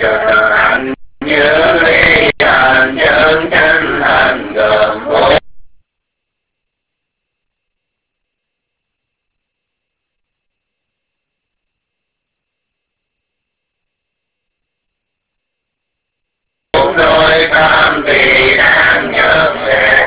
cho hạnh như ly hành chân chánh hành gồm bốn đôi tam tỳ đáng nhớ về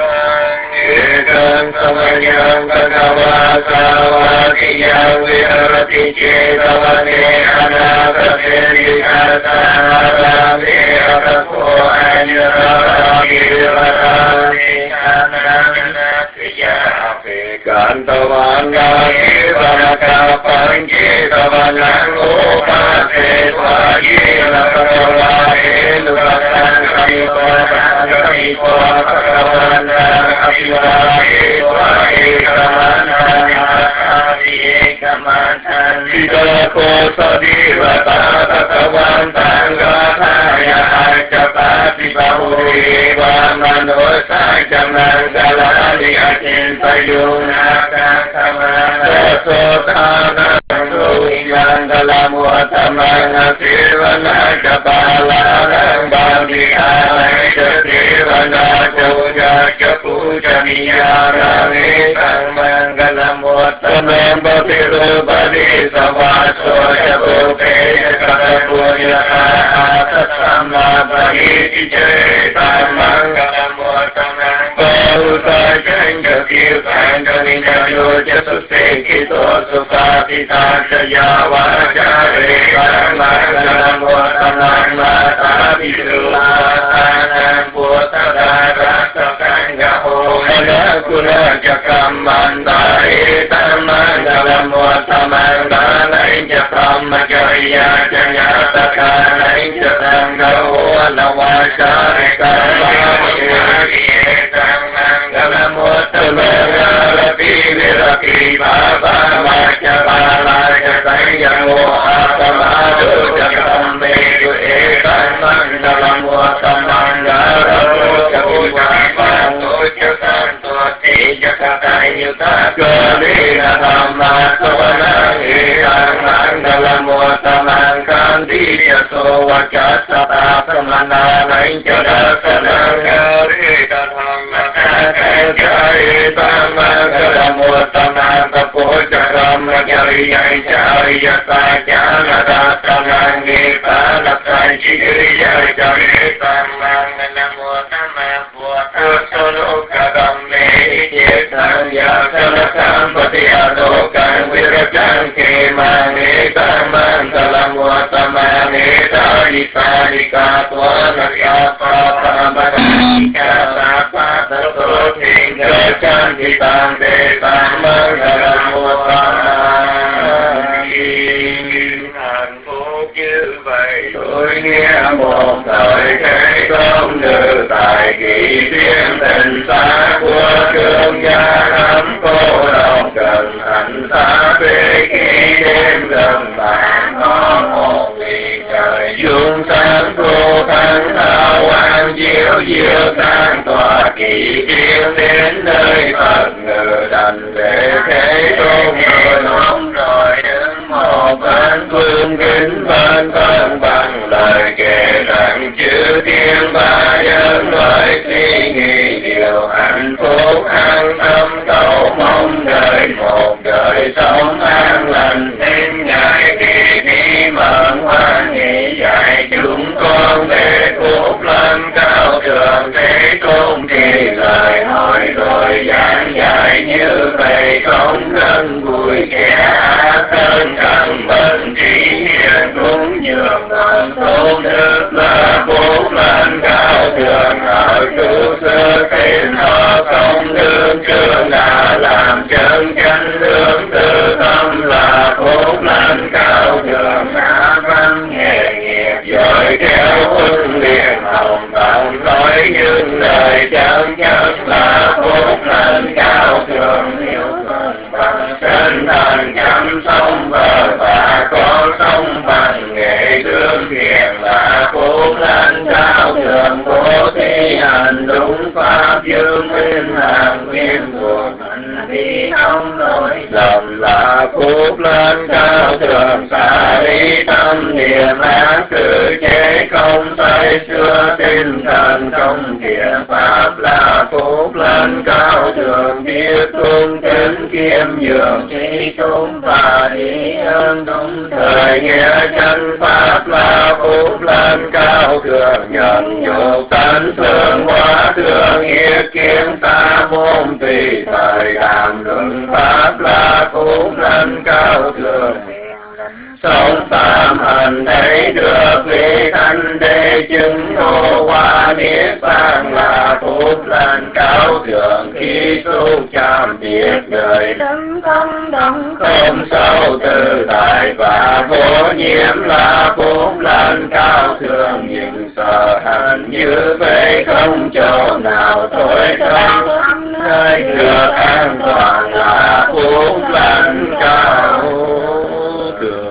cơn tâm nhân ca va ti yang vi che ta ne ana ta se ca ta ra ne ra ko anya ra ki ra ni ana ya pe kan ta van ga ki va ka pan ki ta van o pa se va ki ra ta va e lu ra ta ki va ki va ka van na ki va e va e ka man na e ka man ti da ko sa di va ta ta van ta ga tha ya cha pa ti ba hu e va man o sa cha man sa la ni a chen sa yu na ka sa ma so ta na lu yang da la mu ta ma na si va na cha pa la na ba di a la cha si va na chu ya cha pu cha ni ya ra ni sang man ga la mu ta na ba ti ru ba di sa va so cha pu pe cha ka pu ya a ta sa ma ba di ti che ta man ga la mu ta na ba sa chen cha ki san cha ni cha yo cha su se ki to su sa ti ta cha ya va cha re ka ma ga la mu ta na ma ta ti ru ta na pu ta da ra ta kan ga ho na ku na cha kam man da e ta ma ga la mu ta ma da lai cha kam ma cha ya cha ya ta ka lai cha tam ga ho la wa cha re ka ma ye ta ma ga la mu ta ma ga la pi vi ra pi ba ba ma cha ba la cha ta ya ho a ta ma do cha kam me do e ta ma ga la mu ta ma ga ra do cha pu cha ba do cha san to ti cha ka ta yu ta ga le na ta ma so na e ta ma ga la mu ta ma kan ti cha so wa cha sa ta sa ma na lai cha da sa na ga re ta tha ma ka cha e ta ma ga la mu ta ma ka po cha ra ma cha ri ai cha ri ya ta cha na ta sa na nge ta na ta chi ri ya cha re ta ma ga la mu ta ma po ta so lo ka dam me che ta ya sa na tam pa ti a do kan vi ra chan ke ma ne ta ma ga la mu ta ma ne ta ri sa ri ka to na ya pa pa ma ka sa pa ta so thing ga chan ti tam de ta ma ga la mu ta ma hạnh phúc như vậy tôi nghe một thời thế công nữ tại kỳ thiên tình xa của thương gia lắm cô đồng cần hạnh xa về khi đêm gần bạn có một vì trời dương sáng cô thắng thao an diệu diệu sang tòa kỳ thiên đến nơi Phật ngự đành về thế tôn người nóng rồi đứng một bên phương kính bên thân bằng lời kể rằng chữ thiên ba nhân loại suy nghĩ điều hạnh phúc an tâm cầu mong đời một đời sống an lành nên ngài kỳ đi mận hoan nghị dạy chúng con về phúc lành cao thượng thế tôn thì lời hỏi rồi giảng dạy như vậy không gần vui kẻ ác thân cần bệnh trí hiền cũng nhường thần tôn đức là phúc lành cao thượng ở trụ sơ thiên họ không đương trường đã làm chân chánh hướng từ tâm là phúc lành cao thượng đã văn nghề nghiệp rồi theo huấn luyện hồng tận nói những lời chân chất là phúc lành cao thượng yêu thân bằng sinh thành chăm sống vợ và con sống bằng nghệ thương thiện là phúc lành cao thượng bố thí hành đúng pháp dương minh hàng nguyên buồn hành vi không lỗi lầm là phúc lành cao thượng xả lý tâm niệm ác sự về không say xưa, tinh thần không thiện pháp là phúc lên cao thượng, biết tung kính kiếm dường trí chúng và ý ơn đúng thời, nghe chân pháp là phúc lên cao thượng, nhận nhục tánh phương hóa thương nghiệp kiến xa môn tùy thời đàm luận pháp là phúc lên cao thượng, sống phạm hành thấy được vị thanh đế chứng ngộ hoa niết bàn là phúc lên cao thượng, khi xúc chạm biết đời đấng không động không sâu tự tại và vô nhiễm là phúc lên cao thượng, nhưng sợ hành như vậy không chỗ nào thôi không nơi được an toàn là phúc lên cao thượng.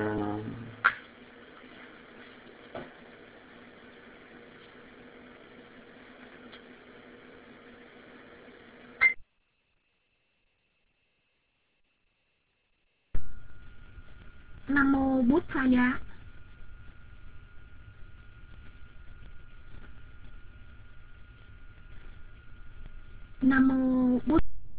Nam mô Bút Tha Giá. Nam mô Bút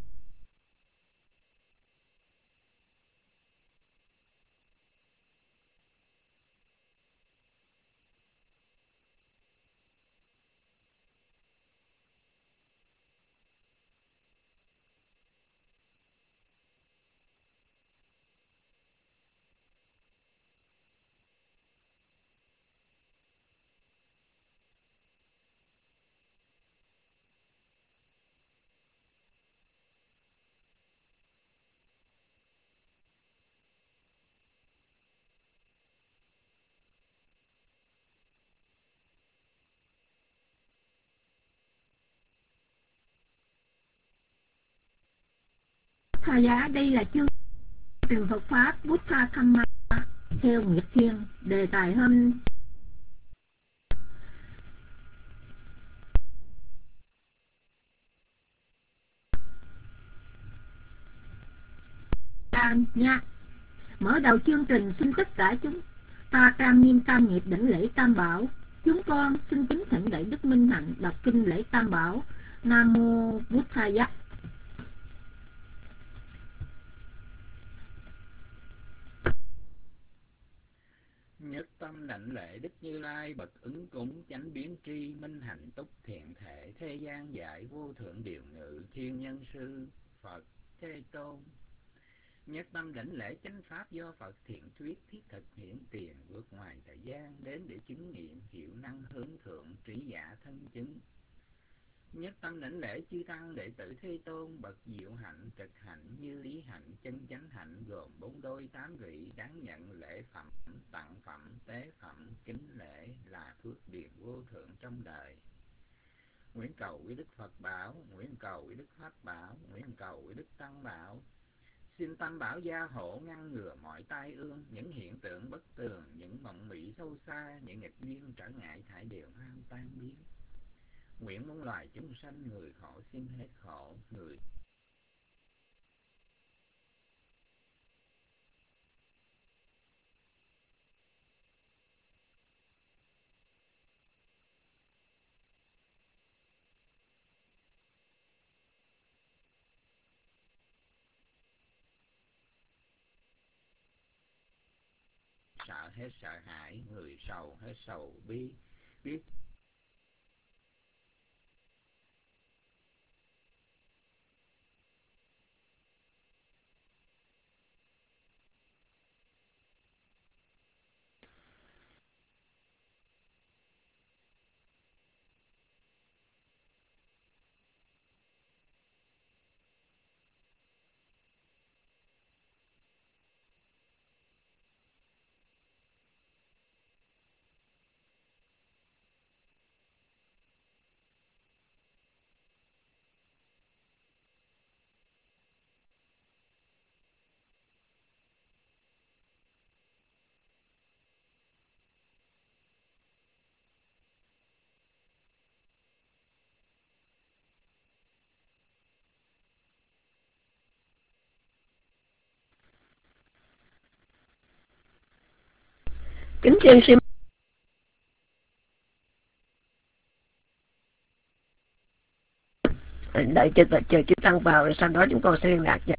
Tha Giá. Đây là chương trình Phật pháp Buddha Dhamma theo Nguyệt Thiên. Đề tài hôm nha. Mở đầu chương trình, xin tất cả chúng ta trang nghiêm tam nghiệp đảnh lễ Tam Bảo. Chúng con xin kính thỉnh đại đức Minh Hạnh đọc kinh lễ Tam Bảo. Nam mô Buddha Giá. Nhất tâm đảnh lễ Đức Như Lai bậc ứng cúng, chánh biến tri minh hạnh túc thiện thể, thế gian giải vô thượng điều ngự, thiên nhân sư Phật Thế Tôn. Nhất tâm đảnh lễ chánh pháp do Phật thiện thuyết, thiết thực hiển tiền, vượt ngoài thời gian, đến để chứng nghiệm hiệu năng hướng thượng, trí giả thân chứng. Nhất tâm đảnh lễ chư tăng đệ tử Thế Tôn bậc diệu hạnh, trực hạnh, như lý hạnh, chân chánh hạnh, gồm 4 đôi 8 vị, đáng nhận lễ phẩm, tặng phẩm, tế phẩm, kính lễ là phước điền vô thượng trong đời. Nguyện cầu với Đức Phật bảo, nguyện cầu với Đức Pháp bảo, nguyện cầu với Đức Tăng bảo. Xin Tam Bảo gia hộ ngăn ngừa mọi tai ương, những hiện tượng bất tường, những mộng mị sâu xa, những nghịch duyên trở ngại thải đều mau tan biến. Nguyện muôn loài chúng sanh người khổ xin hết khổ, người sợ hết sợ hãi, người sầu hết sầu bi, biết kính thưa sư đợi chờ chư tăng vào rồi sau đó chúng con sẽ liên lạc.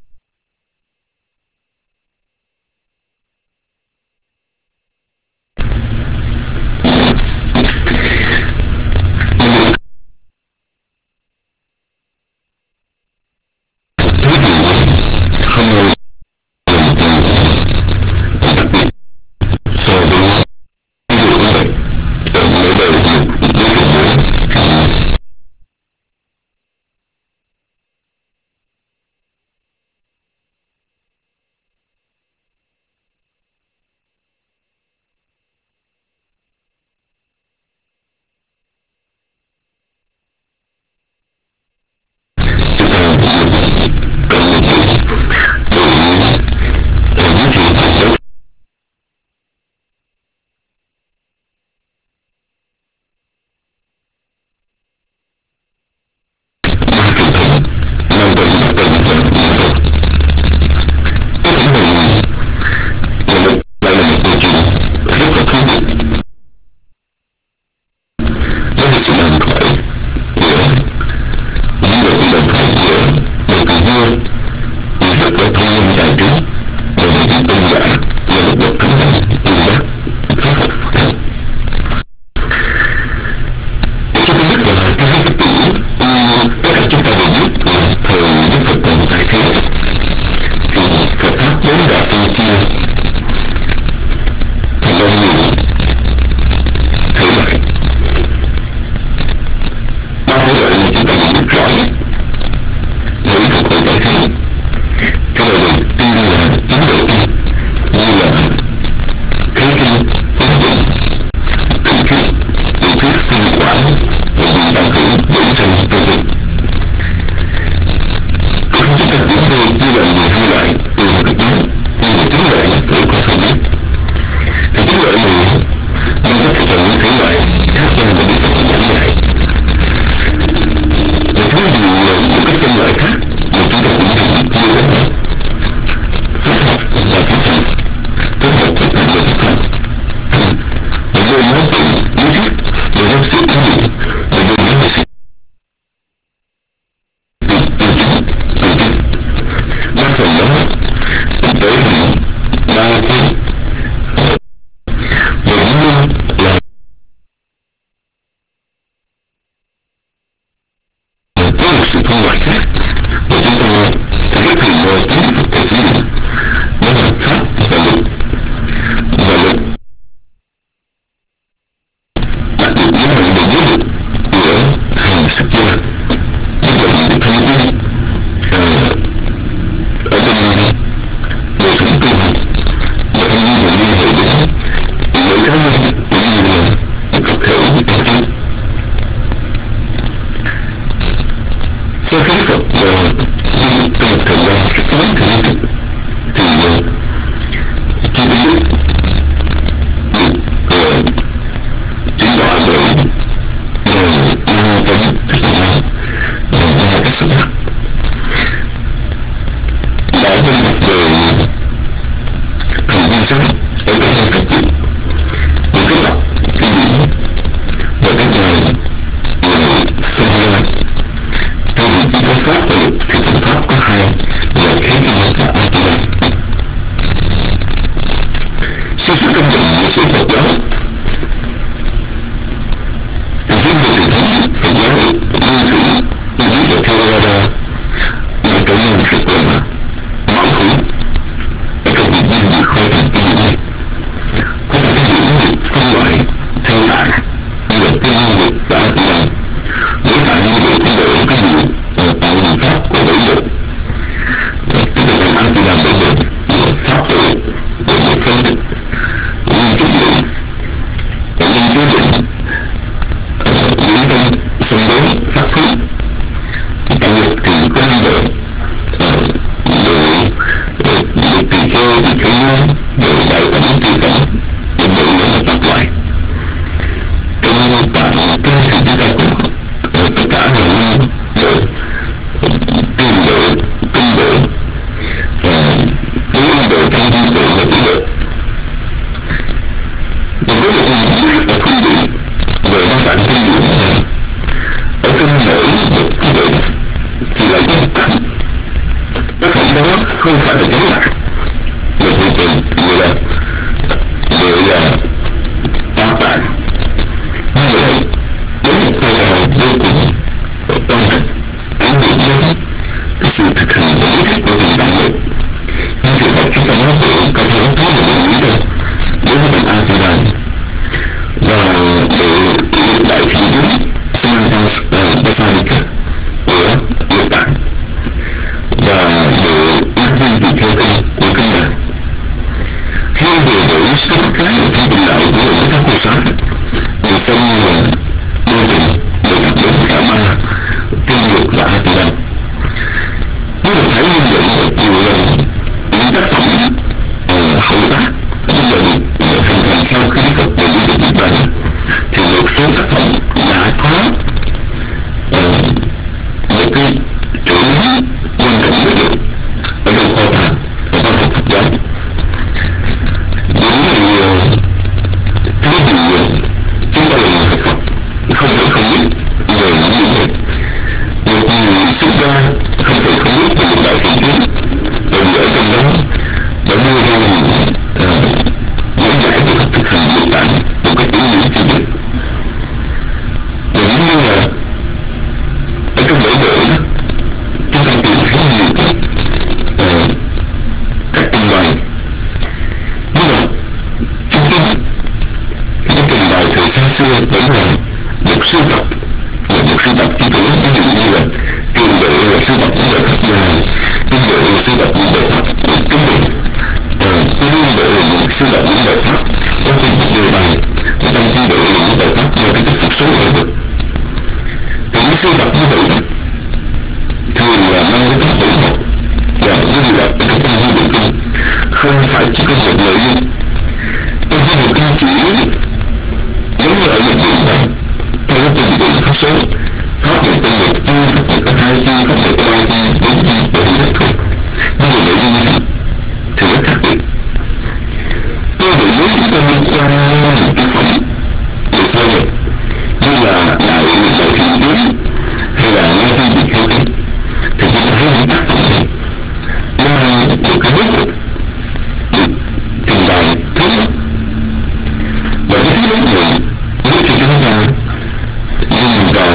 Xa xưa vẫn là một sưu tập, một sưu tập chỉ có ví dụ như là trường độ là sưu tập những bài pháp dài, trung độ là sưu tập những bài pháp trung bình, cái liên độ là những sưu tập những bài pháp có trên một đề bài, và trong trung độ là những bài pháp do cái tích số ở được. Thì những sưu tập như vậy thường là mang cái tính tổng hợp, và những điều đọc trong văn hóa bộ kinh không phải chỉ có một nội dung. Trong văn hóa bộ kinh chỉ giống như ở một điểm này, theo cái trình tự pháp số, pháp một có một chi, pháp một có hai chi, pháp một có ba chi, bốn chi, bảy chi thôi. Nhưng mà nội dung thì rất khác biệt. Như vậy nếu chúng ta liên quan một cái phẩm về sau này, như là đại thiện tiến hay là nghe thi biệt theo kinh, thì chúng ta thấy những tác phẩm này nó mang một cái bút được trình bày thứ nhất, và cái thứ nhất này nếu cho chúng ta nhìn vào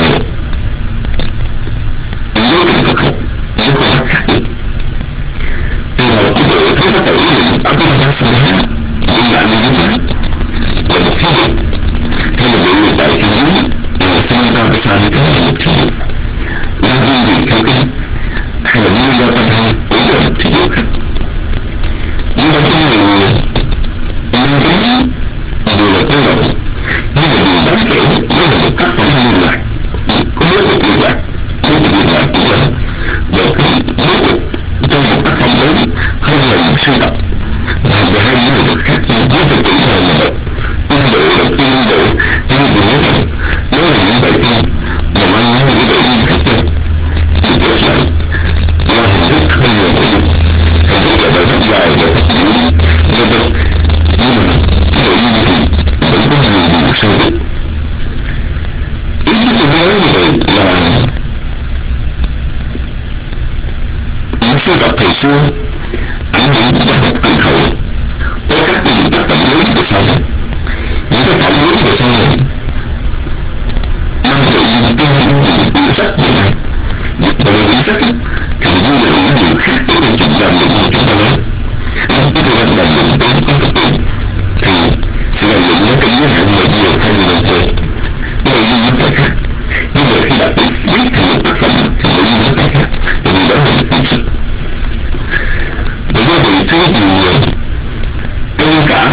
những dấu hiệu Phật học, những con mắt khác biệt. Từ một cái bộ thứ phát tử ở cái văn hóa Hán những bạn như thế là một thí dụ, hay là bộ đại thiện hiếu sinh ra sai như thế là một thí dụ, là viên vị theo kinh hay là nguyên do tâm hay cũng là một thí dụ khác. Nhưng mà trong người mang tính dù là cơ động, nhưng mà điều đáng kể nó là một tác phẩm liên lạc, có mối cục liên lạc, mối cục liên lạc của mình, và cái mối cục trong một tác phẩm lớn hơn là một sưu tập, và hai những người khác nhau với thực tiễn là một quân đội là tiên đội, nhưng mà nói rằng đó là những bài thơ mà mang những nội dung khác nhau, thì kết lại là hình thức hơn là nội dung, hình thức là bài thơ dài, bài thơ ngắn, vân vân. Nhưng mà nội dung thì vẫn có nhiều điều sâu sắc. Ý chúng tôi nói như vậy là những sưu tập thời xưa ảnh hưởng của văn học truyền khẩu có các những tác phẩm lớn của sau này. Những tác phẩm lớn của sau này mang nội dung tương đương những quyển sách như này, và những quyển sách thì như là những điều khác của câu chuyện đàm luận của chúng ta nói. Nếu chúng tôi đang đàm luận tới có thực tiễn thì sự đàm luận nó cũng giới hạn một nhiều thay vì đồng thời nội dung nó phải khác. Nhưng mà khi đặt viết thành một tác phẩm thì nội dung nó phải khác, tại vì đó là một quyển sách. Và do vậy thứ nhiều trong cả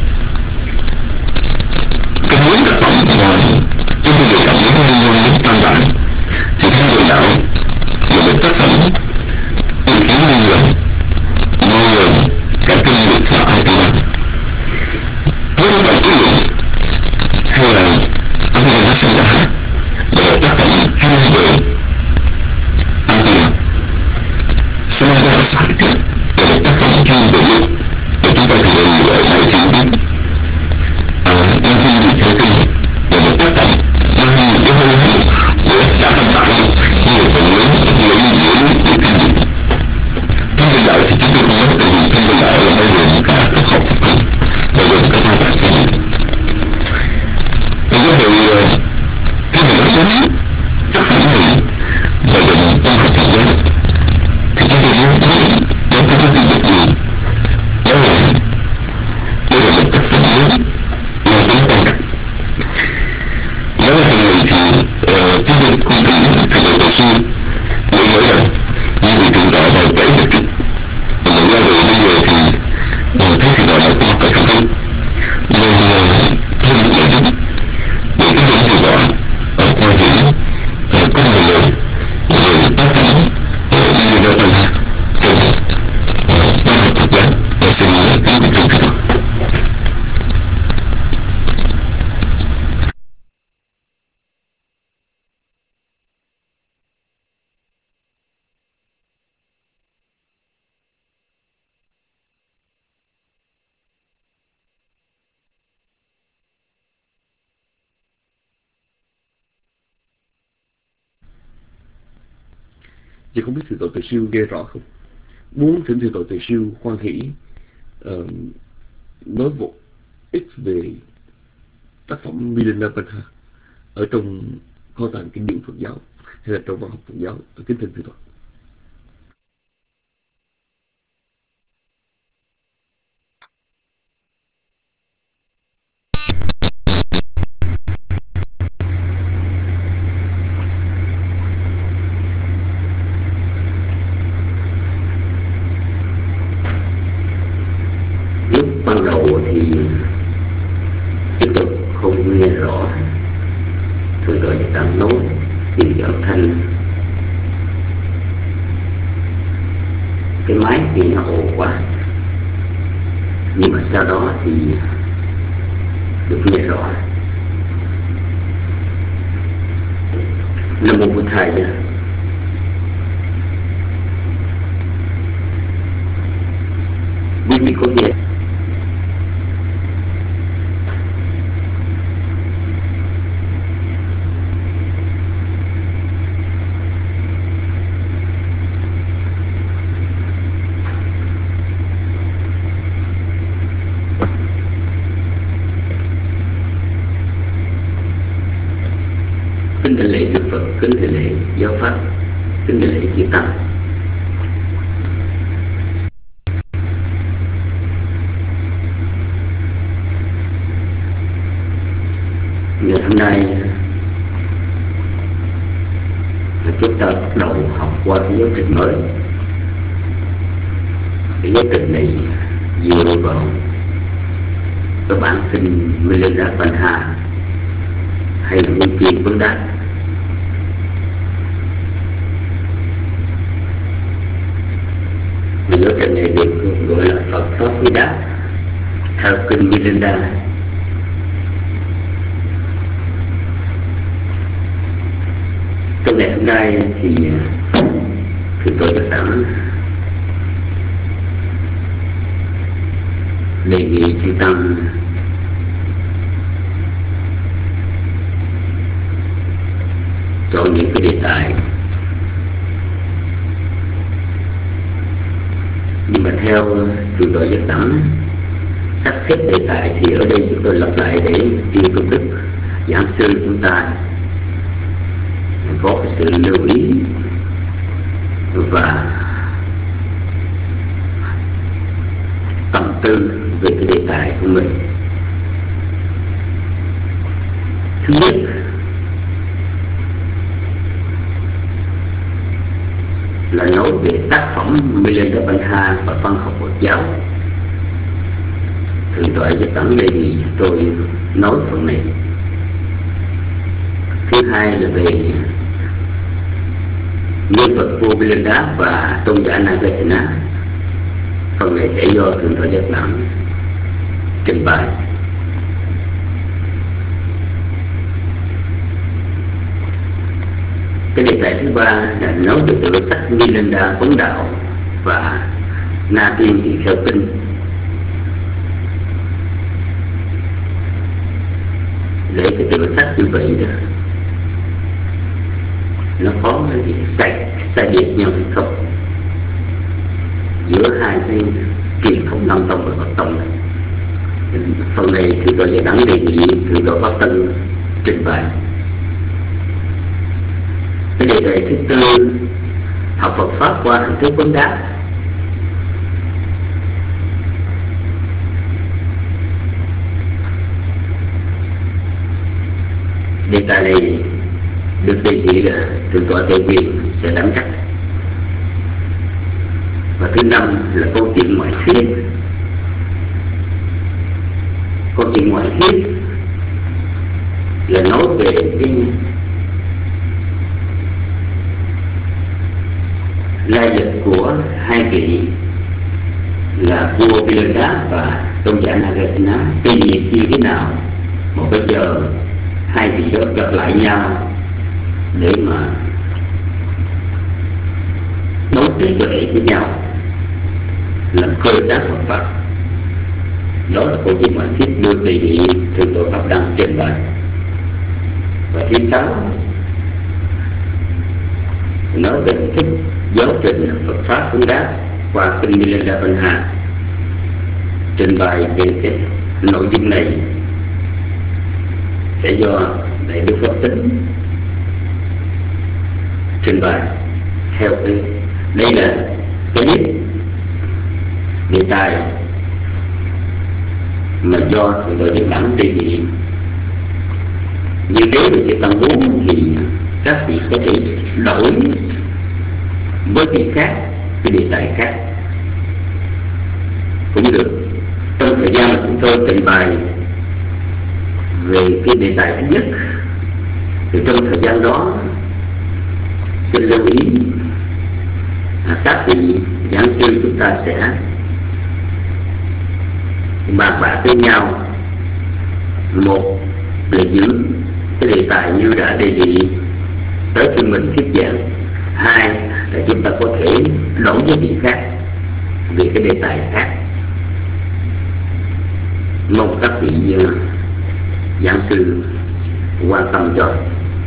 cái bốn tác phẩm mà chúng tôi đề cập đến liên quan đến Tam Bản thì Thiên Đường Đạo là một tác phẩm ý kiến liên quan bao gồm cả kinh luật và ai tư văn. Với những bài lý luận hay là ở đây nó sinh ra là một tác phẩm hay về ai tư văn. Samantha Sakti là một tác phẩm chuyên về luật và chúng ta thường gọi đại thiện tiến. Nhân viên việc theo kinh là một tác phẩm mang nhiều cái hơi hướng của cả Tam Bản như là phần lớn những nghĩa lý của kinh điển. Thiên Đường Đạo thì chúng tôi không nói, tại vì Thiên Đường Đạo là bao gồm cả Phật học Phật học, bao gồm cả Tam Bản kinh điển. Và do vậy khi mà nói đến tác phẩm này và định văn học Phật giáo thì chúng tôi muốn nói đến cái việc gì đó là đây là một tác phẩm lớn mang tính quan trọng. Nói là phần này thì chúng tôi cung kính thầy đạo tổ sư để nói rằng những vị thượng tọa vào kể một chút, và nói ra rồi bây giờ thì thấy thượng tọa đã có mặt tại không không nên thêm một nội dung để chúng tôi thượng tọa quan điểm có một lời về tác phẩm đi ra tâm hạ trong văn học Phật giáo. Và xin kính quý thượng tọa. Chứ không biết thượng tọa Từ Siêu nghe rõ không? Muốn thỉnh thượng tọa Từ Siêu hoan hỷ nói một ít về tác phẩm Milanapatha ở trong kho tàng kinh điển Phật giáo hay là trong văn học Phật giáo. Kính thỉnh thượng tọa. rõ Thượng tọa Giác Đẳng nói tìm âm thanh. Cái máy thì nó ồn quá, nhưng mà sau đó thì được nghe rõ. Nam mô Bụt Thầy quý vị có nghe kính thỉnh lễ Đức Phật, kính thỉnh lễ giáo pháp, kính thỉnh lễ chư tăng. Ngày hôm nay chúng ta bắt đầu học qua cái giáo trình mới. Cái giáo trình này dựa vào cái bản kinh Milinda Panha hay là Nguyên Kiên Vấn Đát. Giáo trình này được gọi là Phật Pháp Quy Đáp theo kinh Milinda. Trong ngày hôm nay thì tôi Giác Đẳng đề nghị chư tăng chọn những cái đề tài, nhưng mà theo Thượng tọa Giác Đẳng sắp xếp đề tài thì ở đây chúng tôi lặp lại để chư công đức giảng sư chúng ta có cái sự lưu ý và tâm tư về cái đề tài của mình. Thứ nhất là nói về tác phẩm Milinda Panha và văn học Phật giáo. Thượng tọa Giác Đẳng đề nghị tôi nói phần này. Thứ hai là về nhân vật vua Milinda và tôn giả Nagarjuna. Phần này sẽ do Thượng tọa Giác Đẳng trình bày. Cái đề tài thứ ba là nói về tựa sách Milinda Vấn Đạo và Na Tiên Tỳ Kheo Kinh. Để cái tựa sách như vậy đó nó có cái gì sai biệt nhau hay không giữa hai cái truyền thống Nam Tông và Bắc Tông này. Phần này Thượng tọa Giác Đẳng đề nghị Thượng tọa Pháp Tân trình bày. Cái đề tài thứ tư học Phật Pháp qua hình thức vấn đáp. Đề tài này được đề nghị là Thượng tọa Tề Quyền sẽ đảm trách. Và thứ năm là câu chuyện ngoại thuyết. Câu chuyện ngoại thuyết là nói về cái lai lịch của hai vị là vua Milinda và tôn giả Nagarjuna tuy nhiên như thế nào mà bây giờ hai vị đó gặp lại nhau để mà nối trí tuệ với nhau làm khơi sáng Phật Pháp. Đó là câu chuyện ngoại thuyết được đề nghị Thượng tọa Pháp Đăng trình bày. Và thứ sáu nói về hình thức giáo trình Phật Pháp Vấn Đáp qua kinh Milinda Panha. Trình bày về cái nội dung này sẽ do Đại Đức Pháp Tính trình bày theo cái đây là cái nhất đề tài mà do Thượng tọa Giác Đẳng đề nghị. Nhưng nếu mà chỉ tăng muốn thì các vị có thể đổi với cái khác, cái đề tài khác cũng được. Trong thời gian mà chúng tôi trình bày về cái đề tài thứ nhất. Thì trong thời gian đó xin lưu ý các vị giảng sư chúng ta sẽ bàn bạc với nhau. Một là giữ cái đề tài như đã đề nghị tới khi mình thuyết giảng. Hai là chúng ta có thể đổi với vị khác về cái đề tài khác. Mong các vị giảng sư quan tâm cho.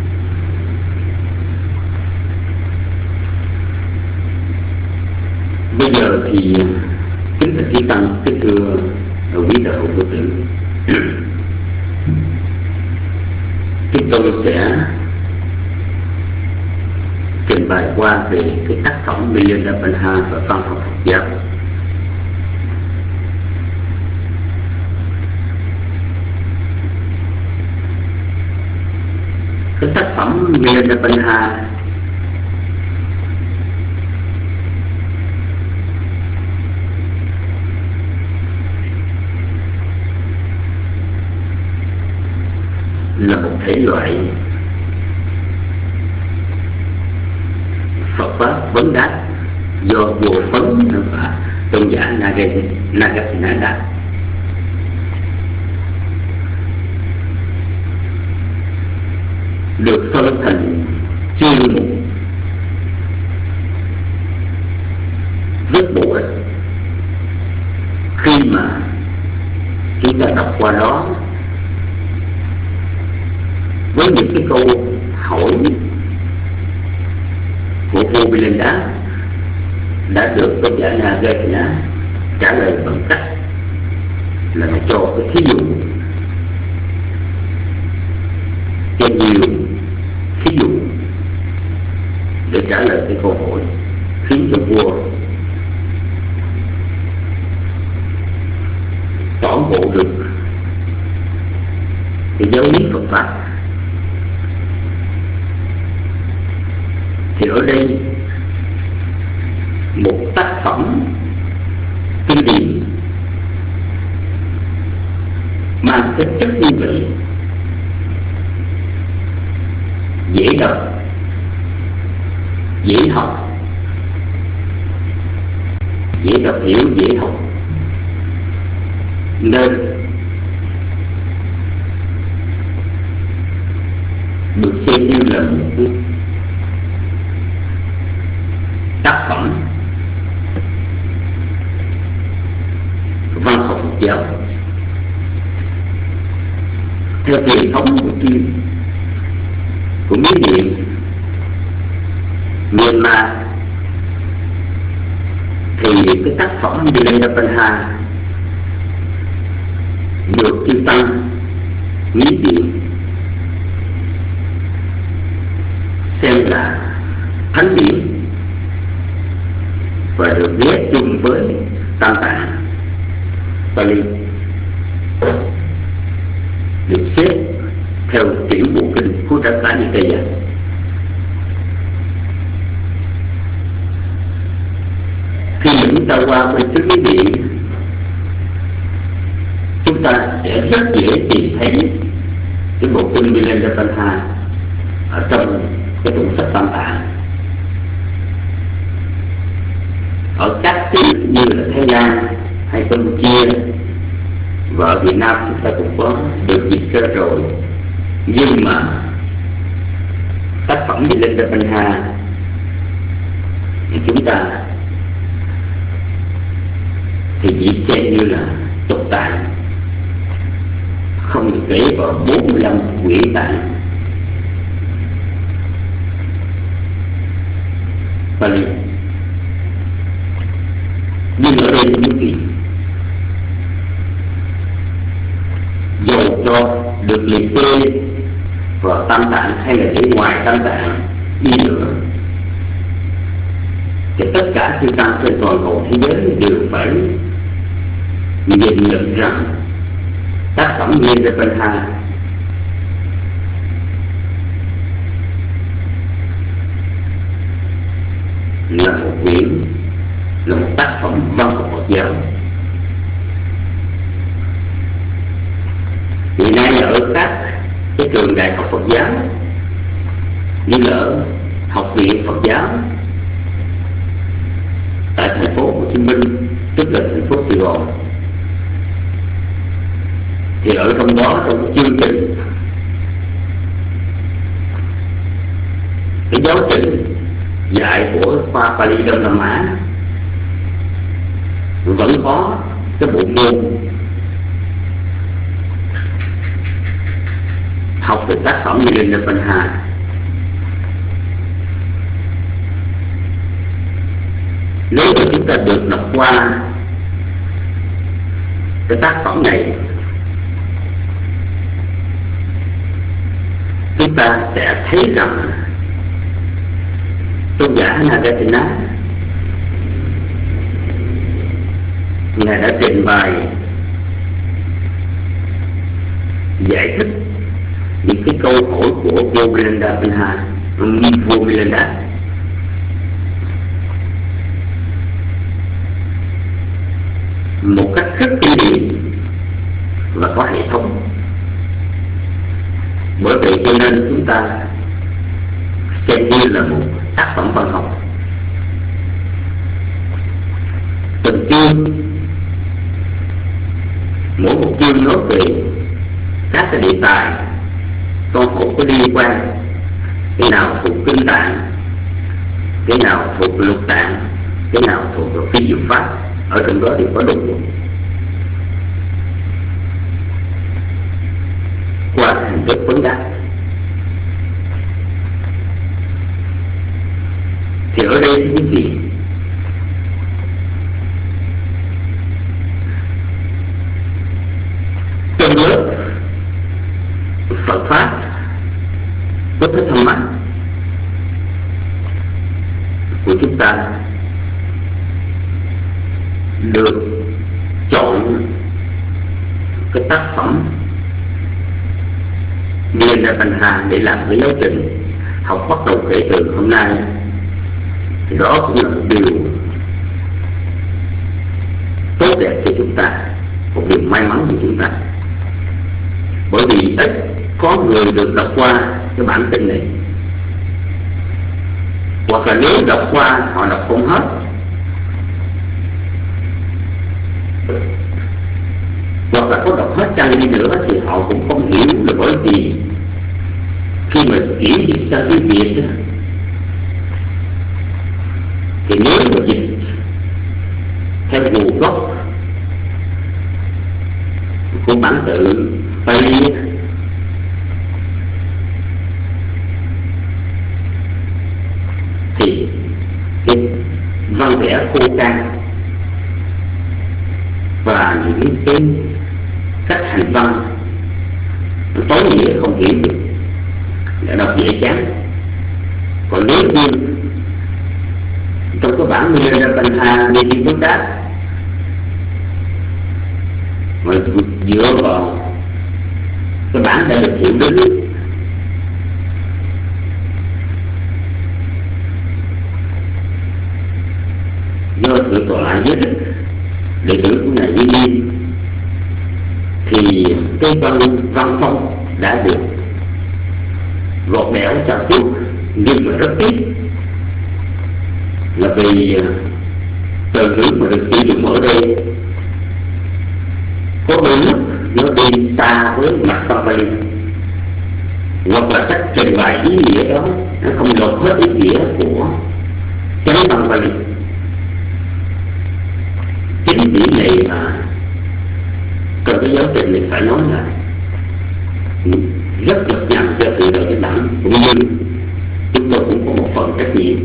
Bây giờ thì kính thưa Chí Tăng, kính thưa quý đạo hữu Phật tử, chúng tôi sẽ trình bày qua về cái tác phẩm Milindapanha và văn học Phật giáo. Cái tác phẩm Milindapanha là một thể loại Phật pháp vấn đáp do vua Phấn và tôn giả Nagasena được phân thành chương mục rất bổ ích. Khi mà chúng ta đọc qua đó với những cái câu hỏi của vua Milinda đã được tôn giả Nagasena trả lời bằng cách là cho cái thí dụ, cho nhiều thí dụ để trả lời cái câu hỏi, khiến cho vua tỏ ngộ được cái giáo lý Phật pháp. Thì ở đây một tác phẩm kinh điển mang tính chất như vậy, dễ đọc, dễ học, dễ đọc hiểu, dễ học, nên được xem như là một tác phẩm văn học Phật giáo theo truyền thống của Miến Điện, Myanmar. Thì cái tác phẩm Milindapanha được chư tăng Miến Điện xem là thánh điển và được ghép chung với Tam Tạng Pali, được xếp theo tiểu bộ kinh của tất cả những cây dạng. Khi mà chúng ta qua bên xứ Miến Điện, chúng ta sẽ rất dễ tìm thấy cái bộ kinh Milindapanha ở trong cái tụng sách Tam Tạng. Ở các nước như là Thái Lan hay Campuchia và ở Việt Nam chúng ta cũng có được dịch ra rồi, nhưng mà tác phẩm Milindapanha thì chúng ta thì chỉ xem như là tục tạng, không được kể vào 45 quyển tạng Pali. Nhưng ở đây như kỳ, dầu cho được liệt kê vào Tam Tạng hay là để ngoài Tam Tạng đi nữa, thì tất cả chư tăng trên toàn cầu thế giới đều phải nhìn nhận rằng tác phẩm Milindapanha là một quyển, là một tác phẩm văn học Phật giáo. Hiện nay ở các trường đại học Phật giáo như là Học viện Phật giáo tại thành phố Hồ Chí Minh, tức là thành phố Sài Gòn, thì ở trong đó, trong cái chương trình, cái giáo trình dạy của khoa Pali Đông Nam Á vẫn có cái bộ môn học về tác phẩm Milinda Panha. Nếu mà chúng ta được đọc qua cái tác phẩm này, chúng ta sẽ thấy rằng tôn giả Nagarjuna ngài đã trình bày giải thích những cái câu hỏi của vua Milinda Panha, vua Milinda, một cách rất kinh điển và có hệ thống. Bởi vậy cho nên chúng ta xem như là một tác phẩm văn học. Từng chương, mỗi một chương nói về các cái đề tài con hồn có liên quan, cái nào thuộc kinh tạng, cái nào thuộc lục tạng, cái nào thuộc vào phi diệu pháp, ở trong đó đều có đủ. Qua hình thức vấn đáp thì ở đây thì những gì trong lớp Phật pháp có thích thâm mạnh của chúng ta được chọn cái tác phẩm Milinda Panha để làm cái giáo trình học bắt đầu kể từ hôm nay. Thì đó cũng là một điều tốt đẹp cho chúng ta, một điều may mắn cho chúng ta, bởi vì ít có người được đọc qua cái bản tin này, hoặc là nếu đọc qua họ đọc không hết, hoặc là có đọc hết trang đi nữa thì họ cũng không hiểu, là bởi vì khi mà chuyển dịch sang tiếng Việt thì nếu mà dịch theo nguồn gốc của bản tự Pali thì cái văn vẽ khô khan và những cái cách hành văn tối nghĩa không hiểu được, đã đọc dễ chán. Còn nếu như trong cái bản Milinda Panha đi đi vấn đáp mà dựa vào cái bản đã được hiểu đến, do sự tọa lại với đệ tử của ngài Di Ni, thì cái văn phong đã được gọt đẽo trao chuốt, nhưng mà rất tiếc là vì từ ngữ mà được sử dụng ở đây có đôi lúc nó đi xa với mặt văn Pali, hoặc là cách trình bày ý nghĩa đó nó không lột hết ý nghĩa của chánh văn Pali. Chính vì này mà trong cái giáo trình này phải nói là rất nhọc nhằn cho sự đời chánh đẳng, cũng như chúng tôi cũng có một phần trách nhiệm.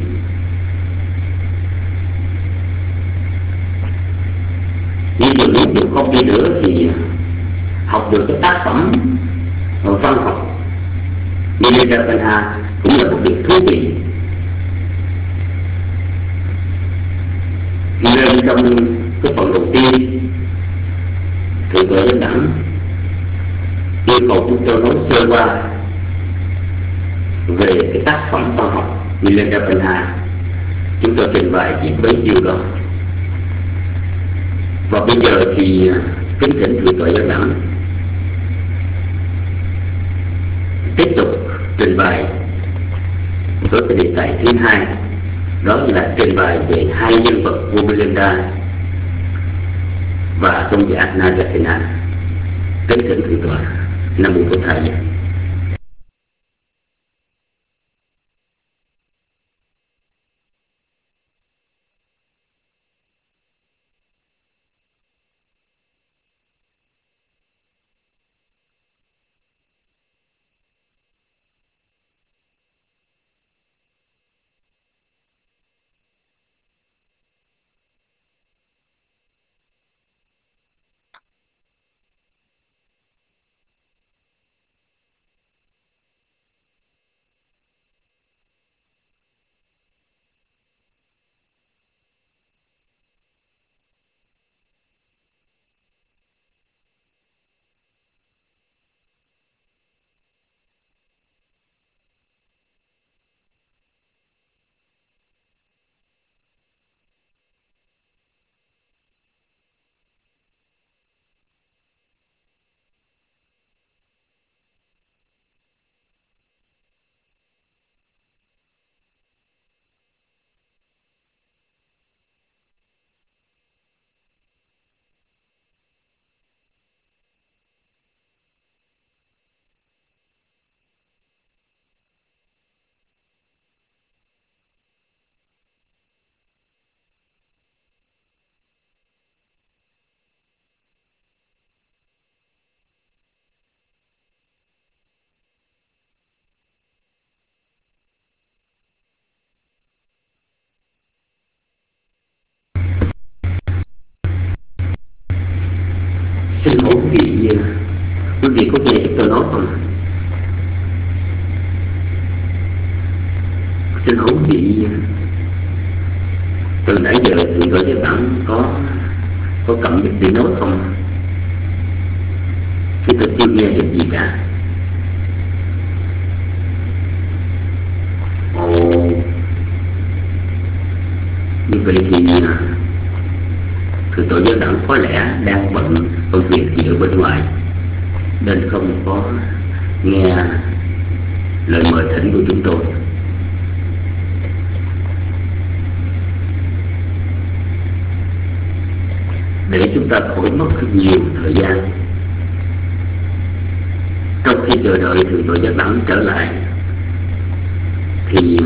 Nhưng mà nếu như không đi nữa thì học được cái tác phẩm văn học Milinda Panha cũng là một điều thú vị. Nên trong cái phần đầu tiên Thượng tọa Chánh Đẳng yêu cầu chúng tôi nói sơ qua về cái tác phẩm văn học Milinda Panha. Chúng tôi trình bày chỉ bấy nhiêu đó. Và bây giờ thì kính thỉnh Thượng tọa Chánh Đẳng tiếp tục trình bày với cái đề tài thứ hai, đó là trình bày về hai nhân vật vua Milinda và tôn giả Nagasena. Kính thỉnh thượng tọa. Nam mô Bổn Thầy. Xin hỏi quý vị có nghe tôi nói không? Xin hỏi quý vị, từ nãy giờ thì gọi với bạn có cầm việc để nói không? Chứ tôi chưa nghe được gì cả. Ồ, như vậy thì thượng tọa Giáo Đẳng có lẽ đang bận việc gì ở bên ngoài nên không có nghe lời mời thỉnh của chúng tôi. Để chúng ta khỏi mất nhiều thời gian trong khi chờ đợi thượng tọa Giáo Đẳng trở lại, thì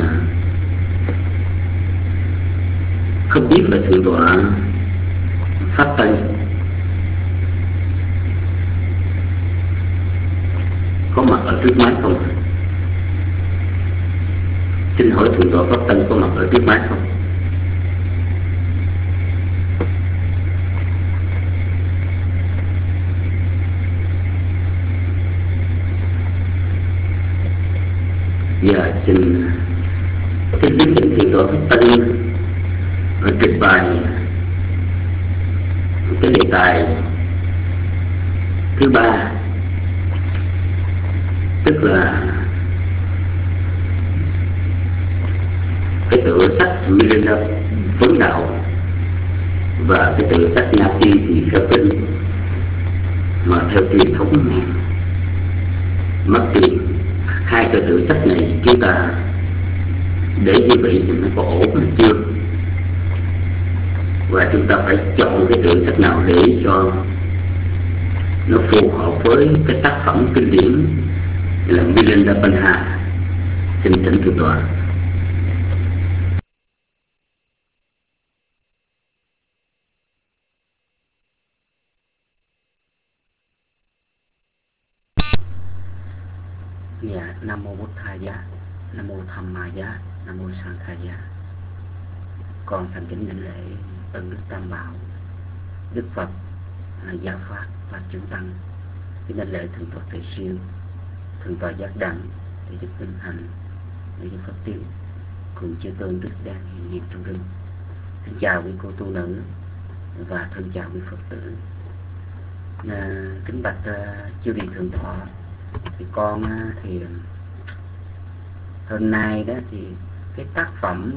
không biết là thượng tọa Pháp Tân có mặt ở trước máy không? Xin hỏi thượng tọa Pháp Tân có mặt ở trước máy không? Dạ xin kính thỉnh thượng tọa Pháp Tân trình bày cái đề tài thứ ba, tức là cái tựa sách Milinda Vấn Đạo và cái tựa sách Nati Tỳ Kheo Kinh, mà theo truyền thống mất tiền. Hai cái tựa sách này chúng ta để như vậy thì nó có ổn hay chưa? Và chúng ta phải chọn cái tựa sách nào để cho nó phù hợp với cái tác phẩm kinh điển là Milinda Panha. Xin thỉnh thượng tọa. Dạ, Nam mô Bổn Thầy Giá, Nam mô Tham Ma Giá, Nam mô Sang Kha Giá. Con thành kính đảnh lễ ân đức Tam Bảo, Đức Phật, Giáo Pháp và Chúng Tăng. Kính đảnh lễ thượng tọa Tuệ Siêu, thượng tọa Giác Đẳng, để Đức Vinh Hạnh, để Đức Pháp Tiêu, cùng chư tôn đức đang hiện diện trong rừng. Xin chào quý cô tu nữ và thân chào quý Phật tử. Kính bạch chư vị thượng tọa, thì con thì hôm nay đó thì cái tác phẩm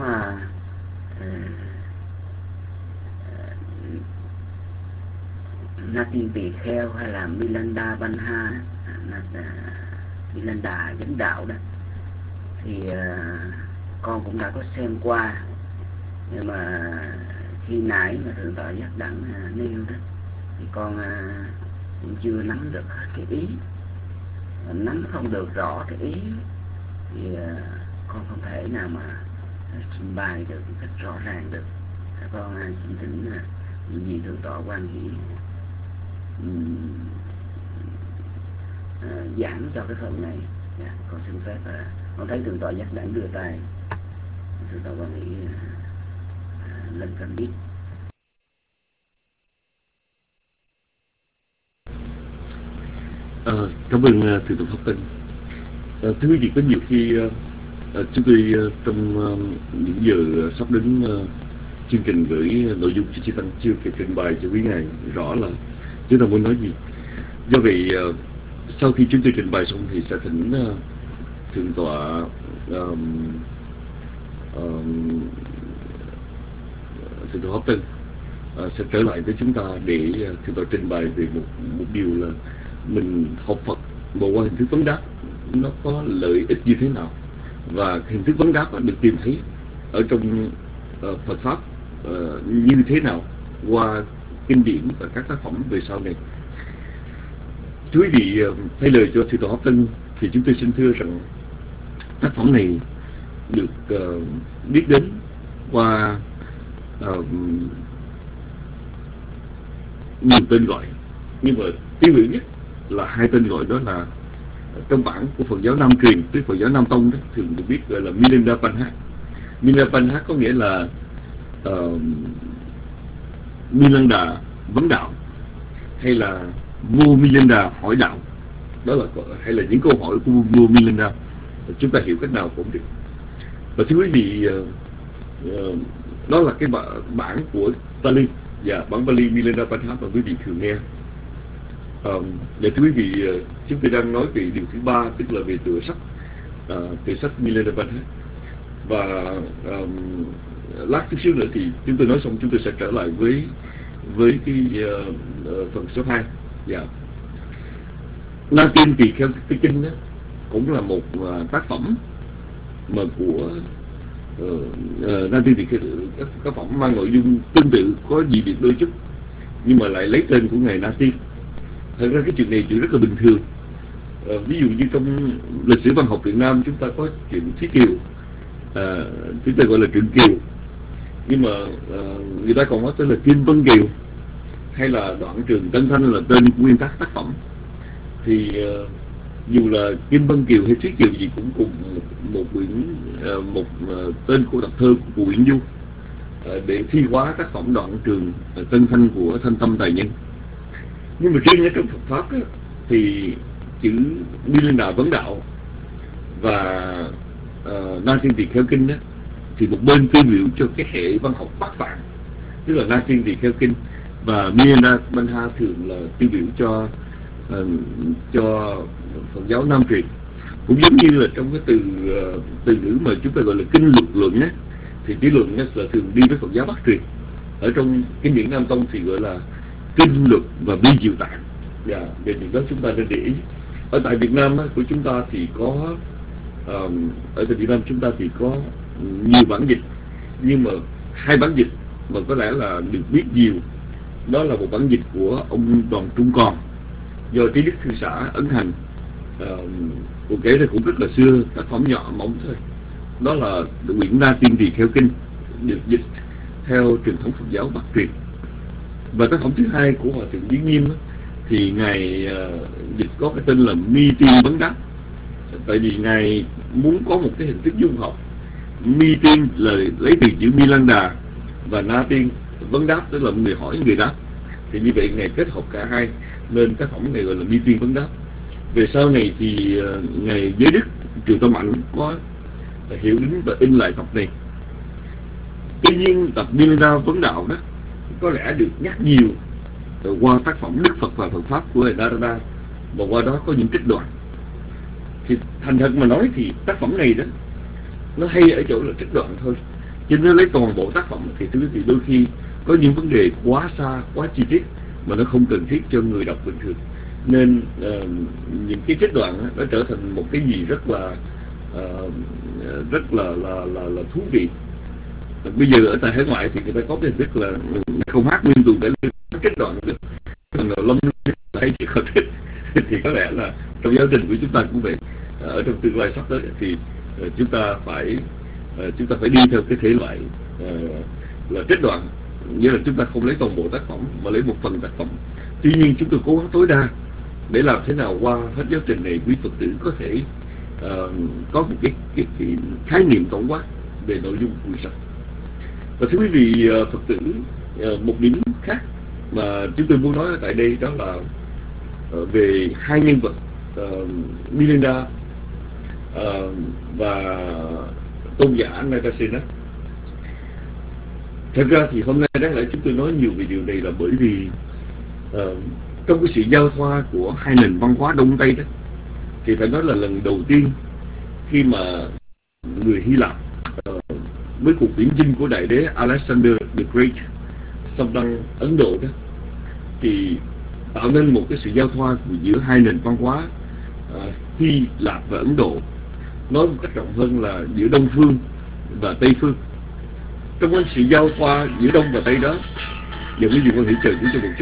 Nati Tỳ Kheo hay là Milinda Panha lên đà vấn đạo đó, thì con cũng đã có xem qua, nhưng mà khi nãy mà Thượng tọa Giác Đẳng nêu đó thì con cũng chưa nắm được cái ý, nắm không được rõ cái ý thì con không thể nào mà trình bày được một cách rõ ràng được. Con xin thỉnh những vị Thượng tọa Quan Hỷ giảng cho cái phần này. Con xin phép con thấy Thượng tọa Giác Đẳng đưa tay, Thượng tọa Quan Hỷ lên cần biết. Cảm ơn Thượng tọa Pháp Tân. Thưa quý vị, có nhiều khi chúng tôi trong những giờ sắp đến chương trình gửi nội dung cho Chư Tăng chưa kịp trình bày cho quý ngài rõ là chúng ta muốn nói gì. Do vậy sau khi chúng tôi trình bày xong thì sẽ thỉnh Thượng tọa Thượng tọa Pháp Tân sẽ trở lại với chúng ta để Thượng tọa trình bày về một điều là mình học Phật mà qua hình thức vấn đáp nó có lợi ích như thế nào, và hình thức vấn đáp được tìm thấy ở trong Phật pháp như thế nào qua kinh điển và các tác phẩm về sau này. Thưa quý vị, thay lời cho Thượng tọa Pháp Tân thì chúng tôi xin thưa rằng tác phẩm này được biết đến qua nhiều tên gọi, nhưng mà tiêu biểu nhất là hai tên gọi, đó là trong bản của Phật giáo Nam truyền, tức Phật giáo Nam Tông đó, thường được biết gọi là Milinda Panha. Milinda Panha có nghĩa là Milinda vấn đạo, hay là vua Milinda hỏi đạo. Đó là hay là những câu hỏi của vua Milinda, chúng ta hiểu cách nào cũng được. Và thưa quý vị, đó là cái bản của Pali, và bản Pali Milinda Panha mà quý vị thường nghe. Để thưa quý vị, chúng tôi đang nói về điều thứ ba, tức là về tựa sách Milinda Panha. Và lát chút xíu nữa thì chúng tôi nói xong, chúng tôi sẽ trở lại với cái phần số 2. Na Tiên Tỳ Kheo Kinh đó cũng là một tác phẩm mà của Na Tiên Tỳ Kheo, các phẩm mang nội dung tương tự, có gì biệt đôi chút, nhưng mà lại lấy tên của ngài Na Tiên. Thật ra cái chuyện này chuyện rất là bình thường. Ví dụ như trong lịch sử văn học Việt Nam chúng ta có chuyện Thúy Kiều, chúng ta gọi là truyện Kiều, nhưng mà người ta còn nói tới là Kim Vân Kiều, hay là Đoạn Trường Tân Thanh là tên của nguyên tác phẩm. Thì dù là Kim Vân Kiều hay Thúy Kiều gì cũng cùng một tên của tập thơ của Nguyễn Du, để thi hóa tác phẩm Đoạn Trường Tân Thanh của Thanh Tâm Tài Nhân. Nhưng mà riêng ở trong Phật pháp á, thì chữ Milinda vấn đạo và Na Tiên Tỳ Kheo Kinh á, thì một bên tiêu biểu cho cái hệ văn học Bắc Phạn, tức là Na Tiên Tỳ Kheo Kinh, và Milinda Panha thường là tiêu biểu cho Phật giáo Nam truyền. Cũng giống như là trong cái từ ngữ mà chúng ta gọi là kinh luật luận á, thì cái luận á là thường đi với Phật giáo Bắc truyền. Ở trong kinh điển Nam Tông thì gọi là kinh luật và vi diệu tạng. Về điều đó chúng ta nên để ý. Ở tại Việt Nam á, của chúng ta thì có ở tại Việt Nam chúng ta thì có nhiều bản dịch, nhưng mà hai bản dịch mà có lẽ là được biết nhiều, đó là một bản dịch của ông Đoàn Trung Còn do Trí Đức Thư Xã ấn hành, cụ kể ra cũng rất là xưa, tác phẩm nhỏ mỏng thôi. Đó là quyển Na Tiên Tỳ Kheo Kinh, được dịch theo truyền thống Phật giáo Bắc truyền. Và tác phẩm thứ hai của Hòa Thượng Lý Nghiêm thì ngài dịch có cái tên là Mi Tiên Vấn Đáp, tại vì ngài muốn có một cái hình thức dung học. Mi Tiên là lấy từ chữ Milinda, và Na Tiên Vấn Đáp tức là người hỏi người đáp, thì như vậy ngài kết hợp cả hai, nên tác phẩm này gọi là Mi Tiên Vấn Đáp. Về sau này thì ngài Giới Đức Triều Tâm Ảnh có hiểu đến và in lại tập này. Tuy nhiên tập Milinda Vấn Đạo đó có lẽ được nhắc nhiều qua tác phẩm Đức Phật và Phật Pháp của Narada, và qua đó có những trích đoạn. Thì thành thật mà nói thì tác phẩm này đó nó hay ở chỗ là trích đoạn thôi, chứ nếu lấy toàn bộ tác phẩm thì đôi khi có những vấn đề quá xa, quá chi tiết mà nó không cần thiết cho người đọc bình thường. nên những cái trích đoạn nó trở thành một cái gì rất là thú vị. Bây giờ ở tại hải ngoại thì người ta có cái hình thức là không hát nguyên tuồng để trích đoạn được, còn lâm hay chỉ có trích thì có lẽ là trong giáo trình của chúng ta cũng vậy. Ở trong tương lai sắp tới thì chúng ta phải đi theo cái thể loại là trích đoạn, nghĩa là chúng ta không lấy toàn bộ tác phẩm mà lấy một phần tác phẩm. Tuy nhiên chúng tôi cố gắng tối đa để làm thế nào qua hết giáo trình này quý Phật tử có thể có một cái khái niệm tổng quát về nội dung của sách. Và thưa quý vị Phật tử, một điểm khác mà chúng tôi muốn nói ở tại đây đó là về hai nhân vật Milinda và tôn giả Nagasena. Thật ra thì hôm nay đáng lẽ chúng tôi nói nhiều về điều này là bởi vì trong cái sự giao thoa của hai nền văn hóa Đông Tây đó, thì phải nói là lần đầu tiên khi mà người Hy Lạp với cuộc viễn chinh của đại đế Alexander the Great xâm lăng Ấn Độ đó, thì tạo nên một cái sự giao thoa giữa hai nền văn hóa Hy Lạp và Ấn Độ. Nói một cách rộng hơn là giữa Đông phương và Tây phương. Trong cái sự giao thoa giữa Đông và Tây đó, giờ quý vị con hãy chờ chúng tôi một chút.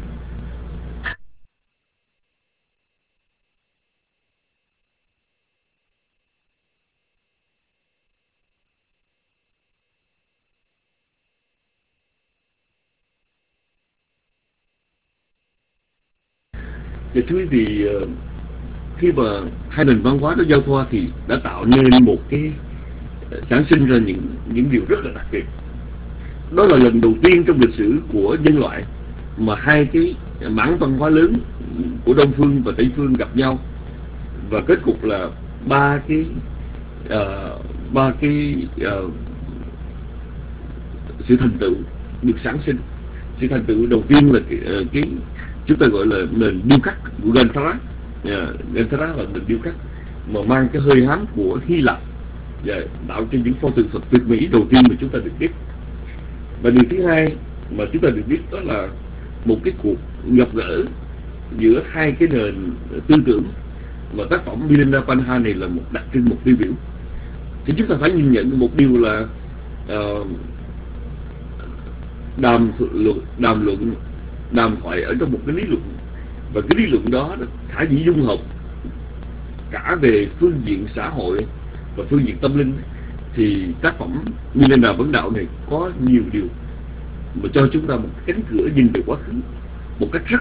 Thì thưa quý vị, khi mà hai nền văn hóa đó giao thoa thì đã tạo nên một cái sản sinh ra những điều rất là đặc biệt. Đó là lần đầu tiên trong lịch sử của nhân loại mà hai cái mảng văn hóa lớn của Đông phương và Tây phương gặp nhau, và kết cục là ba cái sự thành tựu được sản sinh. Sự thành tựu đầu tiên là cái chúng ta gọi là nền điêu khắc của Gandhara. Gandhara là nền điêu khắc mà mang cái hơi hám của Hy Lạp và tạo cho những pho tượng Phật tuyệt mỹ đầu tiên mà chúng ta được biết. Và điều thứ hai mà chúng ta được biết đó là một cái cuộc gặp gỡ giữa hai cái nền tư tưởng, mà tác phẩm Milinda Panha này là một đặc trưng, một tiêu biểu. Thì chúng ta phải nhìn nhận một điều là đàm thoại ở trong một cái lý luận, và cái lý luận đó khả dĩ dung hợp cả về phương diện xã hội và phương diện tâm linh. Thì tác phẩm Milinda Vấn Đạo này có nhiều điều mà cho chúng ta một cánh cửa nhìn về quá khứ một cách rất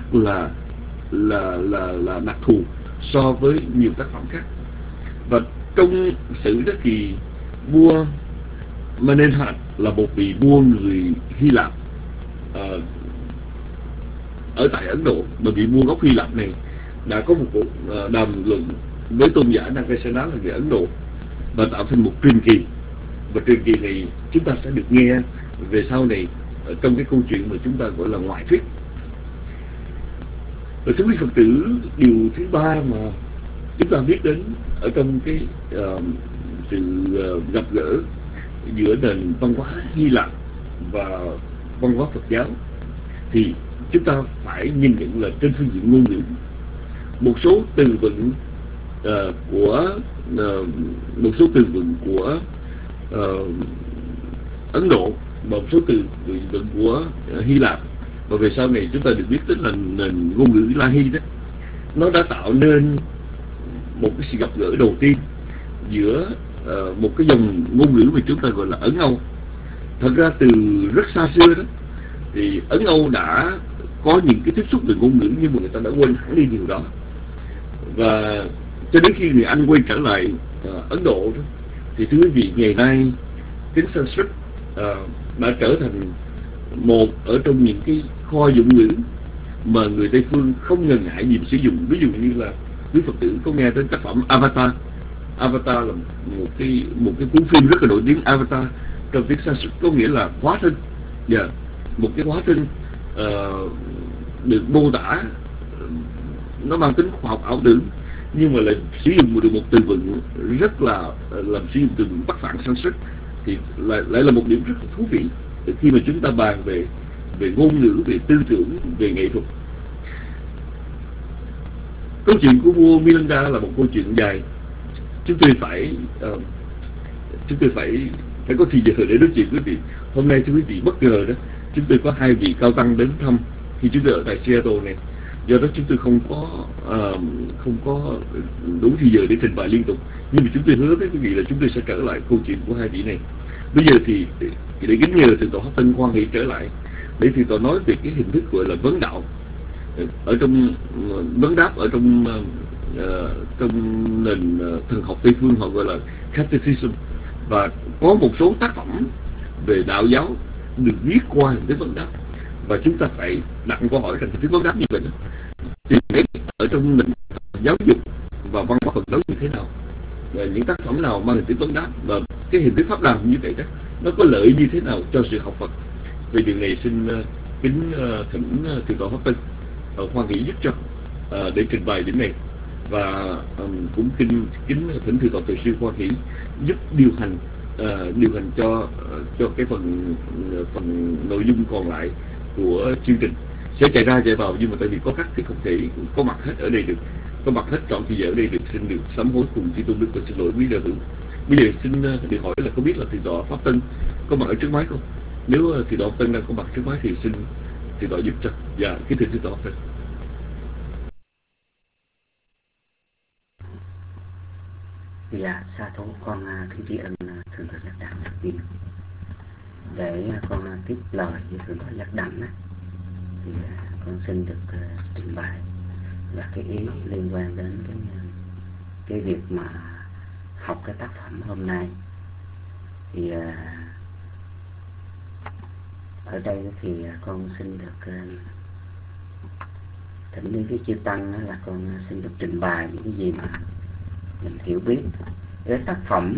là đặc thù so với nhiều tác phẩm khác. Và trong sử đó thì vua Menenhat là một vị vua người Hy Lạp ở tại Ấn Độ, mà vị vua gốc Hy Lạp này đã có một cuộc đàm luận với tôn giả Nagasena là người Ấn Độ và tạo thành một truyền kỳ. Và truyền kỳ này chúng ta sẽ được nghe về sau này trong cái câu chuyện mà chúng ta gọi là ngoại thuyết. Và thưa quý Phật tử, điều thứ ba mà chúng ta biết đến ở trong cái sự gặp gỡ giữa nền văn hóa Hy Lạp và văn hóa Phật giáo thì chúng ta phải nhìn nhận là trên phương diện ngôn ngữ, một số từ vựng của Ấn Độ và một số từ vựng của Hy Lạp, và về sau này chúng ta được biết đến là nền ngôn ngữ La Hy đó, nó đã tạo nên một cái sự gặp gỡ đầu tiên giữa một cái dòng ngôn ngữ mà chúng ta gọi là Ấn Âu. Thật ra từ rất xa xưa đó thì Ấn Âu đã có những cái tiếp xúc về ngôn ngữ, nhưng mà người ta đã quên hẳn đi điều đó. Và cho đến khi người Anh quay trở lại Ấn Độ đó, thì thưa quý vị, ngày nay tiếng Sanskrit đã trở thành một ở trong những cái kho dụng ngữ mà người Tây phương không ngần ngại gì sử dụng. Ví dụ như là quý Phật tử có nghe đến tác phẩm Avatar. Avatar là một cái cuốn phim rất là nổi tiếng. Avatar trong tiếng Sanskrit có nghĩa là hóa thân. Một cái hóa thân được mô tả nó mang tính khoa học ảo tưởng, nhưng mà lại sử dụng được một từ vựng rất là làm sử dụng từ vựng Bắc Phạn Sanskrit, thì lại là một điểm rất là thú vị khi mà chúng ta bàn về ngôn ngữ, về tư tưởng, về nghệ thuật. Câu chuyện của vua Milinda là một câu chuyện dài. Chúng tôi phải có thời giờ để nói chuyện quý vị. Hôm nay thưa quý vị, bất ngờ đó, chúng tôi có 2 vị cao tăng đến thăm khi chúng tôi ở tại Seattle này. Do đó chúng tôi không có đủ thời giờ để trình bày liên tục. Nhưng mà chúng tôi hứa với quý vị là chúng tôi sẽ trở lại câu chuyện của 2 vị này. Bây giờ thì để kính nhờ thượng tọa Pháp Tân hoan hỷ trở lại để thượng tọa nói về cái hình thức gọi là vấn đạo ở trong vấn đáp ở trong nền thần học Tây phương, họ gọi là Catechism, và có một số tác phẩm về đạo giáo được viết qua hình thức vấn đáp, và chúng ta phải đặt câu hỏi rằng hình thức vấn đáp như vậy đó thì ở trong nền giáo dục và văn hóa Phật giáo như thế nào, và những tác phẩm nào mang hình thức vấn đáp, và cái hình thức pháp đàm như vậy đó nó có lợi như thế nào cho sự học Phật. Vì điều này xin kính thỉnh thượng tọa Pháp Tân hoan hỷ giúp cho để trình bày điểm này, và cũng kính thỉnh thượng tọa Từ Sư hoan hỷ giúp điều hành cho cái phần nội dung còn lại của chương trình. Sẽ chạy ra chạy vào, nhưng mà tại vì có khách thì không thể có mặt hết ở đây được, có mặt hết trọn thời giờ ở đây được, xin được sám hối cùng chư tôn đức và xin lỗi quý đạo hữu. Bây giờ xin được hỏi là có biết là thượng tọa Pháp Tân có mặt ở trước máy không? Nếu thượng tọa Pháp Tân đang có mặt trước máy thì xin thượng tọa giúp cho. Dạ, kính thưa thượng tọa Pháp Tân. Dạ, sa thú con kính tri ân thượng tọa Giác Đẳng rất nhiều. Để con tiếp lời với thượng tọa Giác Đẳng thì con xin được trình bày là cái ý liên quan đến cái việc mà học cái tác phẩm hôm nay. Thì ở đây thì con xin được thỉnh lý cái chư tăng là con xin được trình bày những cái gì mà mình hiểu biết. Cái tác phẩm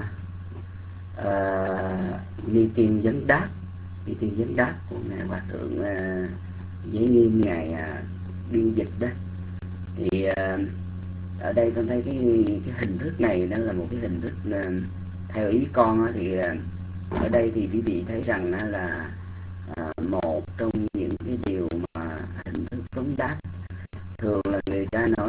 Ni Tiên Vấn Đáp của ngài Hòa thượng Giới Nghiêm, ngài biên dịch đó, thì ở đây con thấy cái hình thức này nó là một cái hình thức theo ý con thì ở đây thì quý vị thấy rằng là một trong những cái điều mà hình thức vấn đáp thường là người ta nói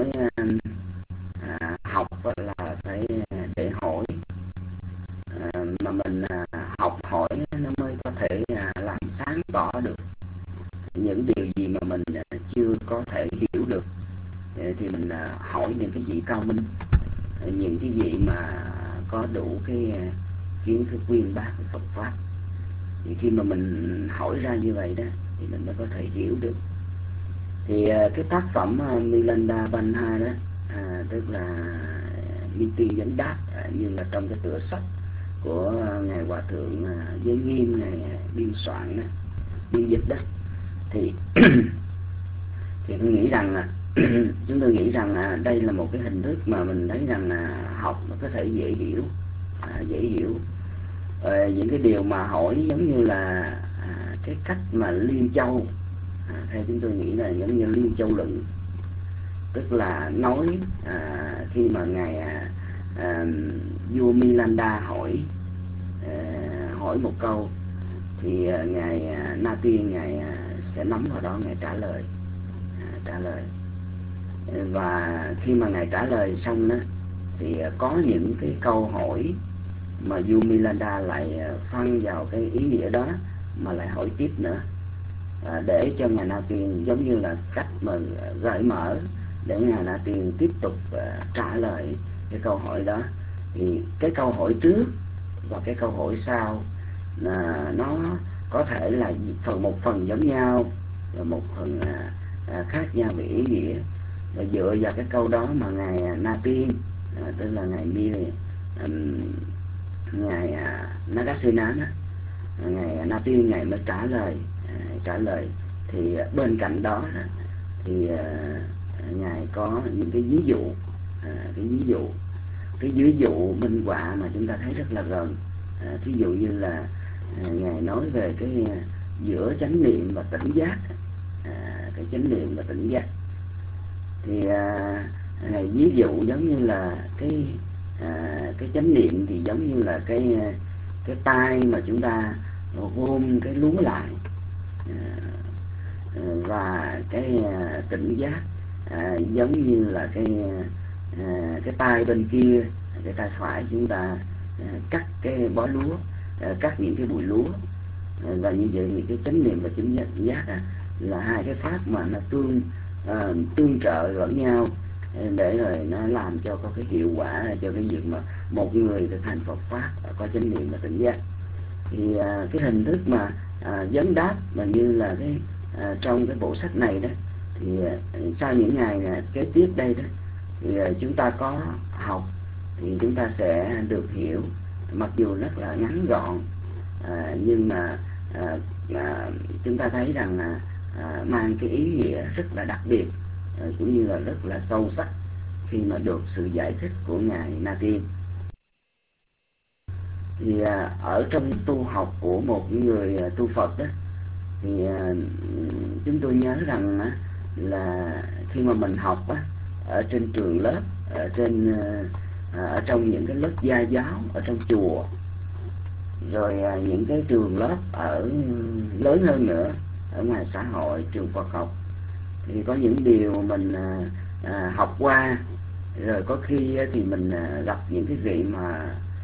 học là phải để hỏi, mà mình học hỏi nó mới có thể làm sáng tỏ được những điều gì mà mình chưa có thể hiểu được, thì mình hỏi những cái vị cao minh, những cái vị mà có đủ cái kiến thức uyên bác của Phật pháp. Thì khi mà mình hỏi ra như vậy đó thì mình mới có thể hiểu được. Thì cái tác phẩm Milinda Banha đó, tức là Ni Tiên Vấn Đáp, như là trong cái tựa sách của ngài Hòa thượng Giới Nghiêm, ngài biên soạn đó, biên dịch đó, thì thì tôi nghĩ rằng là chúng tôi nghĩ rằng là đây là một cái hình thức mà mình thấy rằng là học nó có thể dễ hiểu, những cái điều mà hỏi giống như là cái cách mà Liên Châu, theo chúng tôi nghĩ là giống như Liên Châu luận, tức là nói khi mà ngài vua Milinda hỏi một câu thì ngài Na Tiên ngài sẽ nắm vào đó, ngài trả lời. Và khi mà ngài trả lời xong đó thì có những cái câu hỏi mà vua Milinda lại phân vào cái ý nghĩa đó mà lại hỏi tiếp nữa, để cho ngài Na Tiên giống như là cách mà gợi mở để ngài Na Tiên tiếp tục trả lời cái câu hỏi đó. Thì cái câu hỏi trước và cái câu hỏi sau là nó có thể là một phần giống nhau và một phần khác nhau về ý nghĩa, và dựa vào cái câu đó mà ngài Na Tiên, tức là ngài Nagasena đó, ngài Na Tiên ngài mới trả lời. Thì bên cạnh đó thì ngài có những cái ví dụ minh họa mà chúng ta thấy rất là gần. Ví dụ như là ngài nói về cái giữa chánh niệm và tỉnh giác, cái chánh niệm và tỉnh giác. Thì ngài ví dụ giống như là cái chánh niệm thì giống như là cái tay mà chúng ta ôm cái lúa lại, và cái tỉnh giác giống như là cái tay bên kia, cái tay phải chúng ta cắt cái bó lúa, cắt những cái bụi lúa, và như vậy thì cái chánh niệm và chánh giác là hai cái pháp mà nó tương trợ lẫn nhau, để rồi nó làm cho có cái hiệu quả cho cái việc mà một người thực hành Phật pháp có chánh niệm và tỉnh giác. Thì cái hình thức mà vấn đáp mà như là cái trong cái bộ sách này đó, thì sau những ngày kế tiếp đây đó, thì chúng ta có học thì chúng ta sẽ được hiểu, mặc dù rất là ngắn gọn, nhưng mà chúng ta thấy rằng mang cái ý nghĩa rất là đặc biệt, cũng như là rất là sâu sắc khi mà được sự giải thích của Ngài Na Tiên. Thì ở trong tu học của một người tu Phật đó, thì chúng tôi nhớ rằng là khi mà mình học ở trên trường lớp, ở trong những cái lớp gia giáo ở trong chùa, rồi những cái trường lớp ở lớn hơn nữa ở ngoài xã hội, trường Phật học, thì có những điều mình học qua, rồi có khi thì mình gặp những cái vị mà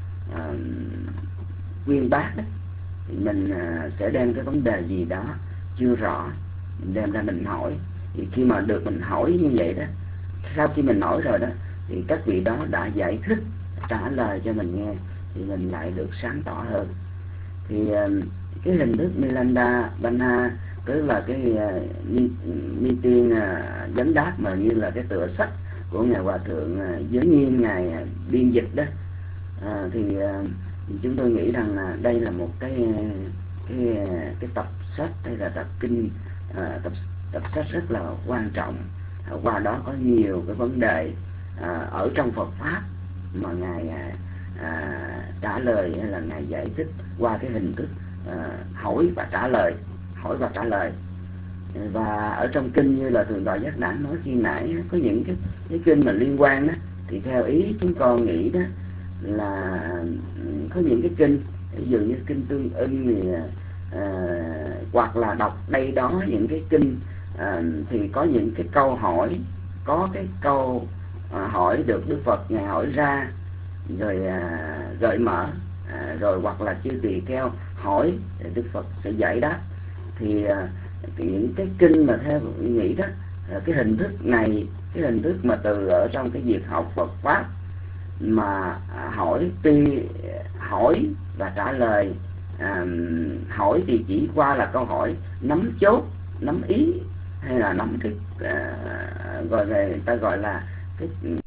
uyên bác đó, thì mình sẽ đem cái vấn đề gì đó chưa rõ, mình đem ra mình hỏi. Thì khi mà được mình hỏi như vậy đó, sau khi mình hỏi rồi đó, thì các vị đó đã giải thích, trả lời cho mình nghe, thì mình lại được sáng tỏ hơn. Thì cái hình thức Milanda Bana, tức là cái ni tiên vấn đáp mà như là cái tựa sách của Ngài Hòa Thượng Giới Nghiêm Ngài biên dịch đó, thì chúng tôi nghĩ rằng là đây là một cái tập sách hay là tập kinh, tập sách rất là quan trọng. Qua đó có nhiều cái vấn đề ở trong Phật pháp mà Ngài trả lời hay là Ngài giải thích qua cái hình thức hỏi và trả lời. Và ở trong kinh như là Thượng tọa Giác Đản nói khi nãy, có những cái kinh mà liên quan đó, thì theo ý chúng con nghĩ đó là có những cái kinh, ví dụ như kinh Tương Ưng thì hoặc là đọc đây đó những cái kinh thì có những cái câu hỏi, có cái câu hỏi được Đức Phật Ngài hỏi ra rồi gợi mở, rồi hoặc là chư tỳ kheo hỏi để Đức Phật sẽ giải đáp. Thì những cái kinh mà theo nghĩ đó, cái hình thức này, cái hình thức mà từ ở trong cái việc học Phật pháp mà hỏi, tuy hỏi và trả lời, hỏi thì chỉ qua là câu hỏi nắm chốt, nắm ý, hay là nắm cái người ta gọi là cái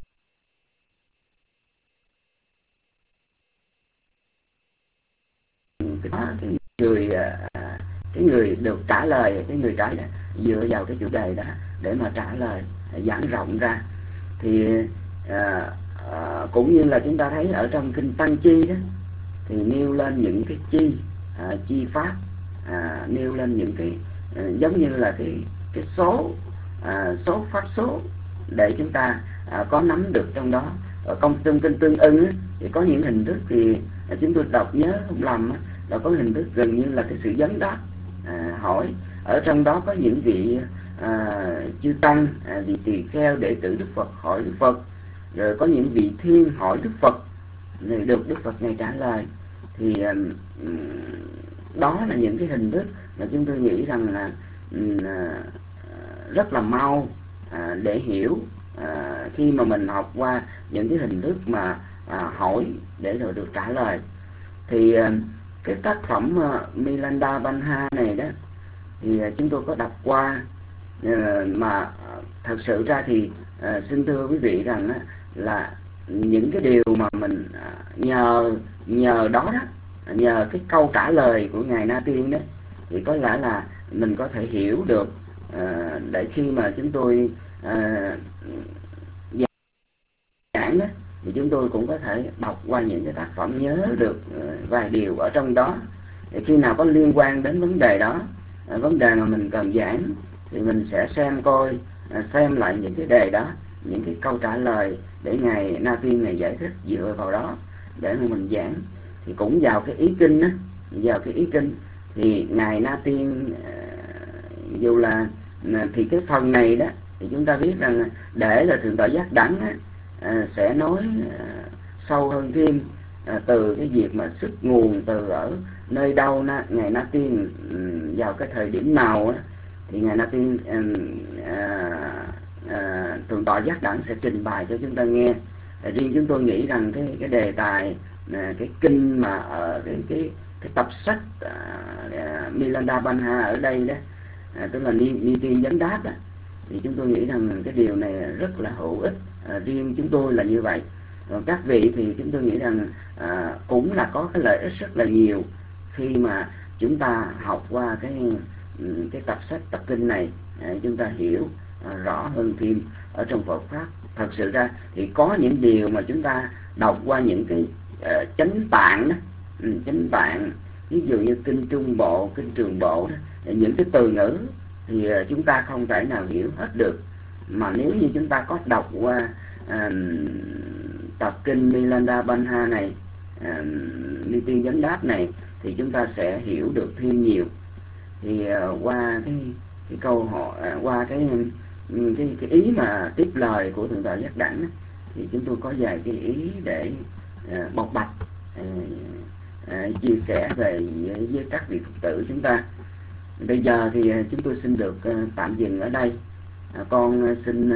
người được trả lời, cái người trả lời dựa vào cái chủ đề đó để mà trả lời, giảng rộng ra. Thì cũng như là chúng ta thấy ở trong kinh Tăng Chi đó, thì nêu lên những cái chi pháp, nêu lên những cái giống như là cái số pháp số để chúng ta có nắm được trong đó. Ở trong kinh Tương Ưng thì có những hình thức thì chúng tôi đọc nhớ không lầm là có hình thức gần như là cái sự vấn đáp, hỏi. Ở trong đó có những vị chư tăng, vị tỳ kheo đệ tử Đức Phật hỏi Đức Phật, rồi có những vị thiên hỏi Đức Phật, rồi được Đức Phật Ngài trả lời. Thì đó là những cái hình thức mà chúng tôi nghĩ rằng là rất là mau để hiểu khi mà mình học qua những cái hình thức mà hỏi để rồi được trả lời. Thì cái tác phẩm Milanda Bana này đó thì chúng tôi có đọc qua, mà thật sự ra thì xin thưa quý vị rằng là những cái điều mà mình nhờ đó, nhờ cái câu trả lời của Ngài Na Tiên đó, thì có lẽ là mình có thể hiểu được, để khi mà chúng tôi giảng đó, thì chúng tôi cũng có thể đọc qua những cái tác phẩm, nhớ được vài điều ở trong đó, để khi nào có liên quan đến vấn đề đó, vấn đề mà mình cần giảng, thì mình sẽ xem lại những cái đề đó, những cái câu trả lời để Ngài Na Tiên này giải thích dựa vào đó để mà mình giảng. Thì cũng vào cái ý kinh đó, thì Ngài Na Tiên dù là thì cái phần này đó thì chúng ta biết rằng để là Thượng tọa Giác Đẳng sẽ nói sâu hơn thêm từ cái việc mà sức nguồn từ ở nơi đâu Ngài Na Tiên vào cái thời điểm nào thì Ngài Na Tiên Thượng tọa Giác Đẳng sẽ trình bày cho chúng ta nghe. Riêng chúng tôi nghĩ rằng cái đề tài cái kinh mà ở cái tập sách Milanda Banha ở đây đó, tức là Ni Tiên Vấn Đáp đó, thì chúng tôi nghĩ rằng cái điều này rất là hữu ích. Riêng chúng tôi là như vậy. Còn các vị thì chúng tôi nghĩ rằng cũng là có cái lợi ích rất là nhiều khi mà chúng ta học qua cái tập sách tập kinh này, chúng ta hiểu rõ hơn thêm ở trong Phật pháp. Thật sự ra thì có những điều mà chúng ta đọc qua những cái chánh tạng đó, chánh tạng, ví dụ như kinh Trung Bộ, kinh Trường Bộ đó, những cái từ ngữ thì chúng ta không thể nào hiểu hết được. Mà nếu như chúng ta có đọc qua tập kinh Milanda Banha này, Ni Tiên Vấn Đáp này, thì chúng ta sẽ hiểu được thêm nhiều. Thì qua cái câu hỏi, qua cái ý mà tiếp lời của Thượng tọa Giác Đẳng, thì chúng tôi có vài cái ý để bộc bạch, chia sẻ về với các vị Phật tử chúng ta. Bây giờ thì chúng tôi xin được tạm dừng ở đây. Con xin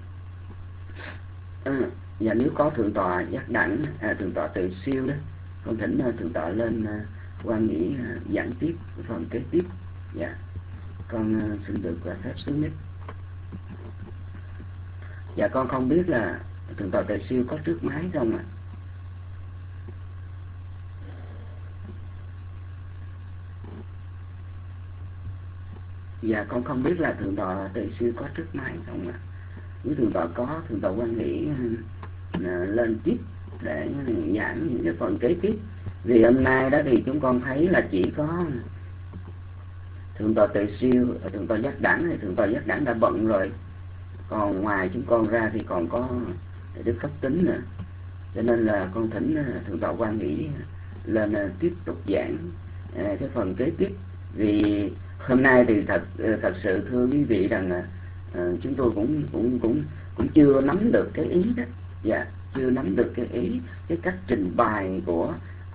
và nếu có Thượng tọa Giác Đẳng, Thượng tọa Từ Siêu đó, con thỉnh Thượng tọa lên quan nghĩ giảng tiếp phần kế tiếp. Dạ, con xin được phép xuống mic. Dạ, con không biết là Thượng tọa Từ Siêu có trước máy không ạ? Dạ, con không biết là Thượng tọa Từ Siêu có trước máy không ạ? Nếu Thượng tọa có, Thượng tọa quan nghĩ lên tiếp để giảng những cái phần kế tiếp. Vì hôm nay đó thì chúng con thấy là chỉ có Thượng tọa Từ Siêu, Thượng tọa Giác Đẳng thì Thượng tọa Giác Đẳng đã bận rồi. Còn ngoài chúng con ra thì còn có Đức Pháp Tính nữa. Cho nên là con thỉnh Thượng tọa quan nghĩ lên tiếp tục giảng cái phần kế tiếp. Vì hôm nay thì thật sự thưa quý vị rằng chúng tôi cũng chưa nắm được cái ý đó. Dạ, chưa nắm được cái ý, cái cách trình bày của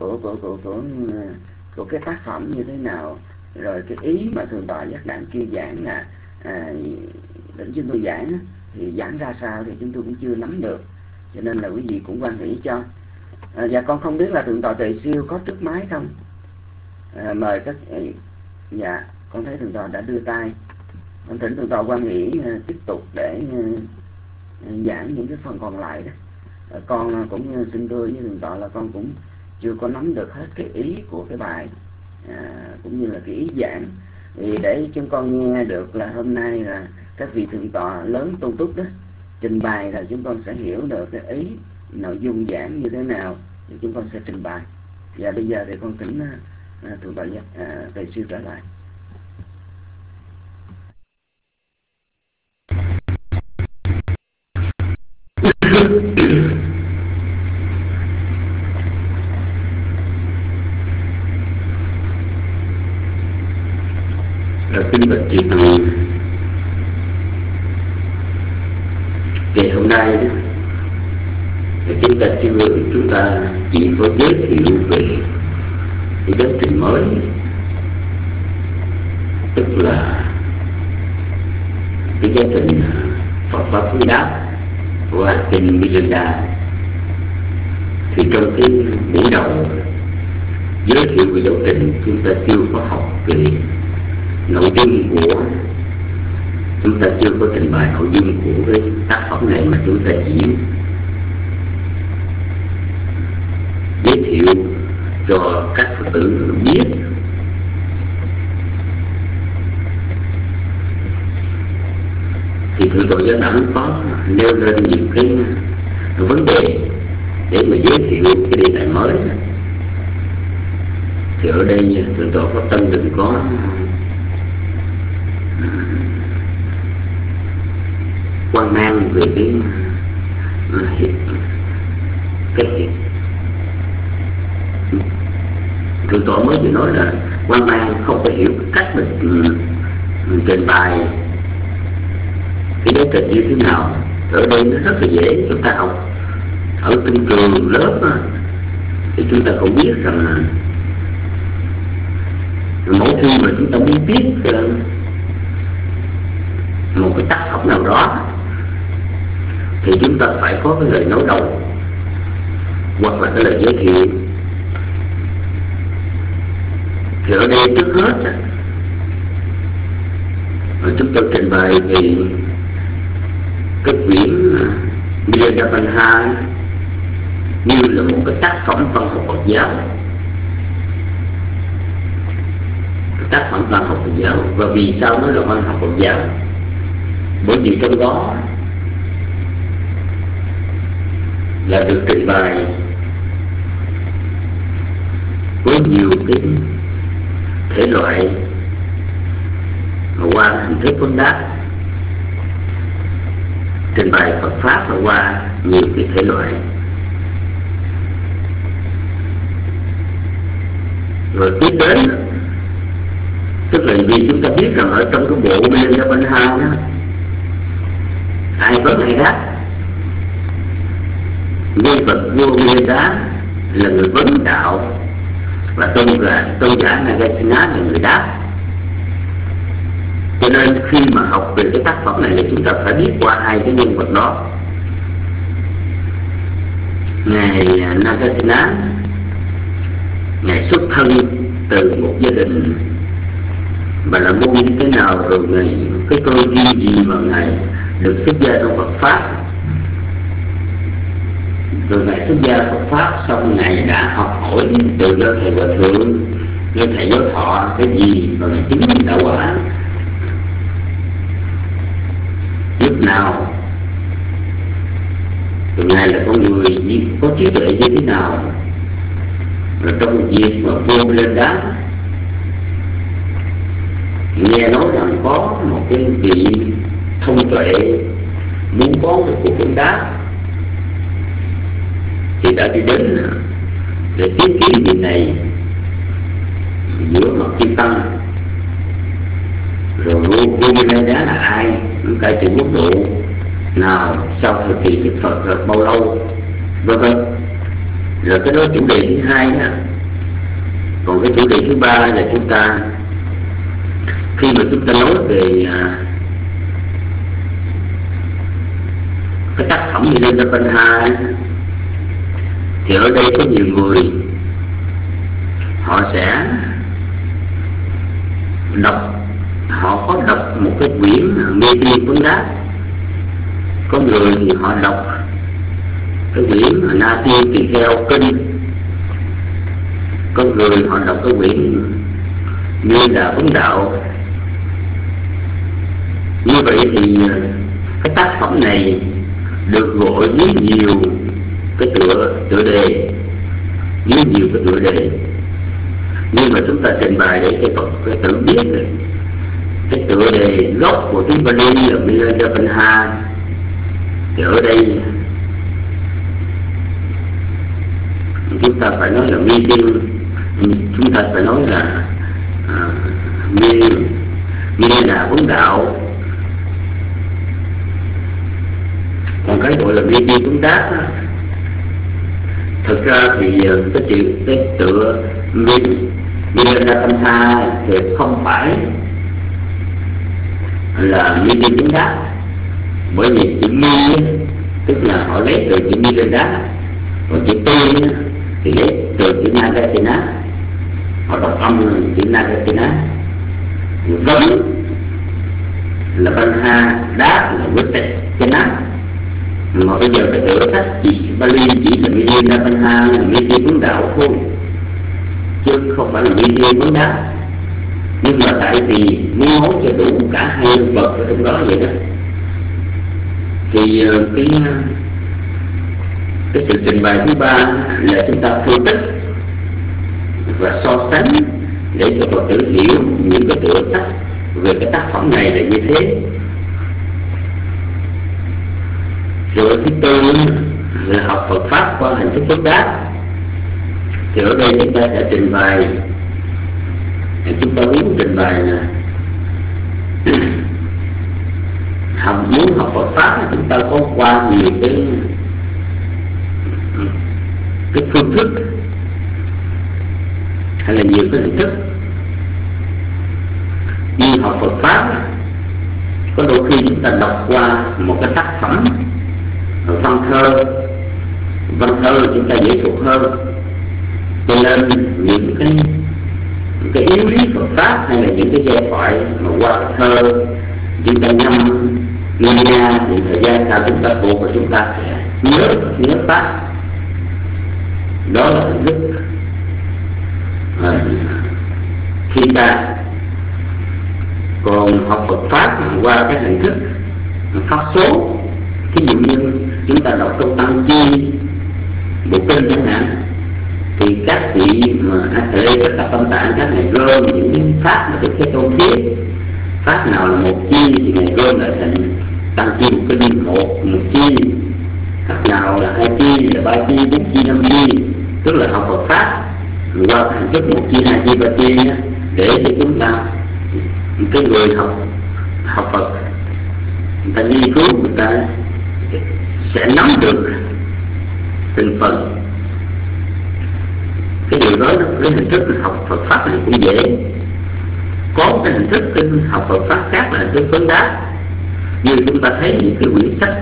cái tác phẩm như thế nào, rồi cái ý mà Thượng tọa Giác Đẳng kia giảng là đến chúng tôi giảng thì giảng ra sao thì chúng tôi cũng chưa nắm được. Cho nên là quý vị cũng quan nghĩ cho. Dạ, con không biết là Thượng tọa Từ Siêu có trước máy không? Mời các. Dạ, con thấy Thượng tọa đã đưa tay. Con thỉnh Thượng tọa quan nghĩ tiếp tục để giảng những cái phần còn lại đó. Con cũng xin thưa với Thượng tọa là con cũng chưa có nắm được hết cái ý của cái bài, cũng như là cái ý giảng. Thì để chúng con nghe được là hôm nay là các vị Thượng tọa lớn tu túc đó trình bày, là chúng con sẽ hiểu được cái ý nội dung giảng như thế nào thì chúng con sẽ trình bày. Và bây giờ thì con thỉnh Thượng tọa Từ Siêu trở lại. Kính bạch chư tăng, ngày hôm nay thì chúng ta chỉ có giới thiệu về cái giáo trình mới, tức là cái giáo trình Phật pháp Phương Đáp qua kinh Milanda. Thì trong cái buổi đầu giới thiệu về giáo trình, chúng ta chưa có học về nội dung của, chúng ta chưa có trình bày nội dung của cái tác phẩm này, mà chúng ta chỉ giới thiệu cho các Phật tử biết. Thì Thượng tọa Giác Đẳng có nêu lên những cái vấn đề để mà giới thiệu cái đề tài mới. Thì ở đây Thượng tọa Pháp Tân đừng có quan mang về cái Thượng tọa mới vừa nói là quan mang không phải hiểu cách mình trình bày cái giáo trình như thế nào. Ở đây nó rất là dễ chúng ta học. Ở trong trường lớp á, thì chúng ta cũng biết rằng là mỗi khi mà chúng ta muốn viết một cái tác phẩm nào đó thì chúng ta phải có cái lời nói đầu hoặc là cái lời giới thiệu. Thì ở đây trước hết chúng tôi trình bày về cái quyển Milarepa như là một cái tác phẩm văn học Phật giáo, tác phẩm văn học Phật giáo. Và vì sao nó là văn học Phật giáo? Bởi vì trong đó là được trình bày với nhiều cái thể loại qua hình thức vấn đáp, trình bày Phật pháp và qua nhiều cái thể loại. Rồi tiếp đến tức là vì chúng ta biết rằng ở trong cái bộ Milarepa đó, ai vấn ai đáp. Nhân vật vua Milarepa là người vấn đạo và tôn giả Nagarjuna là người đáp. Cho nên khi mà học về cái tác phẩm này thì chúng ta phải biết qua hai cái nhân vật đó. Ngài Nagarjuna, Ngài xuất thân từ một gia đình mà là môn như thế nào, rồi Ngài cái cơ duyên gì mà Ngài được xuất gia trong Phật pháp. Rồi Ngài xuất gia Phật pháp xong Ngài đã học hỏi từ do thầy Hòa Thượng, do thầy Giáo Thọ cái gì mà Ngài chứng minh đạo quả lúc nào. Rồi Ngài là con người có trí tuệ như thế nào. Rồi trong việc mà vua lên đá nghe nói rằng có một cái vị thông tuệ muốn có được cuộc vấn đáp thì đã đi đến để tiếp kiến vị này giữa mặt chư tăng. Rồi vua lên đá là ai, cai trị quốc độ nào, sau thời kỳ Đức Phật rồi bao lâu, vân vân. Rồi cái đó chủ đề thứ hai đó. Còn cái chủ đề thứ ba là chúng ta khi mà chúng ta nói về cái tác phẩm Milarepa thì ở đây có nhiều người họ sẽ đọc, họ có đọc một cái quyển Mê Tiên Vấn Đáp. Có người thì họ đọc cái quyển Na Tiên Tỳ Kheo Kinh. Có người họ đọc cái quyển Như Đà Vấn Đạo. Như vậy thì cái tác phẩm này được gọi với nhiều cái tựa đề, với nhiều cái tựa đề. Nhưng mà chúng ta trình bày để cho Phật cái tự biết được cái tựa đề gốc của tiếng Pali là Milarepa. Thì ở đây chúng ta phải nói là Mi Tiên, chúng ta phải nói là Mi Đà Vấn Đạo. Còn cái gọi là Mi Tiên Vấn Đáp thực ra thì cái tựa Milarepa thì không phải là Mi Tiên Vấn Đáp, bởi vì chữ Mi tức là họ lấy từ chữ Milarepa, còn chữ Tiên thì lấy từ chữ Nagarjuna, họ đọc âm chữ Nagarjuna. Vấn là Panha, đáp là Vittechana. Mà bây giờ cái tựa sách chỉ Bali chỉ là Milarepa là Mi Tiên Vấn Đạo thôi, chứ không phải là Mi Tiên Vấn Đáp. Nhưng mà tại vì muốn nói cho đủ cả hai nhân vật ở trong đó vậy đó, thì cái sự trình bày thứ ba là chúng ta phân tích và so sánh để cho Phật tử hiểu những cái tựa sách về cái tác phẩm này là như thế. Rồi thứ tư là học Phật pháp qua hình thức vấn đáp. Thì ở đây chúng ta sẽ trình bày, chúng ta muốn trình bày là muốn học Phật pháp chúng ta có qua nhiều cái phương thức hay là nhiều cái hình thức. Nhưng học Phật pháp có đôi khi chúng ta đọc qua một cái tác phẩm văn thơ chúng ta dễ thuộc hơn, cho nên những cái yếu lý Phật pháp hay là những cái giai thoại mà qua thơ chúng ta ngâm nghe thì thời gian sau chúng ta thuộc và chúng ta sẽ nhớ pháp. Đó là hình thức. Khi ta còn học Phật pháp qua cái hình thức pháp số, ví dụ như chúng ta đọc trong Tăng Chi bộ kinh chẳng hạn, thì các vị mà ở đây tất cả tâm tạng các ngài gom những cái pháp mà Đức Thế Tôn thiết. Pháp nào là một chi thì ngài gom lại thành Tăng Chi bộ kinh một chi, pháp nào là hai chi, là ba chi, bốn chi, năm chi, tức là học Phật pháp qua hình thức một chi, hai chi, ba chi để cho chúng ta, cái người học Phật, người ta nghiên cứu, người ta sẽ nắm được từng phần. Cái điều đó, cái hình thức học Phật pháp này cũng dễ. Có cái hình thức học Phật pháp khác là hình thức vấn đáp. Như chúng ta thấy những cái quyển sách,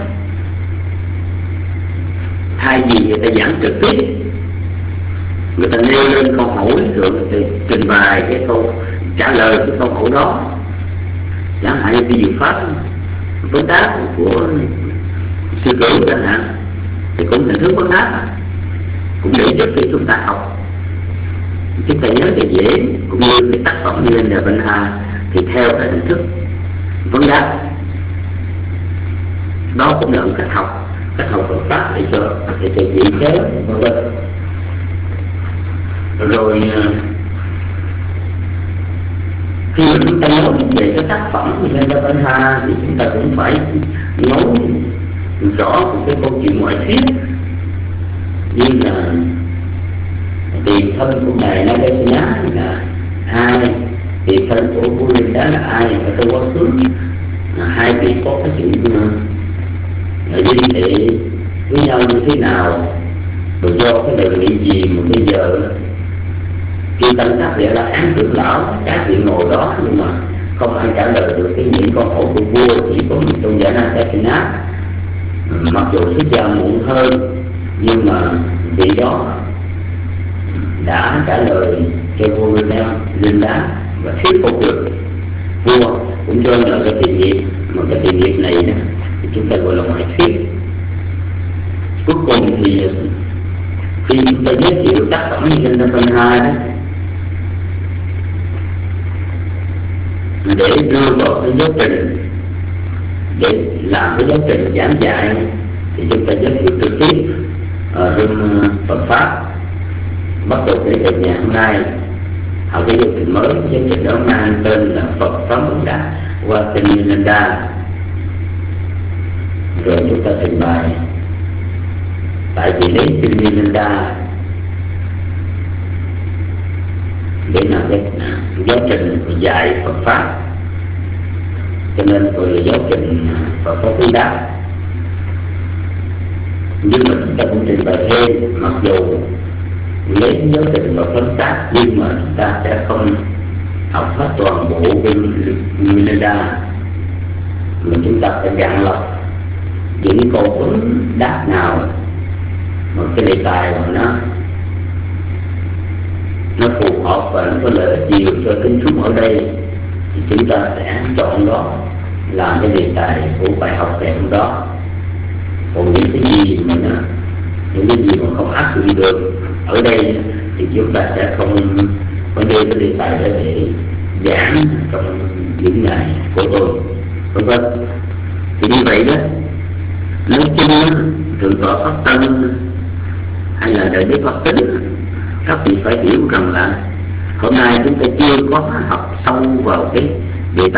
thay vì người ta giảng trực tiếp, người ta nêu lên câu hỏi rồi người ta trình bày cái câu trả lời cái câu hỏi đó. Chẳng hạn như cái diệu pháp vấn đáp của sư cử chẳng hạn, thì cũng hình thức vấn đáp, cũng để giúp cho chúng ta học, chúng ta nhớ cho dễ. Cũng như cái tác phẩm như Linh Đà Vinh Hà thì theo cái hình thức vấn đáp, đó cũng là một cách học Phật pháp để cho vị thế vân vân. Rồi khi chúng ta nói về cái tác phẩm như Linh Đà Vinh Hà thì chúng ta cũng phải nói rõ một cái câu chuyện ngoại thuyết, như là tiền thân của ngài Nagasena là ai, tiền thân của vua Linh đó là ai ở trong quá khứ, hai vị có cái sự liên hệ với nhau như thế nào, rồi do cái đề nghị gì mà bây giờ khi tăng các vị là án trưởng lão các vị ngồi đó nhưng mà không ai trả lời được những câu hỏi của vua, chỉ có một tôn giả Nagasena. Mặc dù xuất gia muộn hơn nhưng mà vị đó đã trả lời cho vua Linh Đá và thuyết phục được vua, cũng cho là cái tiền nghiệp. Mà cái tiền nghiệp này đó, thì chúng ta gọi là ngoại thuyết. Cuối cùng thì khi chúng ta giới thiệu tác phẩm như Linh Đà Vinh Hà đó, để đưa vào cái giáo trình, để làm cái giáo trình giảng dạy, thì chúng ta giới thiệu trực tiếp ở trong Phật pháp. Bắt đầu kể từ ngày hôm nay học cái giáo trình mới. Giáo trình đó mang tên là Phật pháp vấn đáp qua kinh Linh Đà. Rồi chúng ta trình bày tại vì lấy kinh Linh Đà để làm cái giáo trình dạy Phật pháp, cho nên gọi là giáo trình Phật pháp vấn đáp. Nhưng mà chúng ta cũng trình bày thêm, mặc dù lấy giáo trình và phân tác nhưng mà chúng ta sẽ không học hết toàn bộ kinh Linh Đà, mà chúng ta phải chọn lọc những câu vấn đáp nào mà cái đề tài của nó phù hợp và nó có lợi ích nhiều cho tín chúng ở đây, thì chúng ta sẽ chọn đó làm cái đề tài của bài học ngày hôm đó. Còn những cái gì mà không áp dụng được ở đây thì chúng ta sẽ không đưa cái đề tài để giảng trong những ngày của tôi, vân vân. Thì như vậy đó, nói chung thượng tọa Pháp Tân hay là đại đức Pháp Tính, các vị phải hiểu rằng là hôm nay chúng ta chưa có học sâu vào cái đề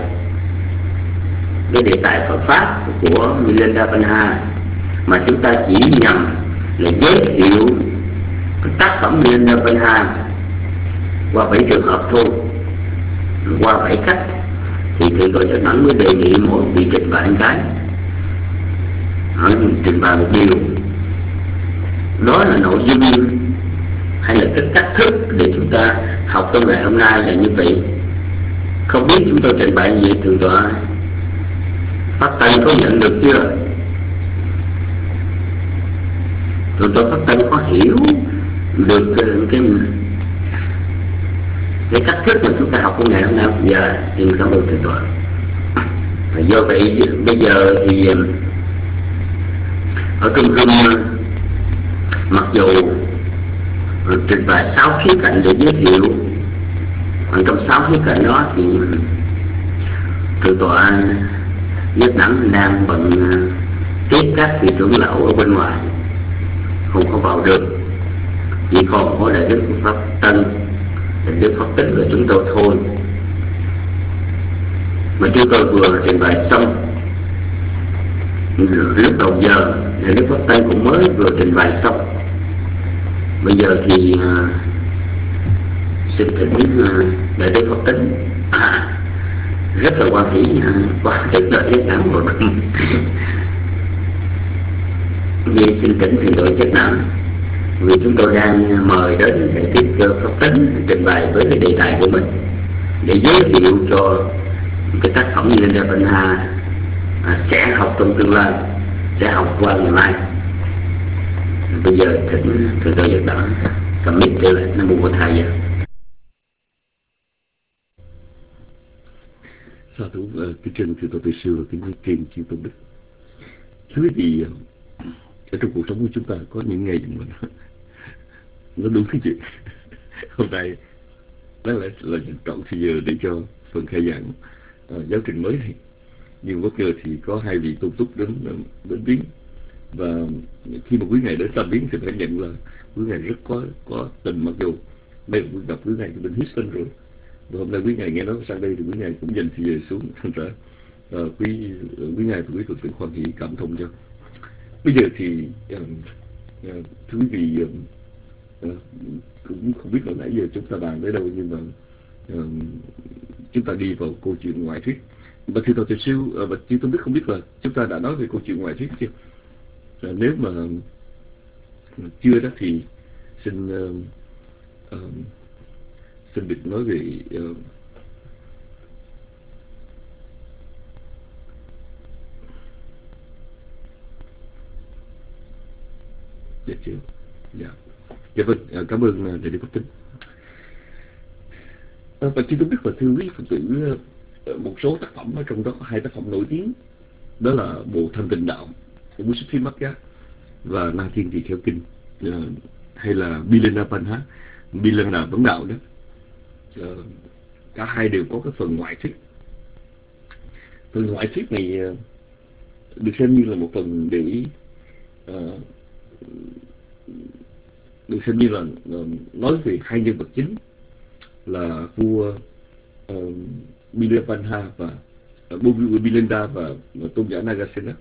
tài Phật pháp của Milinda Panha, mà chúng ta chỉ nhằm là giới thiệu cái tác phẩm Milinda Panha qua 7 trường hợp thôi, qua 7 cách. thì thượng tọa Giác Đẳng mới đề nghị mỗi vị trình bày cái, trình bày một điều, đó là nội dung hay là cái cách thức để chúng ta học trong ngày hôm nay là như vậy. Không biết chúng tôi trình bày gì thượng tọa Phát Tân có nhận được chưa? Thượng tọa Phát Tân có hiểu được cái cách thức mà chúng ta học trong ngày hôm nay? Dạ, xin cảm ơn thượng tọa. Do vậy bây giờ thì ở trong kinh, mặc dù trình bày 6 khía cạnh để giới thiệu, trong 6 khía cạnh đó thì thượng tọa Giác Đẳng đang bận tiếp các vị trưởng lão ở bên ngoài, không có vào được, chỉ còn có đại đức Pháp Tân, đại đức Pháp Tĩnh của chúng tôi thôi. Mà chúng tôi vừa trình bày xong, lúc đầu giờ đại đức Pháp Tân cũng mới vừa trình bày xong. Bây giờ thì xin thỉnh đại đức Pháp Tĩnh rất là quan hỷ qua rất là Giác Đẳng một vì xin thỉnh thượng tọa Giác Đẳng, vì chúng tôi đang mời đến đại đức Pháp Tĩnh trình bày với cái đề tài của mình để giới thiệu cho cái tác phẩm Milendapanha sẽ học trong tương lai, sẽ học qua ngày mai. Bây giờ thỉnh thượng tọa Giác Đẳng cầm mic trở lại. Nam mô Bổn Thầy vậy. Sa thú kính trân thượng tọa Từ Sư và kính trên chư tôn đức. Thưa quý vị, ở trong cuộc sống của chúng ta có những ngày mà nó đúng cái chuyện. Hôm nay đó là trọn thời giờ để cho phần khai giảng giáo trình mới này, nhưng bất ngờ thì có 2 vị tôn túc đến viếng, và khi mà quý ngài đến thăm viếng thì phải nhận là quý ngài rất có tình, mặc dù đây là gặp quý ngài bên Houston rồi, và hôm nay quý ngài nghe nói sang đây thì quý ngài cũng dành thì về xuống, thành ra quý ngài và quý Phật tử hoan hỷ cảm thông cho. Bây giờ thì thưa quý vị, cũng không biết là nãy giờ chúng ta bàn tới đâu, nhưng mà chúng ta đi vào câu chuyện ngoại thuyết. Và thưa tọa Từ Sư và chư tôn đức, không biết là chúng ta đã nói về câu chuyện ngoại thuyết chưa? Nếu mà chưa đó thì xin được nói về dạ chưa? Dạ. Dạ vâng, cảm ơn đại đức Pháp Tĩnh. Và chư tôn đức và thưa quý Phật tử, một số tác phẩm ở trong đó có 2 tác phẩm nổi tiếng, đó là bộ Thanh Tịnh Đạo của Mussaphi-Magga và Na Thiên Tỳ Kheo Kinh, hay là Milendapanha, Milenda Vấn Đạo đó. Cả 2 đều có cái phần ngoại thuyết. Phần ngoại thuyết này được xem như là một phần để được xem như là nói về 2 nhân vật chính là vua Milendapanha và Milenda và tôn giả Nagasena.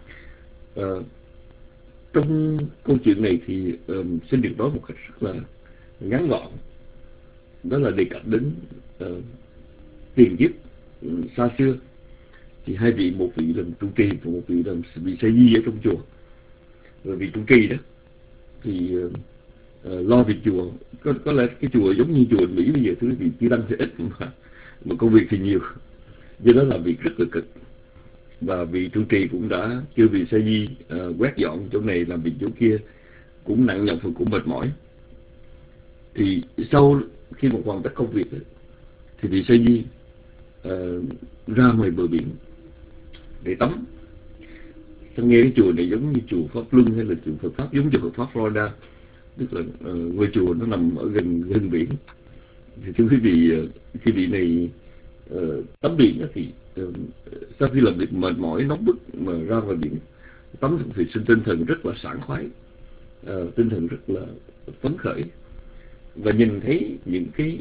Trong câu chuyện này thì xin được nói một cách rất là ngắn gọn, đó là đề cập đến tiền kiếp xa xưa thì 2 vị, một vị làm trụ trì và một vị làm vị sa di ở trong chùa. Rồi vị trụ trì đó thì lo việc chùa, có lẽ cái chùa giống như chùa Mỹ bây giờ, thứ vị chỉ đăng thì ít mà công việc thì nhiều, do đó làm việc rất là cực. Và vị trụ trì cũng đã kêu vị sa di quét dọn chỗ này, làm việc chỗ kia, cũng nặng nhọc và cũng mệt mỏi. Thì sau khi mà hoàn tất công việc thì vị sa di ra ngoài bờ biển để tắm. Tôi nghe cái chùa này giống như chùa Pháp Luân hay là chùa Phật Pháp, giống chùa Phật Pháp Florida, tức là ngôi chùa nó nằm ở gần biển. Thì thưa quý vị, khi vị này tắm biển thì sau khi làm việc mệt mỏi nóng bức mà ra ngoài biển tắm thì tinh thần rất là sảng khoái, tinh thần rất là phấn khởi, và nhìn thấy những cái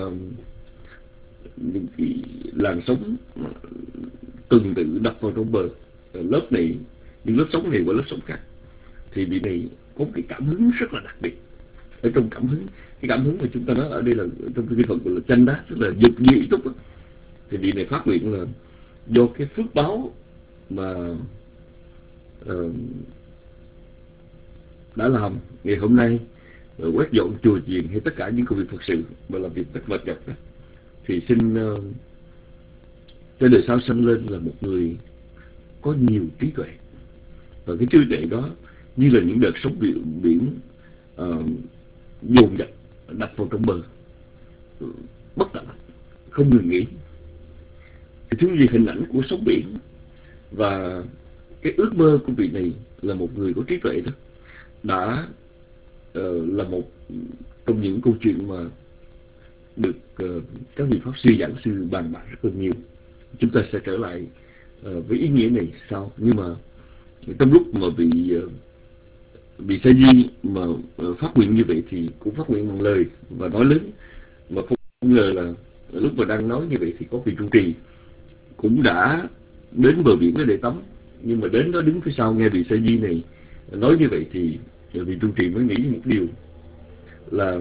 làn sóng tuần tự đập vào trong bờ, lớp này những lớp sóng này và lớp sóng khác, thì vị này có một cái cảm hứng rất là đặc biệt. Ở trong cảm hứng, cái cảm hứng mà chúng ta nói ở đây là trong cái phần gọi là chanh đá, tức là dục như ý túc, thì vị này phát nguyện là do cái phước báo mà đã làm ngày hôm nay, quét dọn chùa chiền hay tất cả những công việc Phật sự mà làm việc rất mệt nhọc đó, thì xin cho đời sau sanh lên là một người có nhiều trí tuệ. Và cái trí tuệ đó như là những đợt sóng biển dồn dập đập vào trong bờ, bất tận, không ngừng nghỉ. Thì thứ gì hình ảnh của sóng biển và cái ước mơ của vị này là một người có trí tuệ đó đã là một trong những câu chuyện mà được các vị pháp sư giảng sư bàn bạc rất là nhiều. Chúng ta sẽ trở lại với ý nghĩa này sau. Nhưng mà trong lúc mà vị Sa Di mà phát nguyện như vậy thì cũng phát nguyện bằng lời và nói lớn, mà không ngờ là lúc mà đang nói như vậy thì có vị trụ trì cũng đã đến bờ biển để tắm. Nhưng mà đến đó đứng phía sau nghe vị Sa Di này nói như vậy thì vị trụ trì mới nghĩ một điều là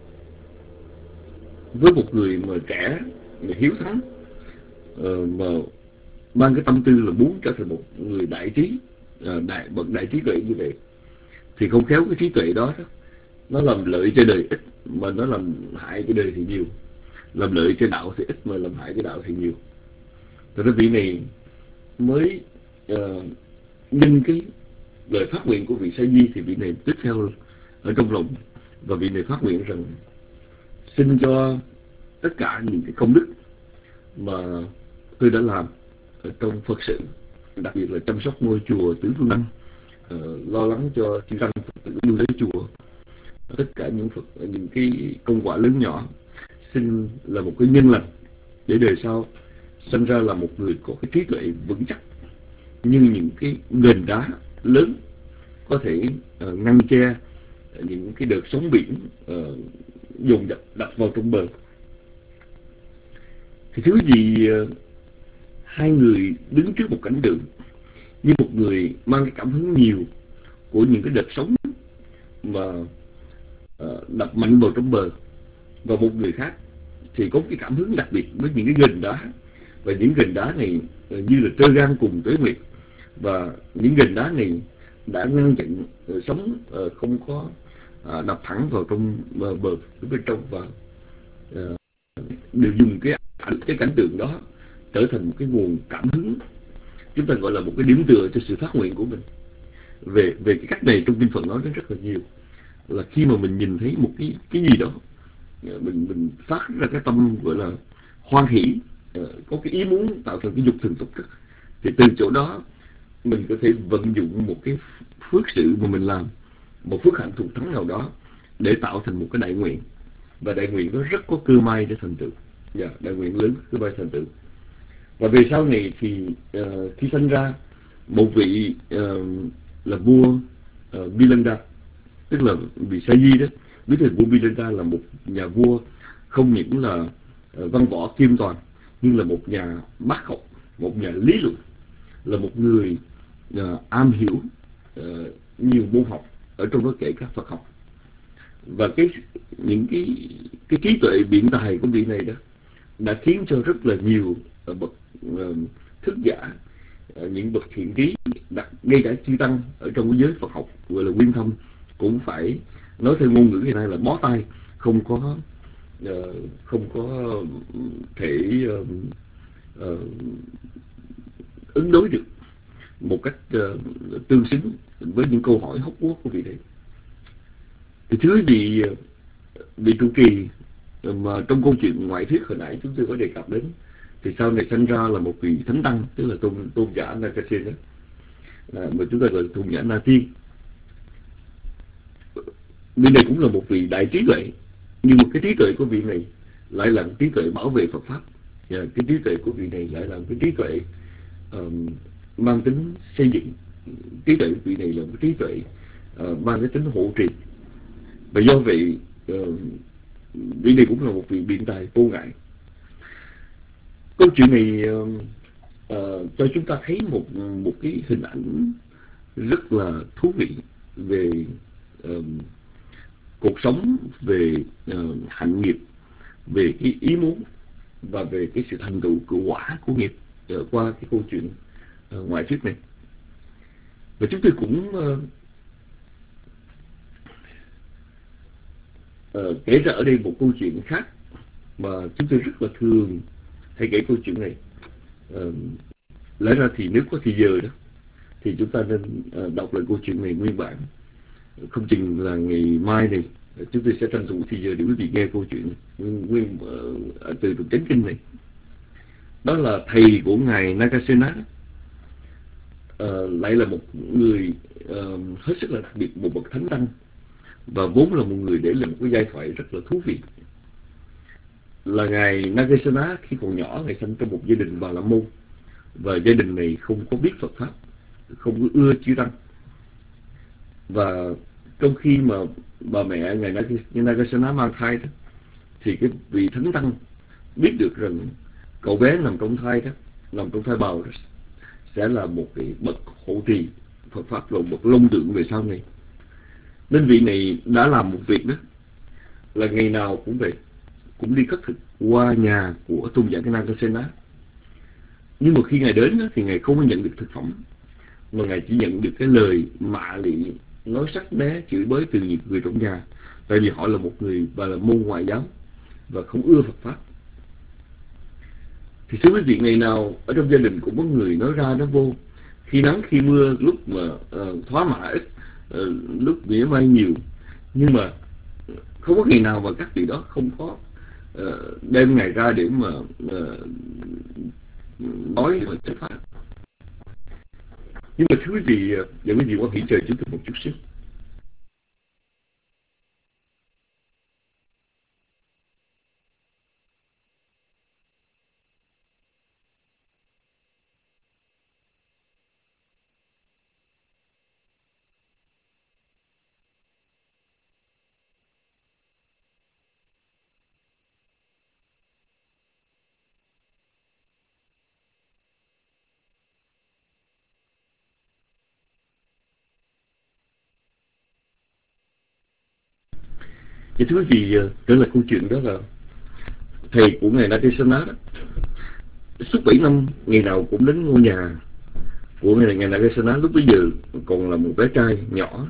với một người mà trẻ, mà hiếu thắng, mà mang cái tâm tư là muốn trở thành một người đại trí, bậc đại trí tuệ như vậy, thì không khéo cái trí tuệ đó nó làm lợi cho đời ít mà nó làm hại cái đời thì nhiều, làm lợi cho đạo thì ít mà làm hại cái đạo thì nhiều. Thật ra vị này mới nhân cái lời phát nguyện của vị Sa Di thì vị này tiếp theo ở trong lòng, và vị này phát nguyện rằng xin cho tất cả những cái công đức mà tôi đã làm ở trong Phật sự, đặc biệt là chăm sóc ngôi chùa Tứ Phương Đăng, lo lắng cho chư tăng Phật tử lưu tới chùa, tất cả những cái công quả lớn nhỏ, xin là một cái nhân lành để đời sau sinh ra là một người có cái trí tuệ vững chắc như những cái nền đá lớn có thể ngăn che những cái đợt sóng biển dồn dập đập vào trong bờ. Thì thứ gì hai người đứng trước một cảnh tượng, như một người mang cái cảm hứng nhiều của những cái đợt sóng mà đập mạnh vào trong bờ, và một người khác thì có cái cảm hứng đặc biệt với những cái gành đá, và những gành đá này như là trơ gan cùng tuế nguyệt, và những gành đá này đã ngăn chặn sóng không có đập thẳng vào trong bờ bên trong, và đều dùng cái cảnh tượng đó trở thành một cái nguồn cảm hứng, chúng ta gọi là một cái điểm tựa cho sự phát nguyện của mình. Về cái cách này trong kinh Phật nói đến rất là nhiều, là khi mà mình nhìn thấy một cái gì đó, mình phát ra cái tâm gọi là hoan hỷ, có cái ý muốn tạo thành cái dục thường tục đó, thì từ chỗ đó mình có thể vận dụng một cái phước sự mà mình làm, một phước hạnh thù thắng nào đó để tạo thành một cái đại nguyện, và đại nguyện nó rất có cơ may để thành tựu. Đại nguyện lớn cơ may thành tựu. Và về sau này thì khi sinh ra một vị là vua Bilanda, tức là vị Sa Di đó, biết là vua Bilanda là một nhà vua không những là văn võ kiêm toàn, nhưng là một nhà bác học, một nhà lý luận, là một người am hiểu nhiều môn học, ở trong đó kể cả Phật học. Và những cái trí tuệ biện tài của vị này đó đã khiến cho rất là nhiều bậc thức giả, những bậc thiện trí, ngay cả chư tăng ở trong cái giới Phật học gọi là nguyên thâm, cũng phải nói theo ngôn ngữ hiện nay là bó tay, không có thể ứng đối được một cách tương xứng với những câu hỏi hóc búa của vị đấy. Thì thứ vị trụ trì mà trong câu chuyện ngoại thuyết hồi nãy chúng tôi có đề cập đến, thì sau này sinh ra là một vị thánh tăng, tức là tôn giả Na Ca Sen đó, mà chúng ta gọi là tôn giả Na Tiên. Vị này cũng là một vị đại trí tuệ, nhưng một cái trí tuệ của vị này lại là trí tuệ bảo vệ Phật pháp. Cái trí tuệ của vị này lại là cái trí tuệ mang tính xây dựng. Trí tuệ của vị này là một trí tuệ mang cái tính hộ trì. Và do vậy vị này cũng là một vị biện tài vô ngại. Câu chuyện này cho chúng ta thấy một cái hình ảnh rất là thú vị về cuộc sống, về hạnh nghiệp, về cái ý muốn và về cái sự thành tựu của quả của nghiệp qua cái câu chuyện ngoại thuyết này. Và chúng tôi cũng kể ra ở đây một câu chuyện khác mà chúng tôi rất là thường hay kể câu chuyện này. Lẽ ra thì nếu có thì giờ đó thì chúng ta nên đọc lại câu chuyện này nguyên bản. Không chừng là ngày mai này chúng tôi sẽ tranh thủ thì giờ để quý vị nghe câu chuyện nguyên từ trong chánh kinh này. Đó là thầy của ngài Nagasena, lại là một người hết sức là đặc biệt, một bậc thánh tăng, và vốn là một người để làm một cái giai thoại rất là thú vị. Là ngài Nagasena khi còn nhỏ, ngài sinh trong một gia đình Bà La Môn, và gia đình này không có biết Phật pháp, không có ưa chư tăng. Và trong khi mà bà mẹ ngài Nagasena mang thai đó, thì cái vị thánh tăng biết được rằng cậu bé nằm trong thai đó, nằm trong thai bào đó, sẽ là một cái bậc hộ trì Phật pháp, rồi một long tượng về sau này. Nên vị này đã làm một việc đó, là ngày nào cũng vậy, cũng đi khất thực qua nhà của tôn giả Nagasena. Nhưng mà khi ngài đến đó, thì ngài không có nhận được thực phẩm, mà ngài chỉ nhận được cái lời mạ lị, nói sắc né, chửi bới từ những người trong nhà, tại vì họ là một người Bà La Môn ngoại giáo và không ưa Phật pháp. Thì thưa quý vị, ngày nào ở trong gia đình cũng có người nói ra nói vô, khi nắng khi mưa, lúc mà thoá mạ ít, lúc mỉa mai nhiều, nhưng mà không có ngày nào mà các vị đó không có đem ngài ra để mà nói về Phật pháp. Nhưng mà thưa quý vị, và quý vị quan hỷ chờ chúng tôi một chút xíu. Thì thưa quý vị, trở lại câu chuyện đó là thầy của ngài Nagasena đó, suốt 7 năm ngày nào cũng đến ngôi nhà của ngài Nagasena, lúc bấy giờ còn là một bé trai nhỏ.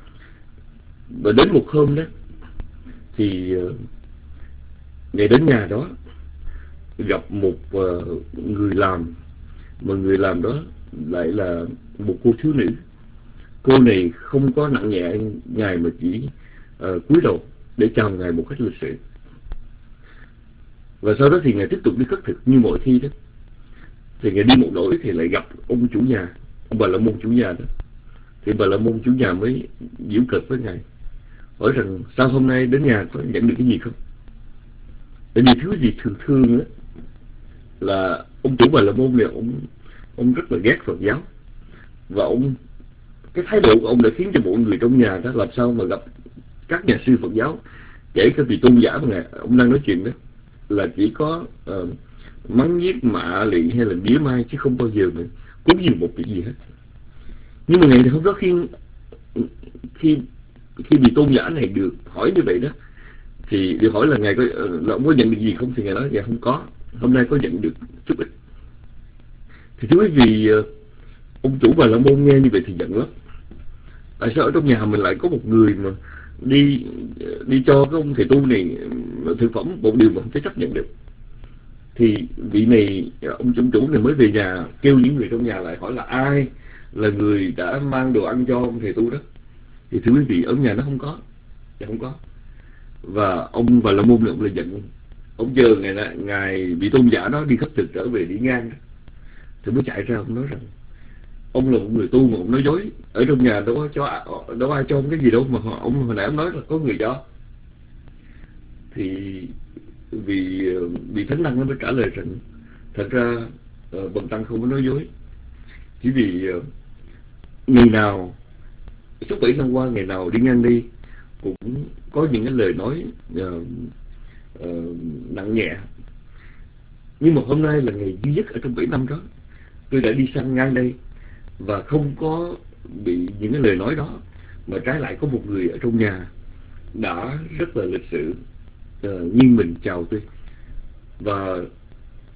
Và đến một hôm đó thì ngài đến nhà đó gặp một người làm, mà người làm đó lại là một cô thiếu nữ. Cô này không có nặng nhẹ ngài, mà chỉ cúi đầu để chào ngài một cách lịch sự. Và sau đó thì ngài tiếp tục đi khất thực như mọi khi đó. Thì ngài đi một nỗi thì lại gặp ông chủ nhà, ông Bà La Môn chủ nhà đó. Thì Bà La Môn chủ nhà mới giễu cợt với ngài, hỏi rằng sao hôm nay đến nhà có nhận được cái gì không. Tại vì thứ gì thường đó là ông chủ Bà La Môn này, ông rất là ghét Phật giáo, và cái thái độ của ông đã khiến cho mọi người trong nhà đó làm sao mà gặp các nhà sư Phật giáo, kể cả vị tôn giả mà ông đang nói chuyện đó, là chỉ có mắng nhiếc, mạ lị hay là mỉa mai, chứ không bao giờ mà cúng dường một việc gì hết. Nhưng mà ngày hôm đó khi vị tôn giả này được hỏi như vậy đó, thì được hỏi là ngài là ông có nhận được gì không, thì ngài nói dạ không có, hôm nay có nhận được chút ít. Thì thưa quý vị, ông chủ Bà La Môn nghe như vậy thì giận lắm. Tại sao ở trong nhà mình lại có một người mà đi cho cái ông thầy tu này thực phẩm, một điều mà không thể chấp nhận được. Thì vị này, ông chủ này mới về nhà kêu những người trong nhà lại hỏi là ai là người đã mang đồ ăn cho ông thầy tu đó. Thì thưa quý vị, ở nhà nó không có. Và ông Bà La Môn này, ông lại giận. Ông chờ ngài vị tôn giả đó đi khất thực trở về đi ngang đó. Thì mới chạy ra, ông nói rằng ông là một người tu mà ông nói dối, ở trong nhà đâu ai cho ông cái gì đâu, mà ông hồi nãy ông nói là có người cho. Thì vì thánh tăng nó mới trả lời rằng thật ra bần tăng không có nói dối, chỉ vì ngày nào suốt 7 năm qua, ngày nào đi ngang đi cũng có những cái lời nói nặng nhẹ. Nhưng mà hôm nay là ngày duy nhất ở trong 7 năm đó tôi đã đi sang ngang đây và không có bị những cái lời nói đó, mà trái lại có một người ở trong nhà đã rất là lịch sự nghiêng mình chào tôi. Và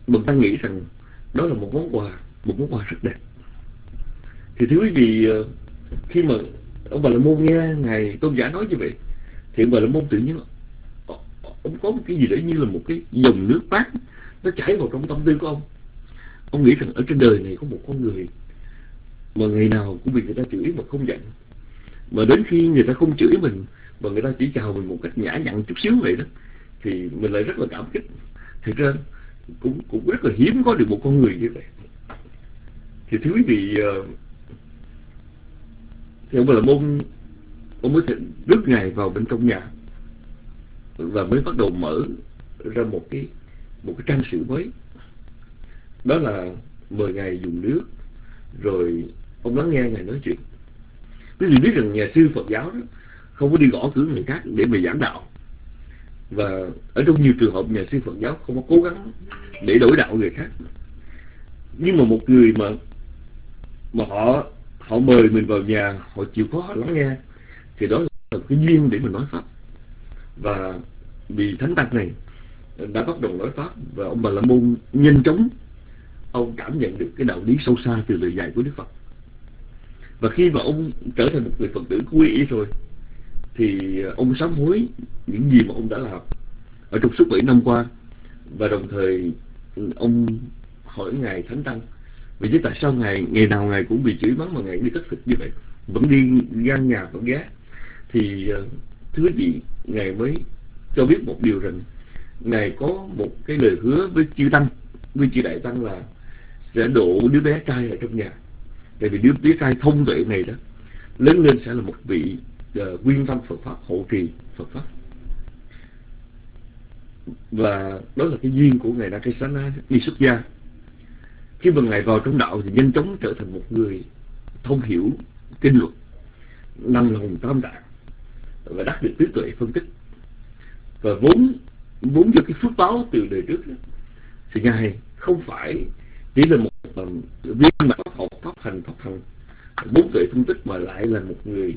mình ta nghĩ rằng đó là một món quà rất đẹp. Thì thưa quý vị, khi mà ông Bà La Môn nghe ngài tôn giả nói như vậy, thì ông Bà La Môn tự nhiên ông có một cái gì đấy như là một cái dòng nước mát nó chảy vào trong tâm tư của ông. Ông nghĩ rằng ở trên đời này có một con người mà ngày nào cũng bị người ta chửi mà không giận, mà đến khi người ta không chửi mình mà người ta chỉ chào mình một cách nhã nhặn chút xíu vậy đó, thì mình lại rất là cảm kích. Thực ra cũng rất là hiếm có được một con người như vậy. Thì thưa quý vị, thì ông Bà La Môn ông mới rước ngài vào bên trong nhà và mới bắt đầu mở ra một cái trang sử mới. Đó là mời ngài dùng nước, rồi ông lắng nghe ngài nói chuyện. Quý vị biết rằng nhà sư Phật giáo đó không có đi gõ cửa người khác để mà giảng đạo, và ở trong nhiều trường hợp nhà sư Phật giáo không có cố gắng để đổi đạo người khác. Nhưng mà một người mà họ mời mình vào nhà, họ chịu khó lắng nghe, thì đó là cái duyên để mình nói pháp. Và vì thánh tăng này đã bắt đầu nói pháp, và ông Bà La Môn nhanh chóng ông cảm nhận được cái đạo lý sâu xa từ lời dạy của Đức Phật. Và khi mà ông trở thành một người Phật tử quy y rồi, thì ông sám hối những gì mà ông đã làm ở trong suốt 7 năm qua. Và đồng thời ông hỏi ngài thánh tăng, vì chứ tại sao ngày nào ngài cũng bị chửi mắng mà ngài đi cất thực như vậy, vẫn đi gan nhà vẫn ghé. Thì thưa quý vị, ngài mới cho biết một điều rằng ngài có một cái lời hứa với chư tăng, với chư đại tăng, là sẽ độ đứa bé trai ở trong nhà. Tại vì đứa bé trai thông tuệ này đó lớn lên sẽ là một vị quyên tâm Phật pháp, hộ trì Phật pháp. Và đó là cái duyên của ngài Nakasana đi xuất gia. Khi mà ngài vào trong đạo thì nhanh chóng trở thành một người thông hiểu kinh luật, năng lòng tam tạng, và đắc được tứ tuệ phân tích. Và vốn do cái phước báo từ đời trước đó, thì ngài không phải chỉ là một viên mãn pháp học, pháp hành bốn tuệ phân tích, mà lại là một người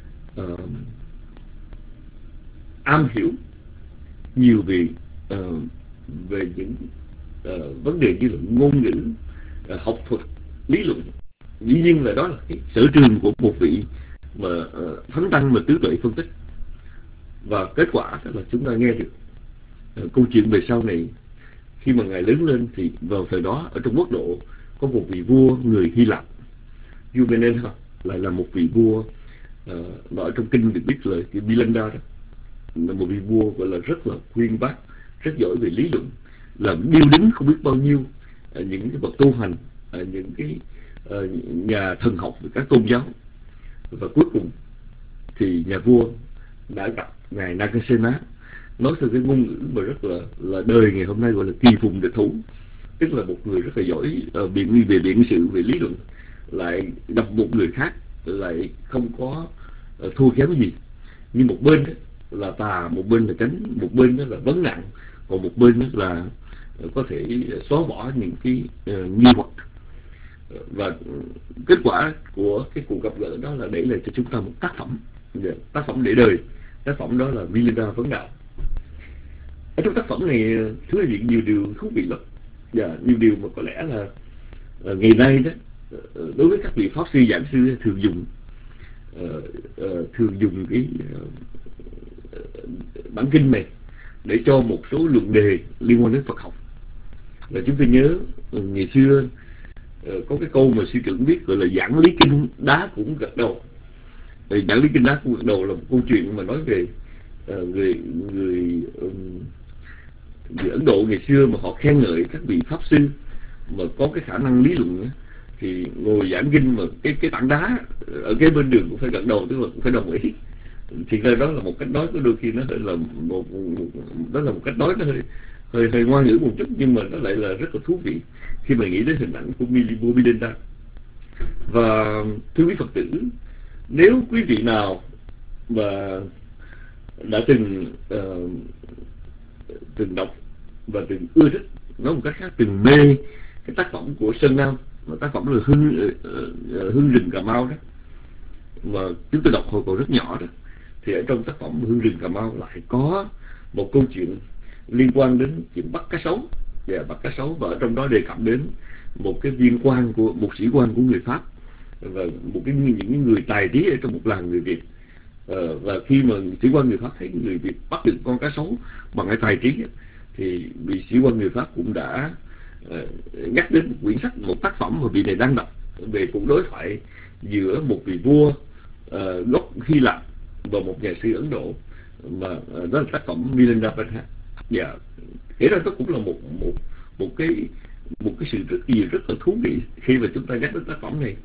am hiểu nhiều về những vấn đề như là ngôn ngữ, học thuật, lý luận. Dĩ nhiên là đó là cái sở trường của một vị mà thánh tăng mà tứ tuệ phân tích. Và kết quả đó là chúng ta nghe được câu chuyện về sau này. Khi mà ngài lớn lên thì vào thời đó ở trong quốc độ có một vị vua người Hy Lạp, Eumenes, lại là một vị vua mà ở trong kinh được biết là cái Milanda đó, là một vị vua gọi là rất là uyên bác, rất giỏi về lý luận, làm điêu đứng không biết bao nhiêu những cái bậc tu hành, những cái nhà thần học về các tôn giáo. Và cuối cùng thì nhà vua đã gặp ngài Nakasena, nói theo cái ngôn ngữ mà rất là đời ngày hôm nay gọi là kỳ phùng địch thủ, tức là một người rất là giỏi về biện sự, về lý luận, lại gặp một người khác lại không có thua kém gì. Nhưng một bên đó là tà, một bên là chánh, một bên đó là vấn nạn, còn một bên đó là có thể xóa bỏ những cái nghi hoặc. Và kết quả của cái cuộc gặp gỡ đó là để lại cho chúng ta một tác phẩm để đời. Tác phẩm đó là Milinda vấn đạo. Ở trong tác phẩm này thưa quý vị, nhiều điều thú vị lắm, và nhiều điều mà có lẽ là ngày nay đó đối với các vị pháp sư giảng sư thường dùng cái bản kinh này để cho một số luận đề liên quan đến Phật học. Là chúng tôi nhớ ngày xưa có cái câu mà sư trưởng viết gọi là giảng lý kinh đá cũng gật đầu. Giảng lý kinh đá cũng gật đầu là một câu chuyện mà nói về người Ấn Độ ngày xưa mà họ khen ngợi các vị pháp sư mà có cái khả năng lý luận ấy, thì ngồi giảng kinh mà cái tảng đá ở cái bên đường cũng phải gật đầu, tức là cũng phải đồng ý. Thì đó là một cách nói có đôi khi nó là đó là một cách nói nó hơi ngoan ngữ một chút, nhưng mà nó lại là rất là thú vị khi mà nghĩ đến hình ảnh của Milinda. Và thưa quý Phật tử, nếu quý vị nào mà đã từng đọc và từng ưa thích, nói một cách khác từng mê cái tác phẩm của Sơn Nam, mà tác phẩm là Hương Rừng Cà Mau đó, mà chúng tôi đọc hồi còn rất nhỏ đó, thì ở trong tác phẩm Hương Rừng Cà Mau lại có một câu chuyện liên quan đến chuyện bắt cá sấu. bắt cá sấu, và ở trong đó đề cập đến một cái viên quan của một sĩ quan của người Pháp và những người tài trí ở trong một làng người Việt. Và khi mà sĩ quan người Pháp thấy người Việt bắt được con cá sấu bằng cái tài trí thì vị sĩ quan người Pháp cũng đã nhắc đến quyển sách, một tác phẩm mà vị này đang đọc về cuộc đối thoại giữa một vị vua gốc Hy Lạp và một nhà sư Ấn Độ, mà đó là tác phẩm Milinda-Bhatta. Thế ra đó cũng là một cái sự rất là thú vị khi mà chúng ta nhắc đến tác phẩm này.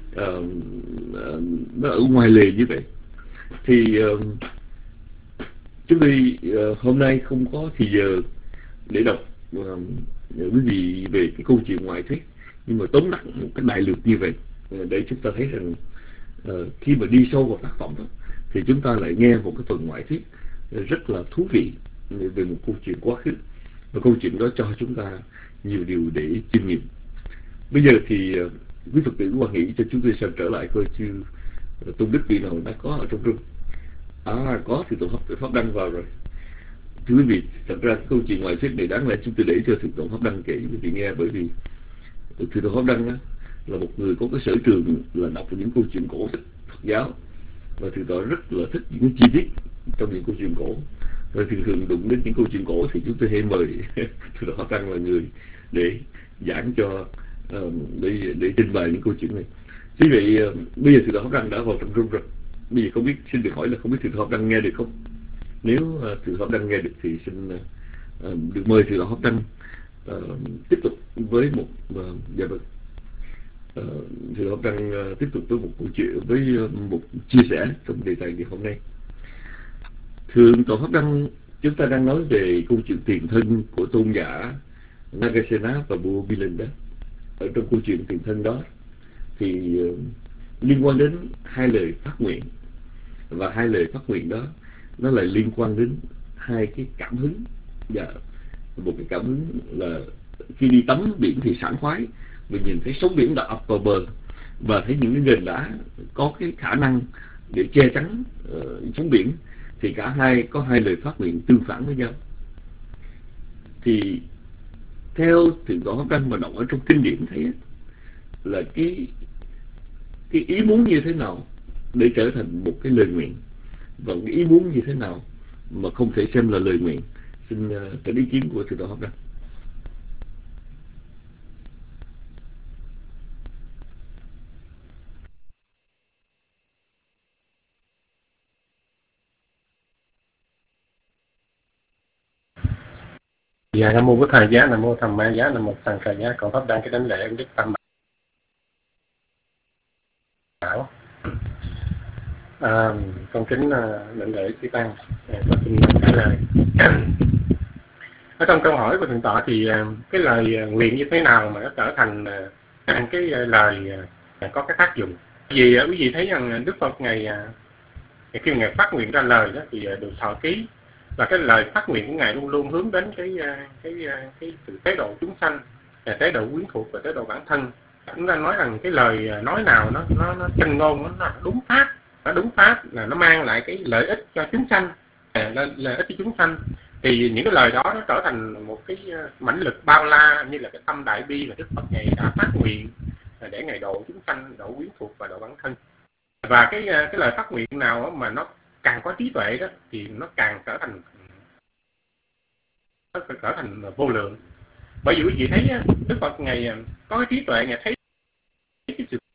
Nó ở ngoài lề như vậy. Thì chúng tôi hôm nay không có thì giờ để đọc quý vị về cái câu chuyện ngoại thuyết, nhưng mà tóm tắt một cái đại lược như vậy để chúng ta thấy rằng khi mà đi sâu vào tác phẩm đó, thì chúng ta lại nghe một cái phần ngoại thuyết rất là thú vị về một câu chuyện quá khứ, và câu chuyện đó cho chúng ta nhiều điều để chiêm nghiệm. Bây giờ thì quý Phật tử quan nghĩ cho chúng tôi xem trở lại coi chứ tôn đức vị nào đã có ở trong rừng. Có thì Tổ Pháp Đăng vào rồi. Thưa quý vị, thật ra câu chuyện ngoại thuyết này đáng lẽ chúng tôi để cho Thượng Tọa Pháp Đăng kể quý vị nghe, bởi vì Thượng Tọa Pháp Đăng là một người có cái sở trường là đọc những câu chuyện cổ tích Phật giáo, và Thượng Tọa rất là thích những chi tiết trong những câu chuyện cổ. Rồi thường đụng đến những câu chuyện cổ thì chúng tôi hay mời Thượng Tọa Pháp Đăng là người để giảng cho, để trình bày những câu chuyện này. Vì vậy bây giờ Thượng Tọa Pháp Đăng đã vào trong room rồi. Bây giờ không biết, xin được hỏi là không biết Thượng Tọa Pháp Đăng nghe được không? Nếu Thượng Tọa Pháp Đăng nghe được thì xin được mời Thượng Tọa Pháp Đăng tiếp tục với một Thượng Tọa Pháp Đăng tiếp tục với một câu chuyện, với một chia sẻ trong đề tài ngày hôm nay. Thượng Tọa Pháp Đăng, chúng ta đang nói về câu chuyện tiền thân của tôn giả Nagasena và vua Milinda. Ở trong câu chuyện tiền thân đó thì liên quan đến hai lời phát nguyện, và hai lời phát nguyện đó nó lại liên quan đến hai cái cảm hứng. Một cái cảm hứng là khi đi tắm biển thì sảng khoái, mình nhìn thấy sóng biển đập ập vào bờ và thấy những cái nền đá có cái khả năng để che chắn sóng biển, thì cả hai có hai lời phát nguyện tương phản với nhau. Thì theo Thượng Tọa Pháp Đăng mà đọc ở trong kinh điển thấy là cái ý muốn như thế nào để trở thành một cái lời nguyện, và cái ý muốn như thế nào mà không thể xem là lời nguyện. Xin cái ý kiến của Thượng Tọa Pháp Đăng. Dạ, Nam mô Bổn Thầy Giá, Nam mô Tham Ma Giá, Nam mô Sanh Ca Giá. Con Pháp Đăng cái đánh lễ ông Đức Tam Bảo. Con kính lệnh lễ chư tăng và xin trả lời. Ở trong câu hỏi của Thượng Tọa thì cái lời nguyện như thế nào mà nó trở thành cái lời có cái tác dụng? Vì quý vị thấy rằng Đức Phật ngày khi Ngài phát nguyện ra lời đó thì được thọ ký, và cái lời phát nguyện của Ngài luôn luôn hướng đến cái sự tế độ chúng sanh, tế độ quyến thuộc và tế độ bản thân. Chúng ta nói rằng cái lời nói nào nó chân ngôn, nó đúng pháp là nó mang lại cái lợi ích cho chúng sanh, lợi ích cho chúng sanh, thì những cái lời đó nó trở thành một cái mãnh lực bao la, như là cái tâm đại bi mà Đức Phật Ngài đã phát nguyện để Ngài độ chúng sanh, độ quyến thuộc và độ bản thân. Và cái lời phát nguyện nào mà nó càng có trí tuệ đó thì nó càng trở thành vô lượng. Bởi vì quý vị thấy Đức Phật Ngài có cái trí tuệ, Ngài thấy cái sự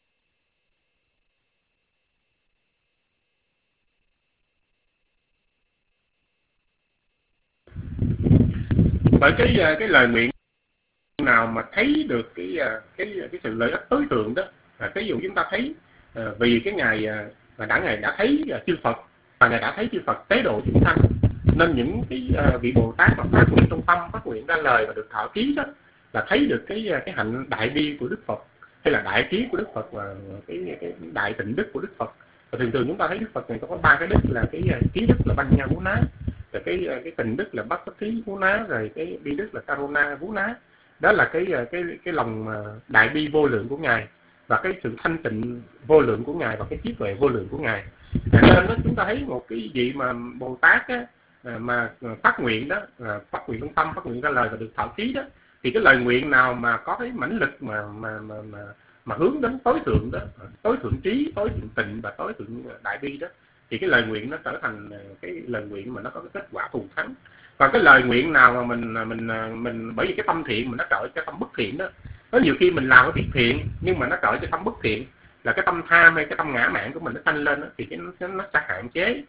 bởi cái lời nguyện nào mà thấy được cái sự lợi ích tối thượng đó. Ví dụ chúng ta thấy vì cái ngày mà Ngài đã thấy chư Phật, và Ngài đã thấy chư Phật tế độ chúng sanh, nên những cái vị Bồ Tát mà phát nguyện trong tâm, phát nguyện ra lời và được thọ ký đó, là thấy được cái hạnh đại bi của Đức Phật, hay là đại trí của Đức Phật, và cái đại tịnh đức của Đức Phật. Và thường chúng ta thấy Đức Phật này có ba cái đức, là cái trí đức là Banya Vú Ná, rồi cái tịnh đức là Bát Tất Thí Vú Ná, rồi cái bi đức là Karuna Vú Ná. Đó là cái lòng đại bi vô lượng của Ngài, và cái sự thanh tịnh vô lượng của Ngài, và cái trí tuệ vô lượng của Ngài. Nên đó, chúng ta thấy một cái vị mà Bồ Tát á, mà phát nguyện đó, phát nguyện trong tâm, phát nguyện ra lời và được thọ ký đó, Thì cái lời nguyện nào mà có cái mãnh lực mà hướng đến tối thượng đó, tối thượng trí, tối thượng tịnh và tối thượng đại bi đó, thì cái lời nguyện nó trở thành cái lời nguyện mà nó có cái kết quả thù thắng. Còn cái lời nguyện nào mà mình bởi vì cái tâm thiện mà nó trợ cho tâm bất thiện đó, có nhiều khi mình làm cái việc thiện nhưng mà nó trợ cho tâm bất thiện, là cái tâm tham hay cái tâm ngã mạn của mình nó sanh lên đó, thì nó sẽ hạn chế.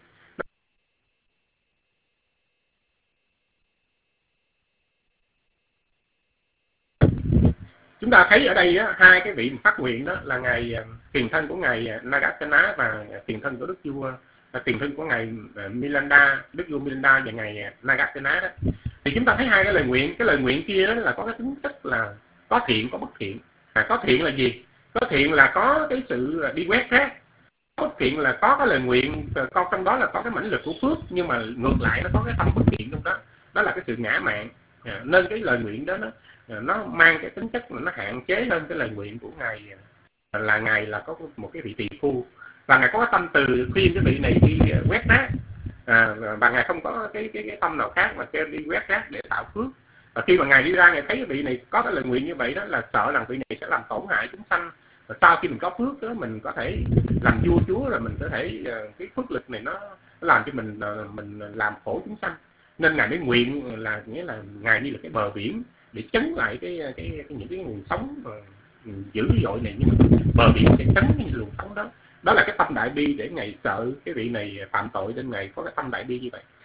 Chúng ta thấy ở đây á, hai cái vị phát nguyện đó là ngài tiền thân của ngài Nagasena và tiền thân của đức vua, tiền thân của ngài Milinda, đức vua Milinda và ngài Nagasena đó. Thì chúng ta thấy hai cái lời nguyện. Cái lời nguyện kia đó là có cái tính chất là có thiện có bất thiện. Có thiện là gì? Có thiện là có cái sự đi quét rác. Bất thiện là có cái lời nguyện, con trong đó là có cái mãnh lực của phước, nhưng mà ngược lại nó có cái tâm bất thiện trong đó. Đó là cái sự ngã mạn. Nên cái lời nguyện đó nó mang cái tính chất là nó hạn chế hơn cái lời nguyện của ngài là có một cái vị tỳ phu, và ngài có cái tâm từ khuyên cái vị này đi quét rác, và ngài không có cái tâm nào khác mà kêu đi quét rác để tạo phước. Và khi mà ngài đi ra, ngài thấy cái vị này có cái lời nguyện như vậy đó, là sợ rằng vị này sẽ làm tổn hại chúng sanh. Và sau khi mình có phước đó, mình có thể làm vua chúa, là mình có thể cái phước lực này nó làm cho mình làm khổ chúng sanh. Nên ngài mới nguyện là nghĩa là ngài như là cái bờ biển để chấn lại những cái nguồn sống mà dữ dội này, nhưng mà bờ biển sẽ chấn cái luồng sống đó. Đó là cái tâm đại bi để ngài sợ cái vị này phạm tội, nên ngài có cái tâm đại bi như vậy.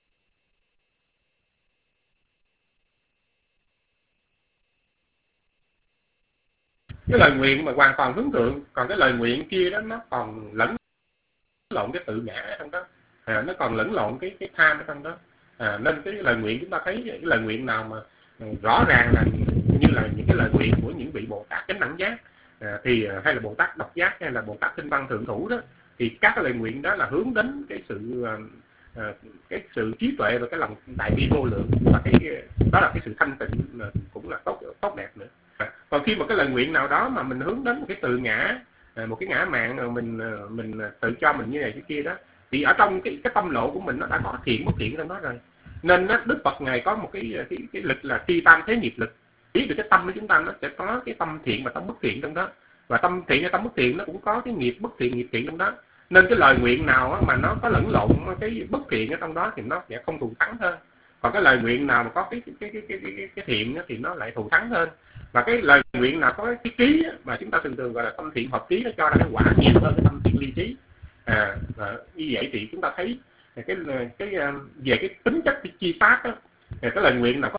Cái lời nguyện mà hoàn toàn hướng thượng, còn cái lời nguyện kia đó nó còn lẫn lộn cái tự ngã ở trong đó, nó còn lẫn lộn cái tham ở trong đó. Nên cái lời nguyện, chúng ta thấy cái lời nguyện nào mà rõ ràng là như là những cái lời nguyện của những vị Bồ Tát chánh đẳng giác, thì hay là Bồ Tát độc giác, hay là Bồ Tát tinh văn thượng thủ đó, thì các cái lời nguyện đó là hướng đến cái sự trí tuệ và cái lòng đại bi vô lượng, và đó là cái sự thanh tịnh, cũng là tốt đẹp nữa. Còn khi mà cái lời nguyện nào đó mà mình hướng đến một cái tự ngã, một cái ngã mạn, mình tự cho mình như này cái kia đó, thì ở trong cái tâm lộ của mình nó đã có thiện bất thiện trong đó rồi. Nên Đức Phật ngài có một cái lực là tri tam thế nghiệp lực. Biết được cái tâm của chúng ta nó sẽ có cái tâm thiện và tâm bất thiện trong đó, và tâm thiện hay tâm bất thiện nó cũng có cái nghiệp bất thiện nghiệp thiện trong đó. Nên cái lời nguyện nào mà nó có lẫn lộn cái bất thiện ở trong đó thì nó sẽ không thù thắng hơn. Còn cái lời nguyện nào mà có cái thiện thì nó lại thù thắng hơn. Và cái lời nguyện nào có cái trí mà chúng ta thường gọi là tâm thiện hợp trí, nó cho ra cái quả nhiều hơn cái tâm thiện ly trí. Như vậy thì chúng ta thấy về cái tính chất cái chi pháp đó, cái lời nguyện nào có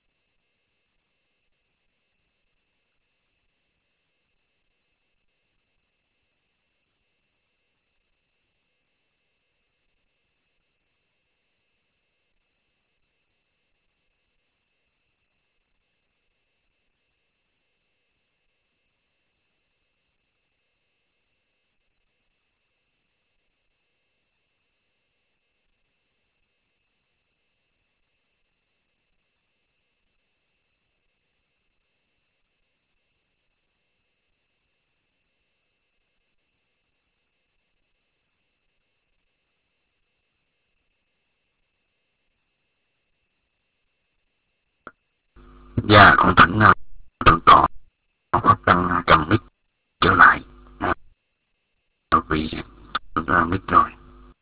Dạ, con thỉnh thượng tọa Pháp Đăng cầm mic trở lại. Vì mic rồi.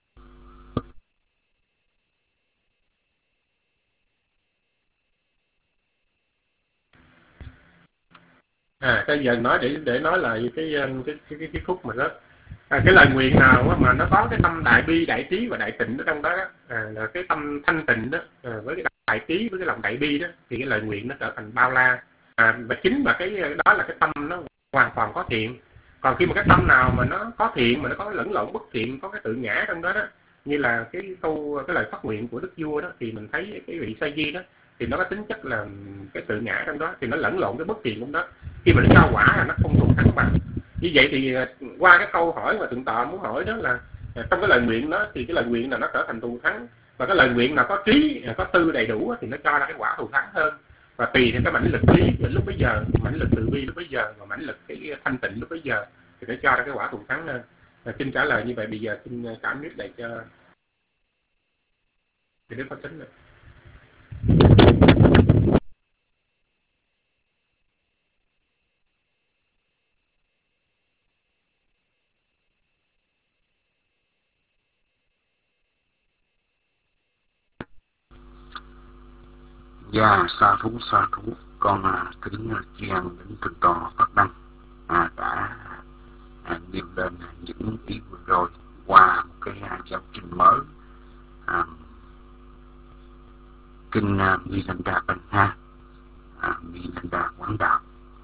Bây giờ nói để nói lại cái khúc mà đó. Cái lời nguyện nào mà nó có cái tâm đại bi, đại trí và đại tịnh ở trong đó, là cái tâm thanh tịnh đó, với cái đại trí với cái lòng đại bi đó, thì cái lời nguyện nó trở thành bao la. Và chính mà cái đó là cái tâm nó hoàn toàn có thiện. Còn khi mà cái tâm nào mà nó có thiện mà nó có lẫn lộn bất thiện, có cái tự ngã trong đó, như là cái lời phát nguyện của đức vua đó, thì mình thấy cái vị Sa Di đó thì nó có tính chất là cái tự ngã trong đó, thì nó lẫn lộn cái bất thiện trong đó. Khi mà nó cho quả là nó không thù thắng bằng. Như vậy thì qua cái câu hỏi mà thượng tọa muốn hỏi đó là trong cái lời nguyện đó thì cái lời nguyện nào nó trở thành thù thắng, và cái lời nguyện nào có trí, có tư đầy đủ thì nó cho ra cái quả thù thắng hơn. Và tùy theo cái mãnh lực trí lúc bấy giờ, mãnh lực từ bi lúc bấy giờ, và mãnh lực cái thanh tịnh lúc bấy giờ, thì nó cho ra cái quả thù thắng hơn. Xin trả lời như vậy. Bây giờ xin cảm biết lại cho Đức Pháp Tính. Dạ sa thú con kính tri ân đến thượng tọa Pháp Đăng đã nêu lên những ý vừa rồi qua một cái giáo trình mới, kinh Milanda Panha, Milanda Quán Đạo.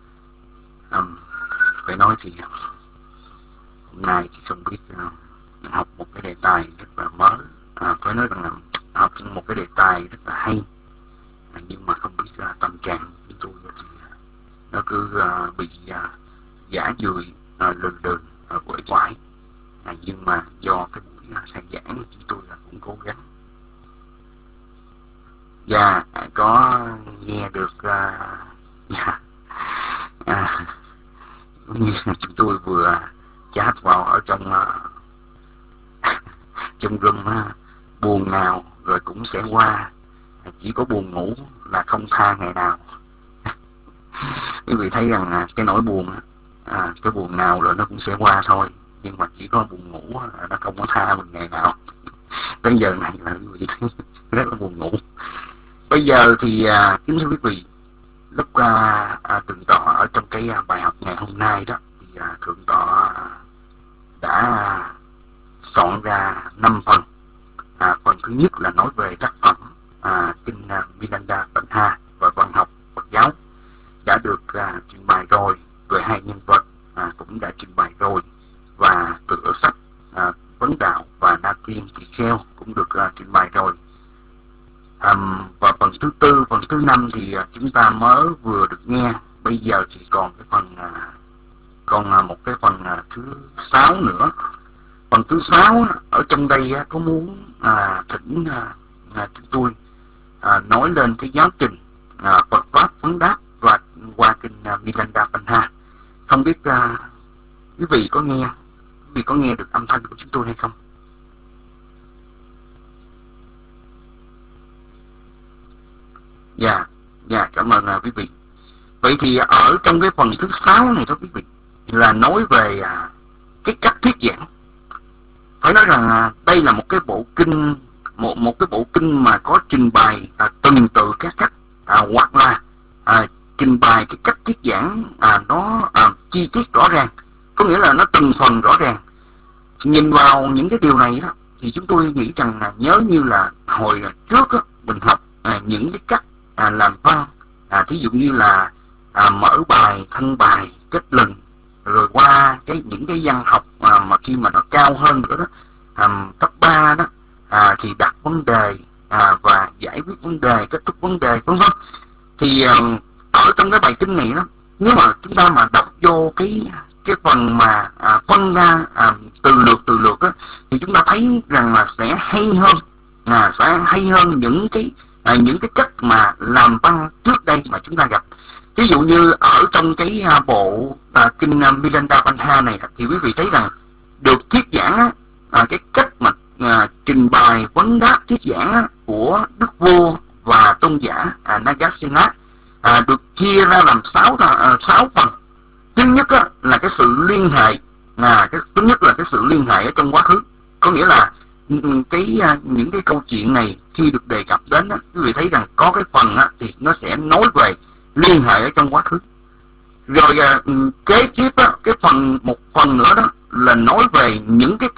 Phải nói thì hôm nay thì không biết học một cái đề tài rất là mới, phải nói rằng là học một cái đề tài rất là hay, nhưng mà không biết tâm trạng của tôi thì nó cứ bị giả dười lừng quẩy quải, nhưng mà do cái buổi khai giảng chúng tôi cũng cố gắng. Và có nghe được như chúng tôi vừa chat vào ở trong trong room, buồn nào rồi cũng sẽ qua, chỉ có buồn ngủ là không tha ngày nào. Quý vị thấy rằng cái nỗi buồn cái buồn nào rồi nó cũng sẽ qua thôi, nhưng mà chỉ có buồn ngủ nó không có tha mình ngày nào. Tới giờ này là quý vị thấy rất là buồn ngủ. Bây giờ thì kính thưa quý vị, lúc thượng tọa ở trong cái bài học ngày hôm nay đó thì thượng tọa đã soạn ra 5 phần. Phần thứ nhất là nói về tác phẩm kinh Milanda Panha và văn học Phật giáo đã được trình bày rồi, về 2 nhân vật cũng đã trình bày rồi, và tựa sách Vấn Đạo và Na Tiên Tỳ Kheo cũng được trình bày rồi. Và phần thứ tư, phần thứ 5 thì chúng ta mới vừa được nghe. Bây giờ thì còn cái phần một cái phần thứ 6 nữa. Phần thứ 6 ở trong đây có muốn thỉnh chúng tôi nói lên cái giáo trình Phật pháp vấn đáp và qua kinh Milanda Panha. Không biết quý vị có nghe được âm thanh của chúng tôi hay không? Dạ, cảm ơn quý vị. Vậy thì ở trong cái phần thứ 6 này đó quý vị, là nói về cái cách thuyết giảng. Phải nói rằng đây là một cái bộ kinh, một cái bộ kinh mà có trình bày từng từ các cách, hoặc là trình bày cái cách thuyết giảng nó chi tiết rõ ràng, có nghĩa là nó từng phần rõ ràng. Nhìn vào những cái điều này đó thì chúng tôi nghĩ rằng nhớ như là hồi trước đó, mình học những cái cách làm văn, thí dụ như là mở bài, thân bài, kết luận, rồi qua những cái văn học mà khi mà nó cao hơn nữa đó, cấp 3 đó, thì đặt vấn đề và giải quyết vấn đề, kết thúc vấn đề, vân vân. Thì ở trong cái bài kinh này đó, nếu mà chúng ta mà đọc vô cái phần mà phân ra từ lượt đó, thì chúng ta thấy rằng là sẽ hay hơn những cái cách mà làm văn trước đây mà chúng ta gặp. Ví dụ như ở trong cái bộ kinh Milanda Panha này thì quý vị thấy rằng được thuyết giảng cái cách mà trình bày vấn đáp thuyết giảng của Đức Vua và Tôn giả Nagasena được chia ra làm 6 phần. Thứ nhất là cái sự liên hệ, thứ nhất là cái sự liên hệ ở trong quá khứ, có nghĩa là những cái câu chuyện này khi được đề cập đến quý vị thấy rằng có cái phần thì nó sẽ nói về liên hệ ở trong quá khứ. Rồi kế tiếp một phần nữa đó là nói về những cái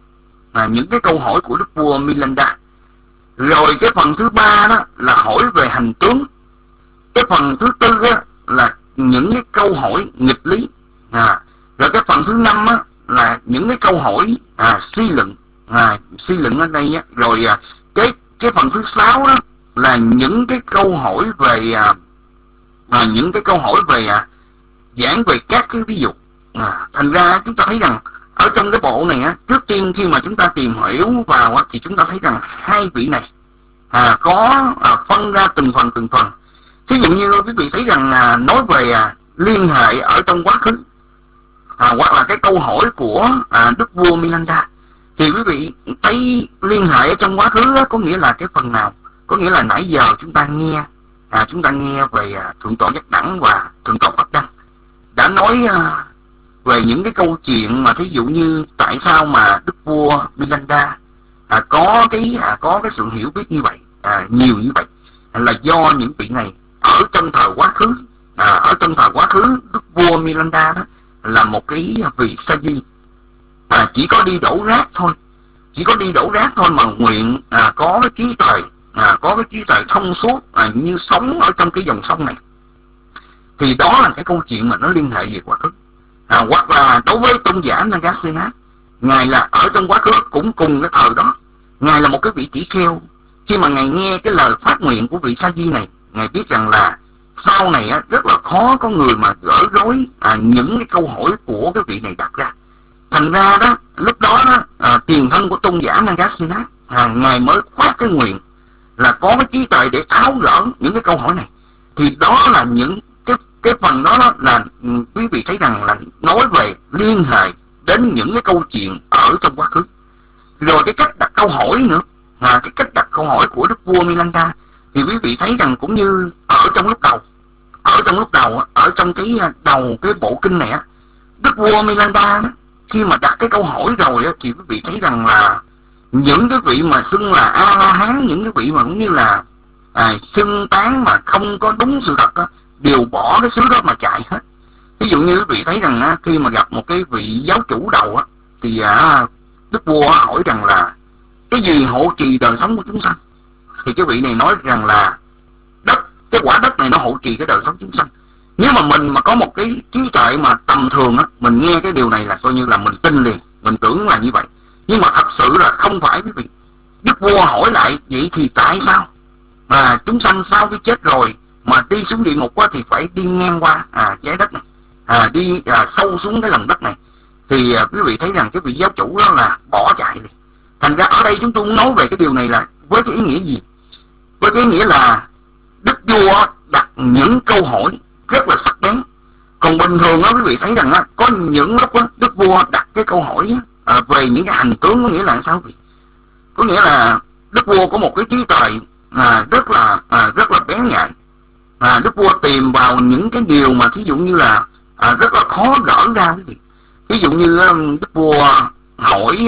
câu hỏi của Đức Vua Milanda. Rồi cái phần thứ 3 đó là hỏi về hành tướng. Cái phần thứ 4 là những cái câu hỏi nghịch lý. Rồi cái phần thứ 5 là những cái câu hỏi suy luận. Suy luận ở đây rồi cái phần thứ 6 đó là những cái câu hỏi về giảng về các cái ví dụ. Thành ra chúng ta thấy rằng ở trong cái bộ này trước tiên khi mà chúng ta tìm hiểu vào thì chúng ta thấy rằng 2 vị này có phân ra từng phần. Thí dụ như quý vị thấy rằng nói về liên hệ ở trong quá khứ, hoặc là cái câu hỏi của Đức Vua Milanda, thì quý vị thấy liên hệ ở trong quá khứ có nghĩa là cái phần nào? Có nghĩa là nãy giờ chúng ta nghe về Thượng tọa Giác Đẳng và Thượng tọa Pháp Đăng đã nói về những cái câu chuyện mà thí dụ như tại sao mà Đức Vua Milanda có cái sự hiểu biết như vậy, nhiều như vậy. là do những vị này ở trong thời quá khứ, đức vua Miranda đó là một cái vị sa di, chỉ có đi đổ rác thôi, mà nguyện có cái trí tuệ thông suốt như sống ở trong cái dòng sông này. Thì đó là cái câu chuyện mà nó liên hệ về quá khứ. Hoặc là đối với tôn giả Nagasena, ngài là ở trong quá khứ cũng cùng cái thời đó, ngài là một cái vị tỷ kheo. Khi mà ngài nghe cái lời phát nguyện của vị sa di này, ngài biết rằng là sau này rất là khó có người mà gỡ rối những cái câu hỏi của cái vị này đặt ra. Thành ra đó, lúc đó tiền thân của tôn giả Nagasena, ngài mới phát cái nguyện là có cái trí tuệ để tháo gỡ những cái câu hỏi này. Thì đó là những cái phần đó là quý vị thấy rằng là nói về liên hệ đến những cái câu chuyện ở trong quá khứ. Rồi cái cách đặt câu hỏi nữa, cái cách đặt câu hỏi của đức vua Miranda thì quý vị thấy rằng cũng như ở trong lúc đầu, ở trong cái đầu cái bộ kinh này đức vua Miranda đó, khi mà đặt cái câu hỏi rồi thì quý vị thấy rằng là những cái vị mà xưng là A-la-hán, những cái vị mà cũng như là xưng tán mà không có đúng sự thật đó, đều bỏ cái xứ đó mà chạy hết. Ví dụ như quý vị thấy rằng khi mà gặp một cái vị giáo chủ đầu thì đức vua hỏi rằng là cái gì hộ trì đời sống của chúng sanh, thì cái vị này nói rằng là cái quả đất này nó hộ trì cái đời sống chúng sanh. Nếu mà mình mà có một cái trí tuệ mà tầm thường mình nghe cái điều này là coi như là mình tin liền, mình tưởng là như vậy. Nhưng mà thật sự là không phải quý vị. Đức vua hỏi lại vậy thì tại sao mà chúng sanh sau khi chết rồi mà đi xuống địa ngục thì phải đi ngang qua trái đất này, đi sâu xuống cái lòng đất này. Thì quý vị thấy rằng cái vị giáo chủ đó là bỏ chạy đi. Thành ra ở đây chúng tôi muốn nói về cái điều này là với cái ý nghĩa gì? Với cái ý nghĩa là đức vua đặt những câu hỏi rất là sắc bén. Còn bình thường quý vị thấy rằng có những lúc đức vua đặt cái câu hỏi về những cái hành tướng, có nghĩa là sao vậy? Có nghĩa là đức vua có một cái trí tuệ rất là bén nhạy. Đức vua tìm vào những cái điều mà thí dụ như là rất là khó gỡ ra quý vị. Ví dụ như đức vua hỏi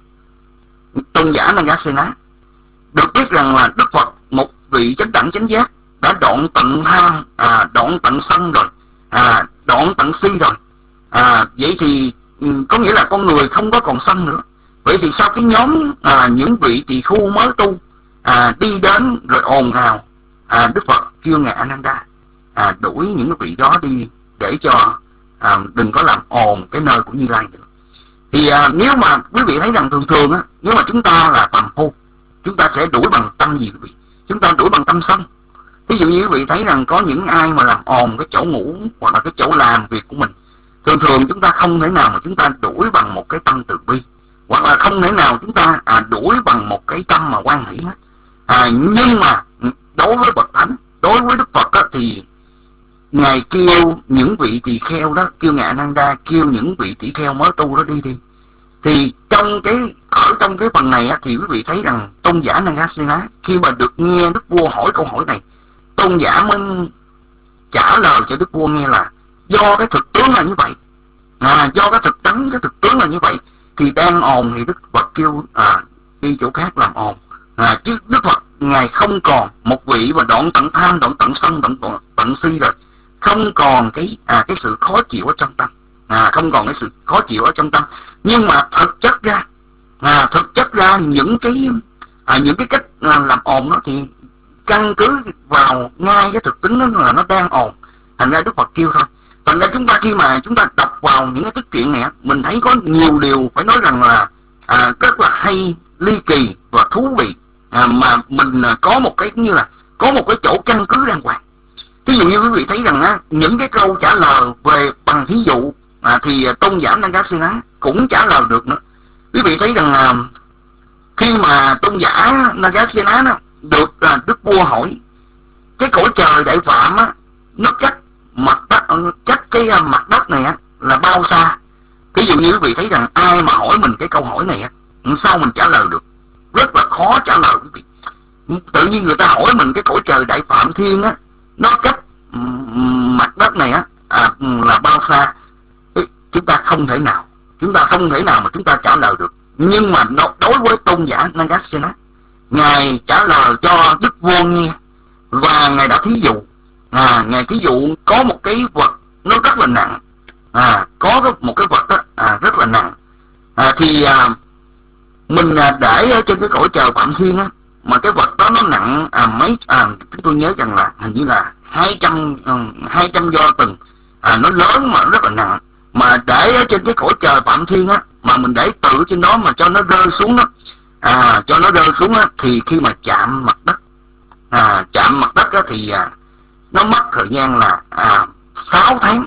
tôn giả Nagasena, được biết rằng là Đức Phật một vị chánh đẳng chánh giác đã đoạn tận tham, đoạn tận sân rồi, đoạn tận si rồi. Vậy thì có nghĩa là con người không có còn sân nữa. Vậy thì sau cái nhóm những vị tỳ khu mới tu đi đến rồi ồn ào, Đức Phật kêu ngài Ananda đuổi những cái vị đó đi để cho đừng có làm ồn cái nơi của Như Lai nữa. Thì nếu mà quý vị thấy rằng thường nếu mà chúng ta là phàm phu, chúng ta sẽ đuổi bằng tâm gì quý vị? Chúng ta đuổi bằng tâm sân. Ví dụ như quý vị thấy rằng có những ai mà làm ồn cái chỗ ngủ hoặc là cái chỗ làm việc của mình, thường chúng ta không thể nào mà chúng ta đuổi bằng một cái tâm từ bi, hoặc là không thể nào chúng ta đuổi bằng một cái tâm mà hoan hỷ hết. Nhưng mà đối với bậc thánh, đối với Đức Phật thì ngài kêu những vị tỳ kheo đó, kêu ngài Ananda, kêu những vị tỳ kheo mới tu đó đi. Thì trong cái phần này thì quý vị thấy rằng tôn giả Nagasena khi mà được nghe đức vua hỏi câu hỏi này, tôn giả mới trả lời cho đức vua nghe là do cái thực tướng là như vậy, do cái thực tướng là như vậy, thì đang ồn thì Đức Phật kêu đi chỗ khác làm ồn. Chứ Đức Phật ngài không còn một vị mà đoạn tận tham, đoạn tận sân, đoạn tận si rồi, không còn cái sự khó chịu ở trong tâm, không còn cái sự khó chịu ở trong tâm. Nhưng mà thực chất ra những cái cách làm ồn đó thì căn cứ vào ngay cái thực tính đó là nó đang ồn. Thành ra Đức Phật kêu thôi. Thành ra chúng ta khi mà chúng ta đọc vào những cái tích truyện này, mình thấy có nhiều điều phải nói rằng là rất là hay, ly kỳ và thú vị, mà mình có một cái như là có một cái chỗ căn cứ đàng hoàng. Ví dụ như quý vị thấy rằng những cái câu trả lời về bằng thí dụ thì tôn giả Nagasena cũng trả lời được nữa. Quý vị thấy rằng khi mà tôn giả Nagasena được đức vua hỏi cái cõi trời Đại Phạm nó cách cái mặt đất này là bao xa. Ví dụ như quý vị thấy rằng ai mà hỏi mình cái câu hỏi này sao mình trả lời được, rất là khó trả lời quý vị. Tự nhiên người ta hỏi mình cái cõi trời Đại Phạm Thiên nó cách mặt đất này là bao xa, chúng ta không thể nào mà chúng ta trả lời được. Nhưng mà đối với tôn giả Nagasena, ngài trả lời cho đức vua nghe Và Ngài đã thí dụ, Ngài thí dụ có một cái vật nó rất là nặng, có một cái vật đó, rất là nặng, thì mình để ở trên cái cõi trời Phạm Thiên á, mà cái vật đó nó nặng chúng tôi nhớ rằng là hình như là 200 do từng, nó lớn mà rất là nặng, mà để ở trên cái cõi trời Phạm Thiên á, mà mình để tự trên đó mà cho nó rơi xuống đó, thì khi mà chạm mặt đất, á, thì nó mất thời gian là 6 tháng.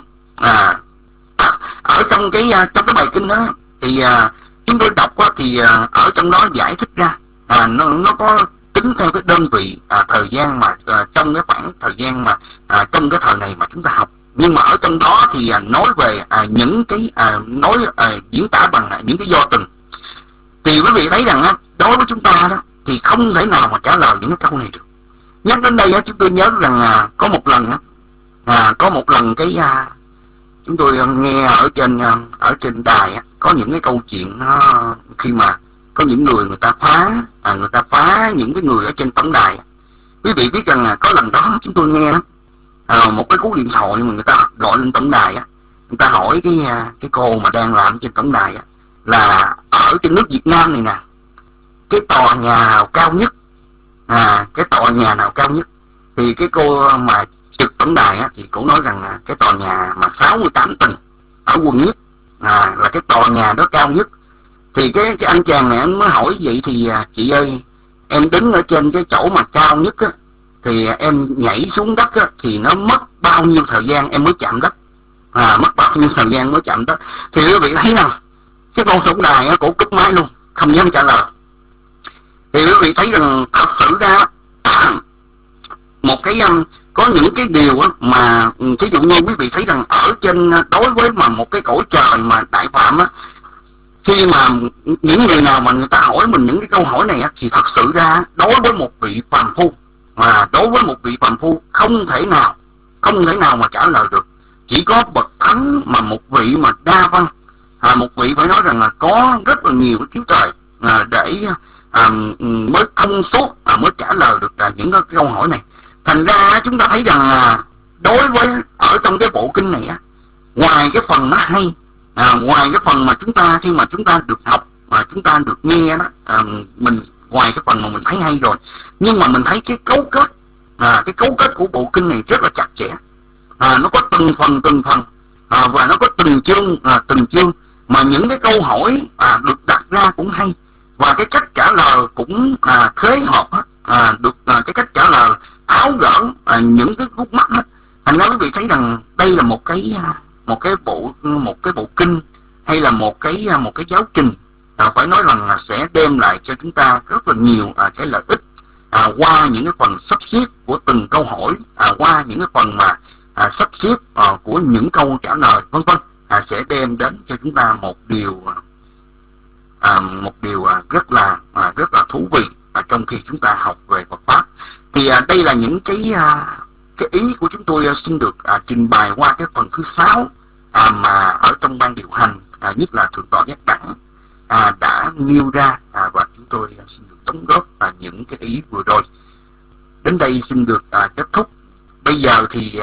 Ở trong cái bài kinh đó thì chúng tôi đọc á, thì ở trong đó giải thích ra, nó có tính theo cái đơn vị thời gian mà trong cái khoảng thời gian mà trong cái thời này mà chúng ta học. Nhưng mà ở trong đó thì nói về những cái diễn tả bằng những cái do từng. Thì quý vị thấy rằng đối với chúng ta đó thì không thể nào mà trả lời những cái câu này được. Nhắc đến đây chúng tôi nhớ rằng có một lần cái chúng tôi nghe ở trên đài có những cái câu chuyện khi mà có những người ta phá những cái người ở trên tổng đài. Quý vị biết rằng có lần đó chúng tôi nghe một cái cú điện thoại mà người ta gọi lên tổng đài người ta hỏi cái cô mà đang làm trên tổng đài là ở trên nước Việt Nam này nè, cái tòa nhà nào cao nhất, thì cái cô mà trực tổng đài thì cô nói rằng cái tòa nhà mà 68 tầng ở quận Nhất là cái tòa nhà đó cao nhất. Thì cái anh chàng này anh mới hỏi vậy thì chị ơi, em đứng ở trên cái chỗ mà cao nhất thì em nhảy xuống đất thì nó mất bao nhiêu thời gian em mới chạm đất, thì quý vị thấy nào, cái con tổng đài cổ cúp máy luôn, không dám trả lời. Thì quý vị thấy rằng thật sự ra một cái có những cái điều mà ví dụ như quý vị thấy rằng ở trên đối với mà một cái cõi trời mà đại phạm khi mà những người nào mà người ta hỏi mình những cái câu hỏi này thì thật sự ra đối với một vị phàm phu không thể nào mà trả lời được. Chỉ có bậc thánh mà một vị mà đa văn, một vị phải nói rằng là có rất là nhiều cái chiếu trời để mới thông suốt mới trả lời được những cái câu hỏi này. Thành ra chúng ta thấy rằng đối với ở trong cái bộ kinh này ngoài cái phần nó hay, ngoài cái phần mà chúng ta khi mà chúng ta được học và chúng ta được nghe đó, mình ngoài cái phần mà mình thấy hay rồi, nhưng mà mình thấy cái cấu kết của bộ kinh này rất là chặt chẽ. Nó có từng phần và nó có từng chương mà những cái câu hỏi được đặt ra cũng hay, và cái cách trả lời cũng khế hợp được, cái cách trả lời tháo gỡ những cái khúc mắc hết. Thành ra quý vị thấy rằng đây là một cái bộ kinh hay là một cái giáo trình phải nói rằng sẽ đem lại cho chúng ta rất là nhiều cái lợi ích qua những cái phần sắp xếp của từng câu hỏi, qua những cái phần mà sắp xếp của những câu trả lời vân vân, sẽ đem đến cho chúng ta một điều rất là thú vị trong khi chúng ta học về Phật pháp. Thì đây là những cái ý của chúng tôi xin được trình bày qua cái phần thứ 6 mà ở trong ban điều hành, nhất là Thượng tọa Giác Đẳng đã nêu ra, và chúng tôi xin được đóng góp những cái ý vừa rồi. Đến đây xin được kết thúc. Bây giờ thì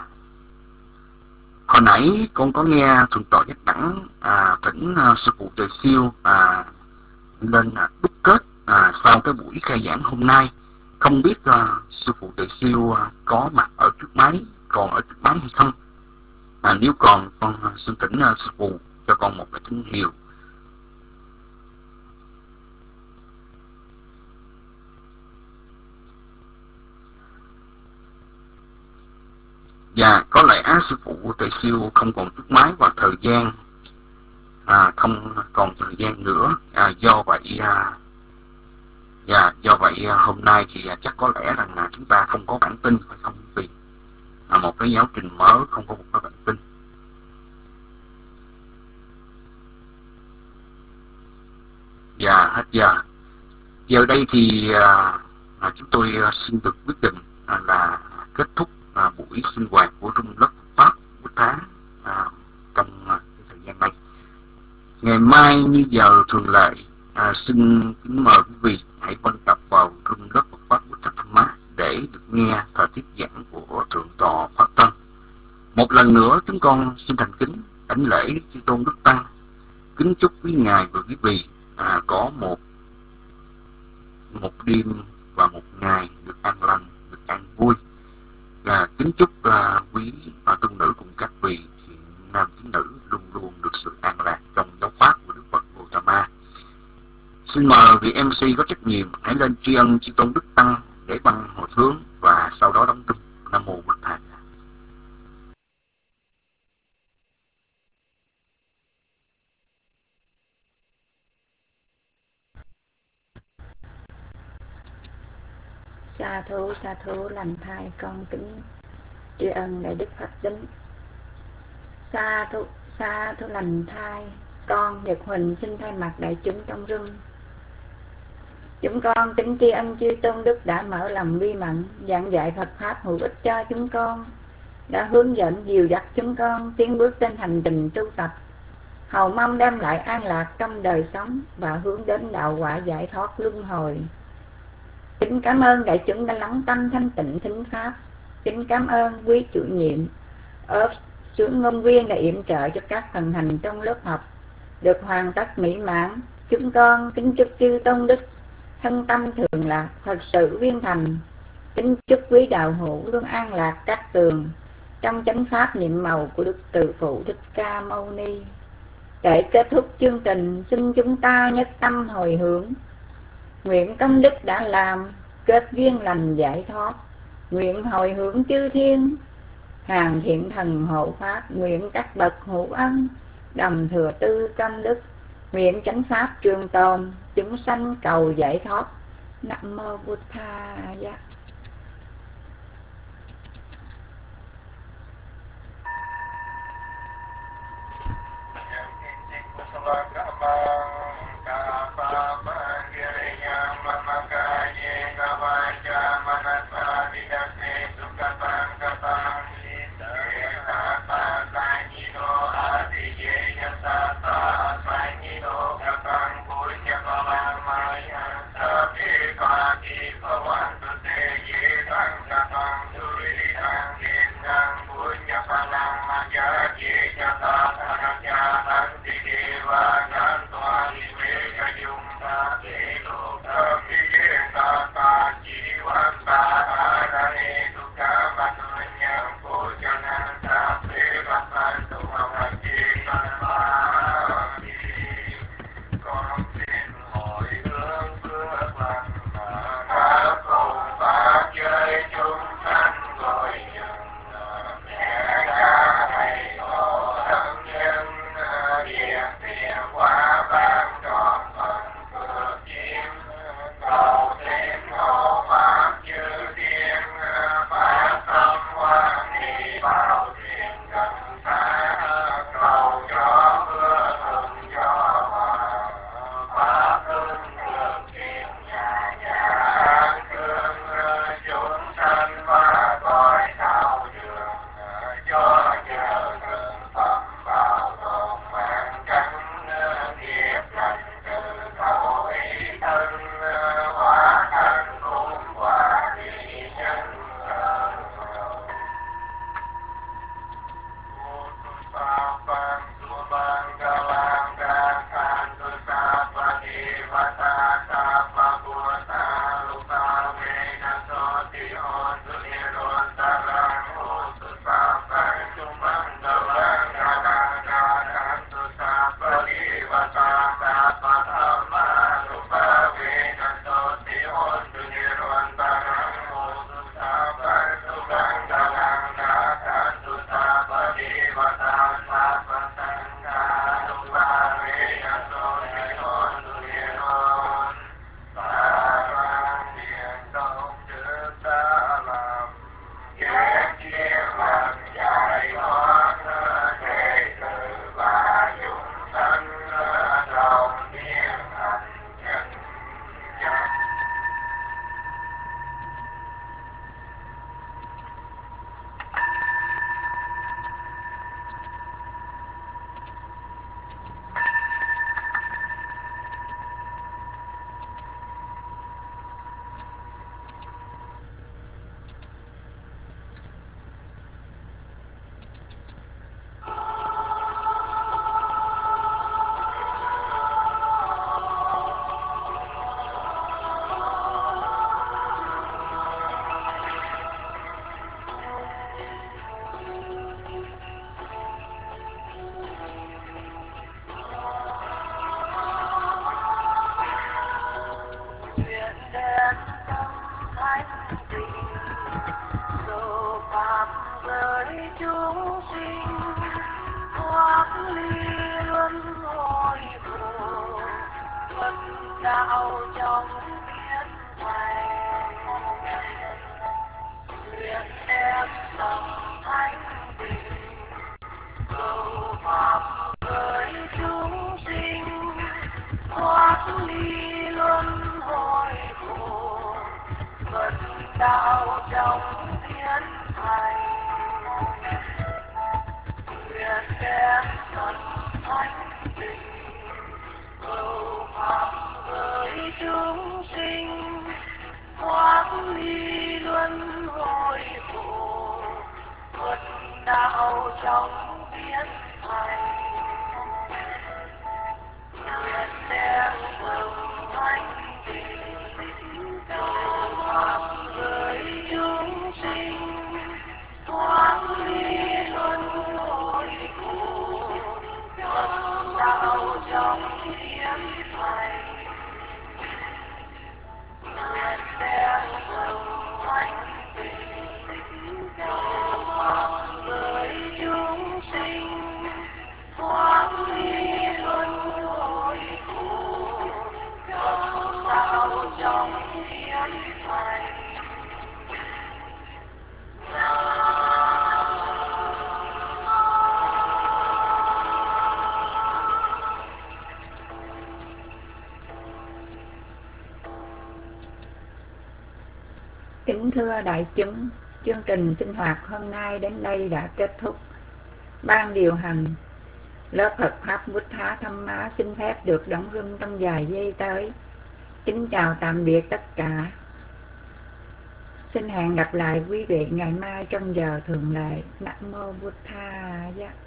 hồi nãy con có nghe Thượng tọa Giác Đẳng thỉnh sư phụ Trời Siêu lên đúc kết sau cái buổi khai giảng hôm nay. Không biết sư phụ Trời Siêu có mặt ở trước máy, còn ở trước máy hay không? Nếu còn, con xin thỉnh sư phụ cho con một cái tín hiệu. Và có lẽ sư phụ Trời Siêu không còn trước máy và thời gian không còn thời gian nữa. Do vậy hôm nay thì chắc có lẽ rằng chúng ta không có bản tin, phải không? Vì một cái giáo trình mới không có một cái bản tin. Và hết giờ. Giờ đây thì chúng tôi xin được quyết định là kết thúc buổi sinh hoạt của Rung Lớp Pháp buổi tháng trong cái thời gian này. Ngày mai như giờ thường lệ, xin kính mời quý vị hãy quan tập vào Rung Lớp Pháp của Thánh Mát để được nghe thời của Thượng tọa Pháp Tân. Một lần nữa chúng con xin thành kính đảnh lễ chư tôn Đức Tăng, kính chúc quý ngài và quý vị có một đêm và một ngày được an lành, được an vui. Kính chúc quý tôn nữ cùng các vị thiện nam tín nữ luôn luôn được sự an lạc trong giáo pháp của Đức Phật Gautama. Xin mời vị MC có trách nhiệm hãy lên tri ân chư tôn Đức Tăng để băng hồi hướng và sau đó đóng kinh. Nam mô Bổn Thầy. Sa thú lành thai con kính tri ân đại đức Pháp Tính. Sa thú lành thai, con Nhật Huỳnh xin thay mặt đại chúng trong rung. Chúng con kính tri ân chư tôn đức đã mở lòng vi mẫn, giảng dạy Phật pháp hữu ích cho chúng con, đã hướng dẫn dìu dắt chúng con tiến bước trên hành trình tu tập, hầu mong đem lại an lạc trong đời sống và hướng đến đạo quả giải thoát luân hồi. Kính cảm ơn đại chúng đã lắng tâm thanh tịnh thính pháp. Kính cảm ơn quý chủ nhiệm xuống ngôn viên đã yểm trợ cho các phần hành trong lớp học được hoàn tất mỹ mãn. Chúng con kính chúc chư tôn đức thân tâm thường lạc, thật sự viên thành. Kính chúc quý đạo hữu luôn an lạc các tường trong chánh pháp nhiệm màu của Đức Từ Phụ Thích Ca Mâu Ni. Để kết thúc chương trình, xin chúng ta nhất tâm hồi hướng, nguyện công đức đã làm kết duyên lành giải thoát, nguyện hồi hướng chư thiên hàng thiện thần hộ pháp, nguyện các bậc hữu ân đồng thừa tư công đức, nguyện chánh pháp trường tồn, chúng sanh cầu giải thoát. Nam mô Bụt Thaya. Sapi kaki kawan sinh thoát ly luân hồi khổ, tuần đạo trong biến thành, nguyện đem tâm thanh tịnh cầu pháp với chúng sinh thoát ly luân hồi khổ, tuần đạo trong biến thành, nguyện đem tâm thanh tịnh cầu pháp với chúng sinh thoát ly luân hồi khổ, tuần đạo trong biến thành, nguyện đem tâm thanh tịnh cầu pháp với chúng sinh thoát ly luân hồi khổ, tuần đạo trong biến thành, nguyện đem tâm thanh tịnh cầu pháp với chúng sinh thoát ly luân hồi khổ, tuần đạo trong biến thành. Kính thưa đại chúng, chương trình sinh hoạt hôm nay đến đây đã kết thúc. Ban điều hành lớp Phật Pháp Bút Thá Thăm Má xin phép được đóng rung trong vài giây tới. Kính chào tạm biệt tất cả. Xin hẹn gặp lại quý vị ngày mai trong giờ thường lệ. Nam mô Bụt Tha.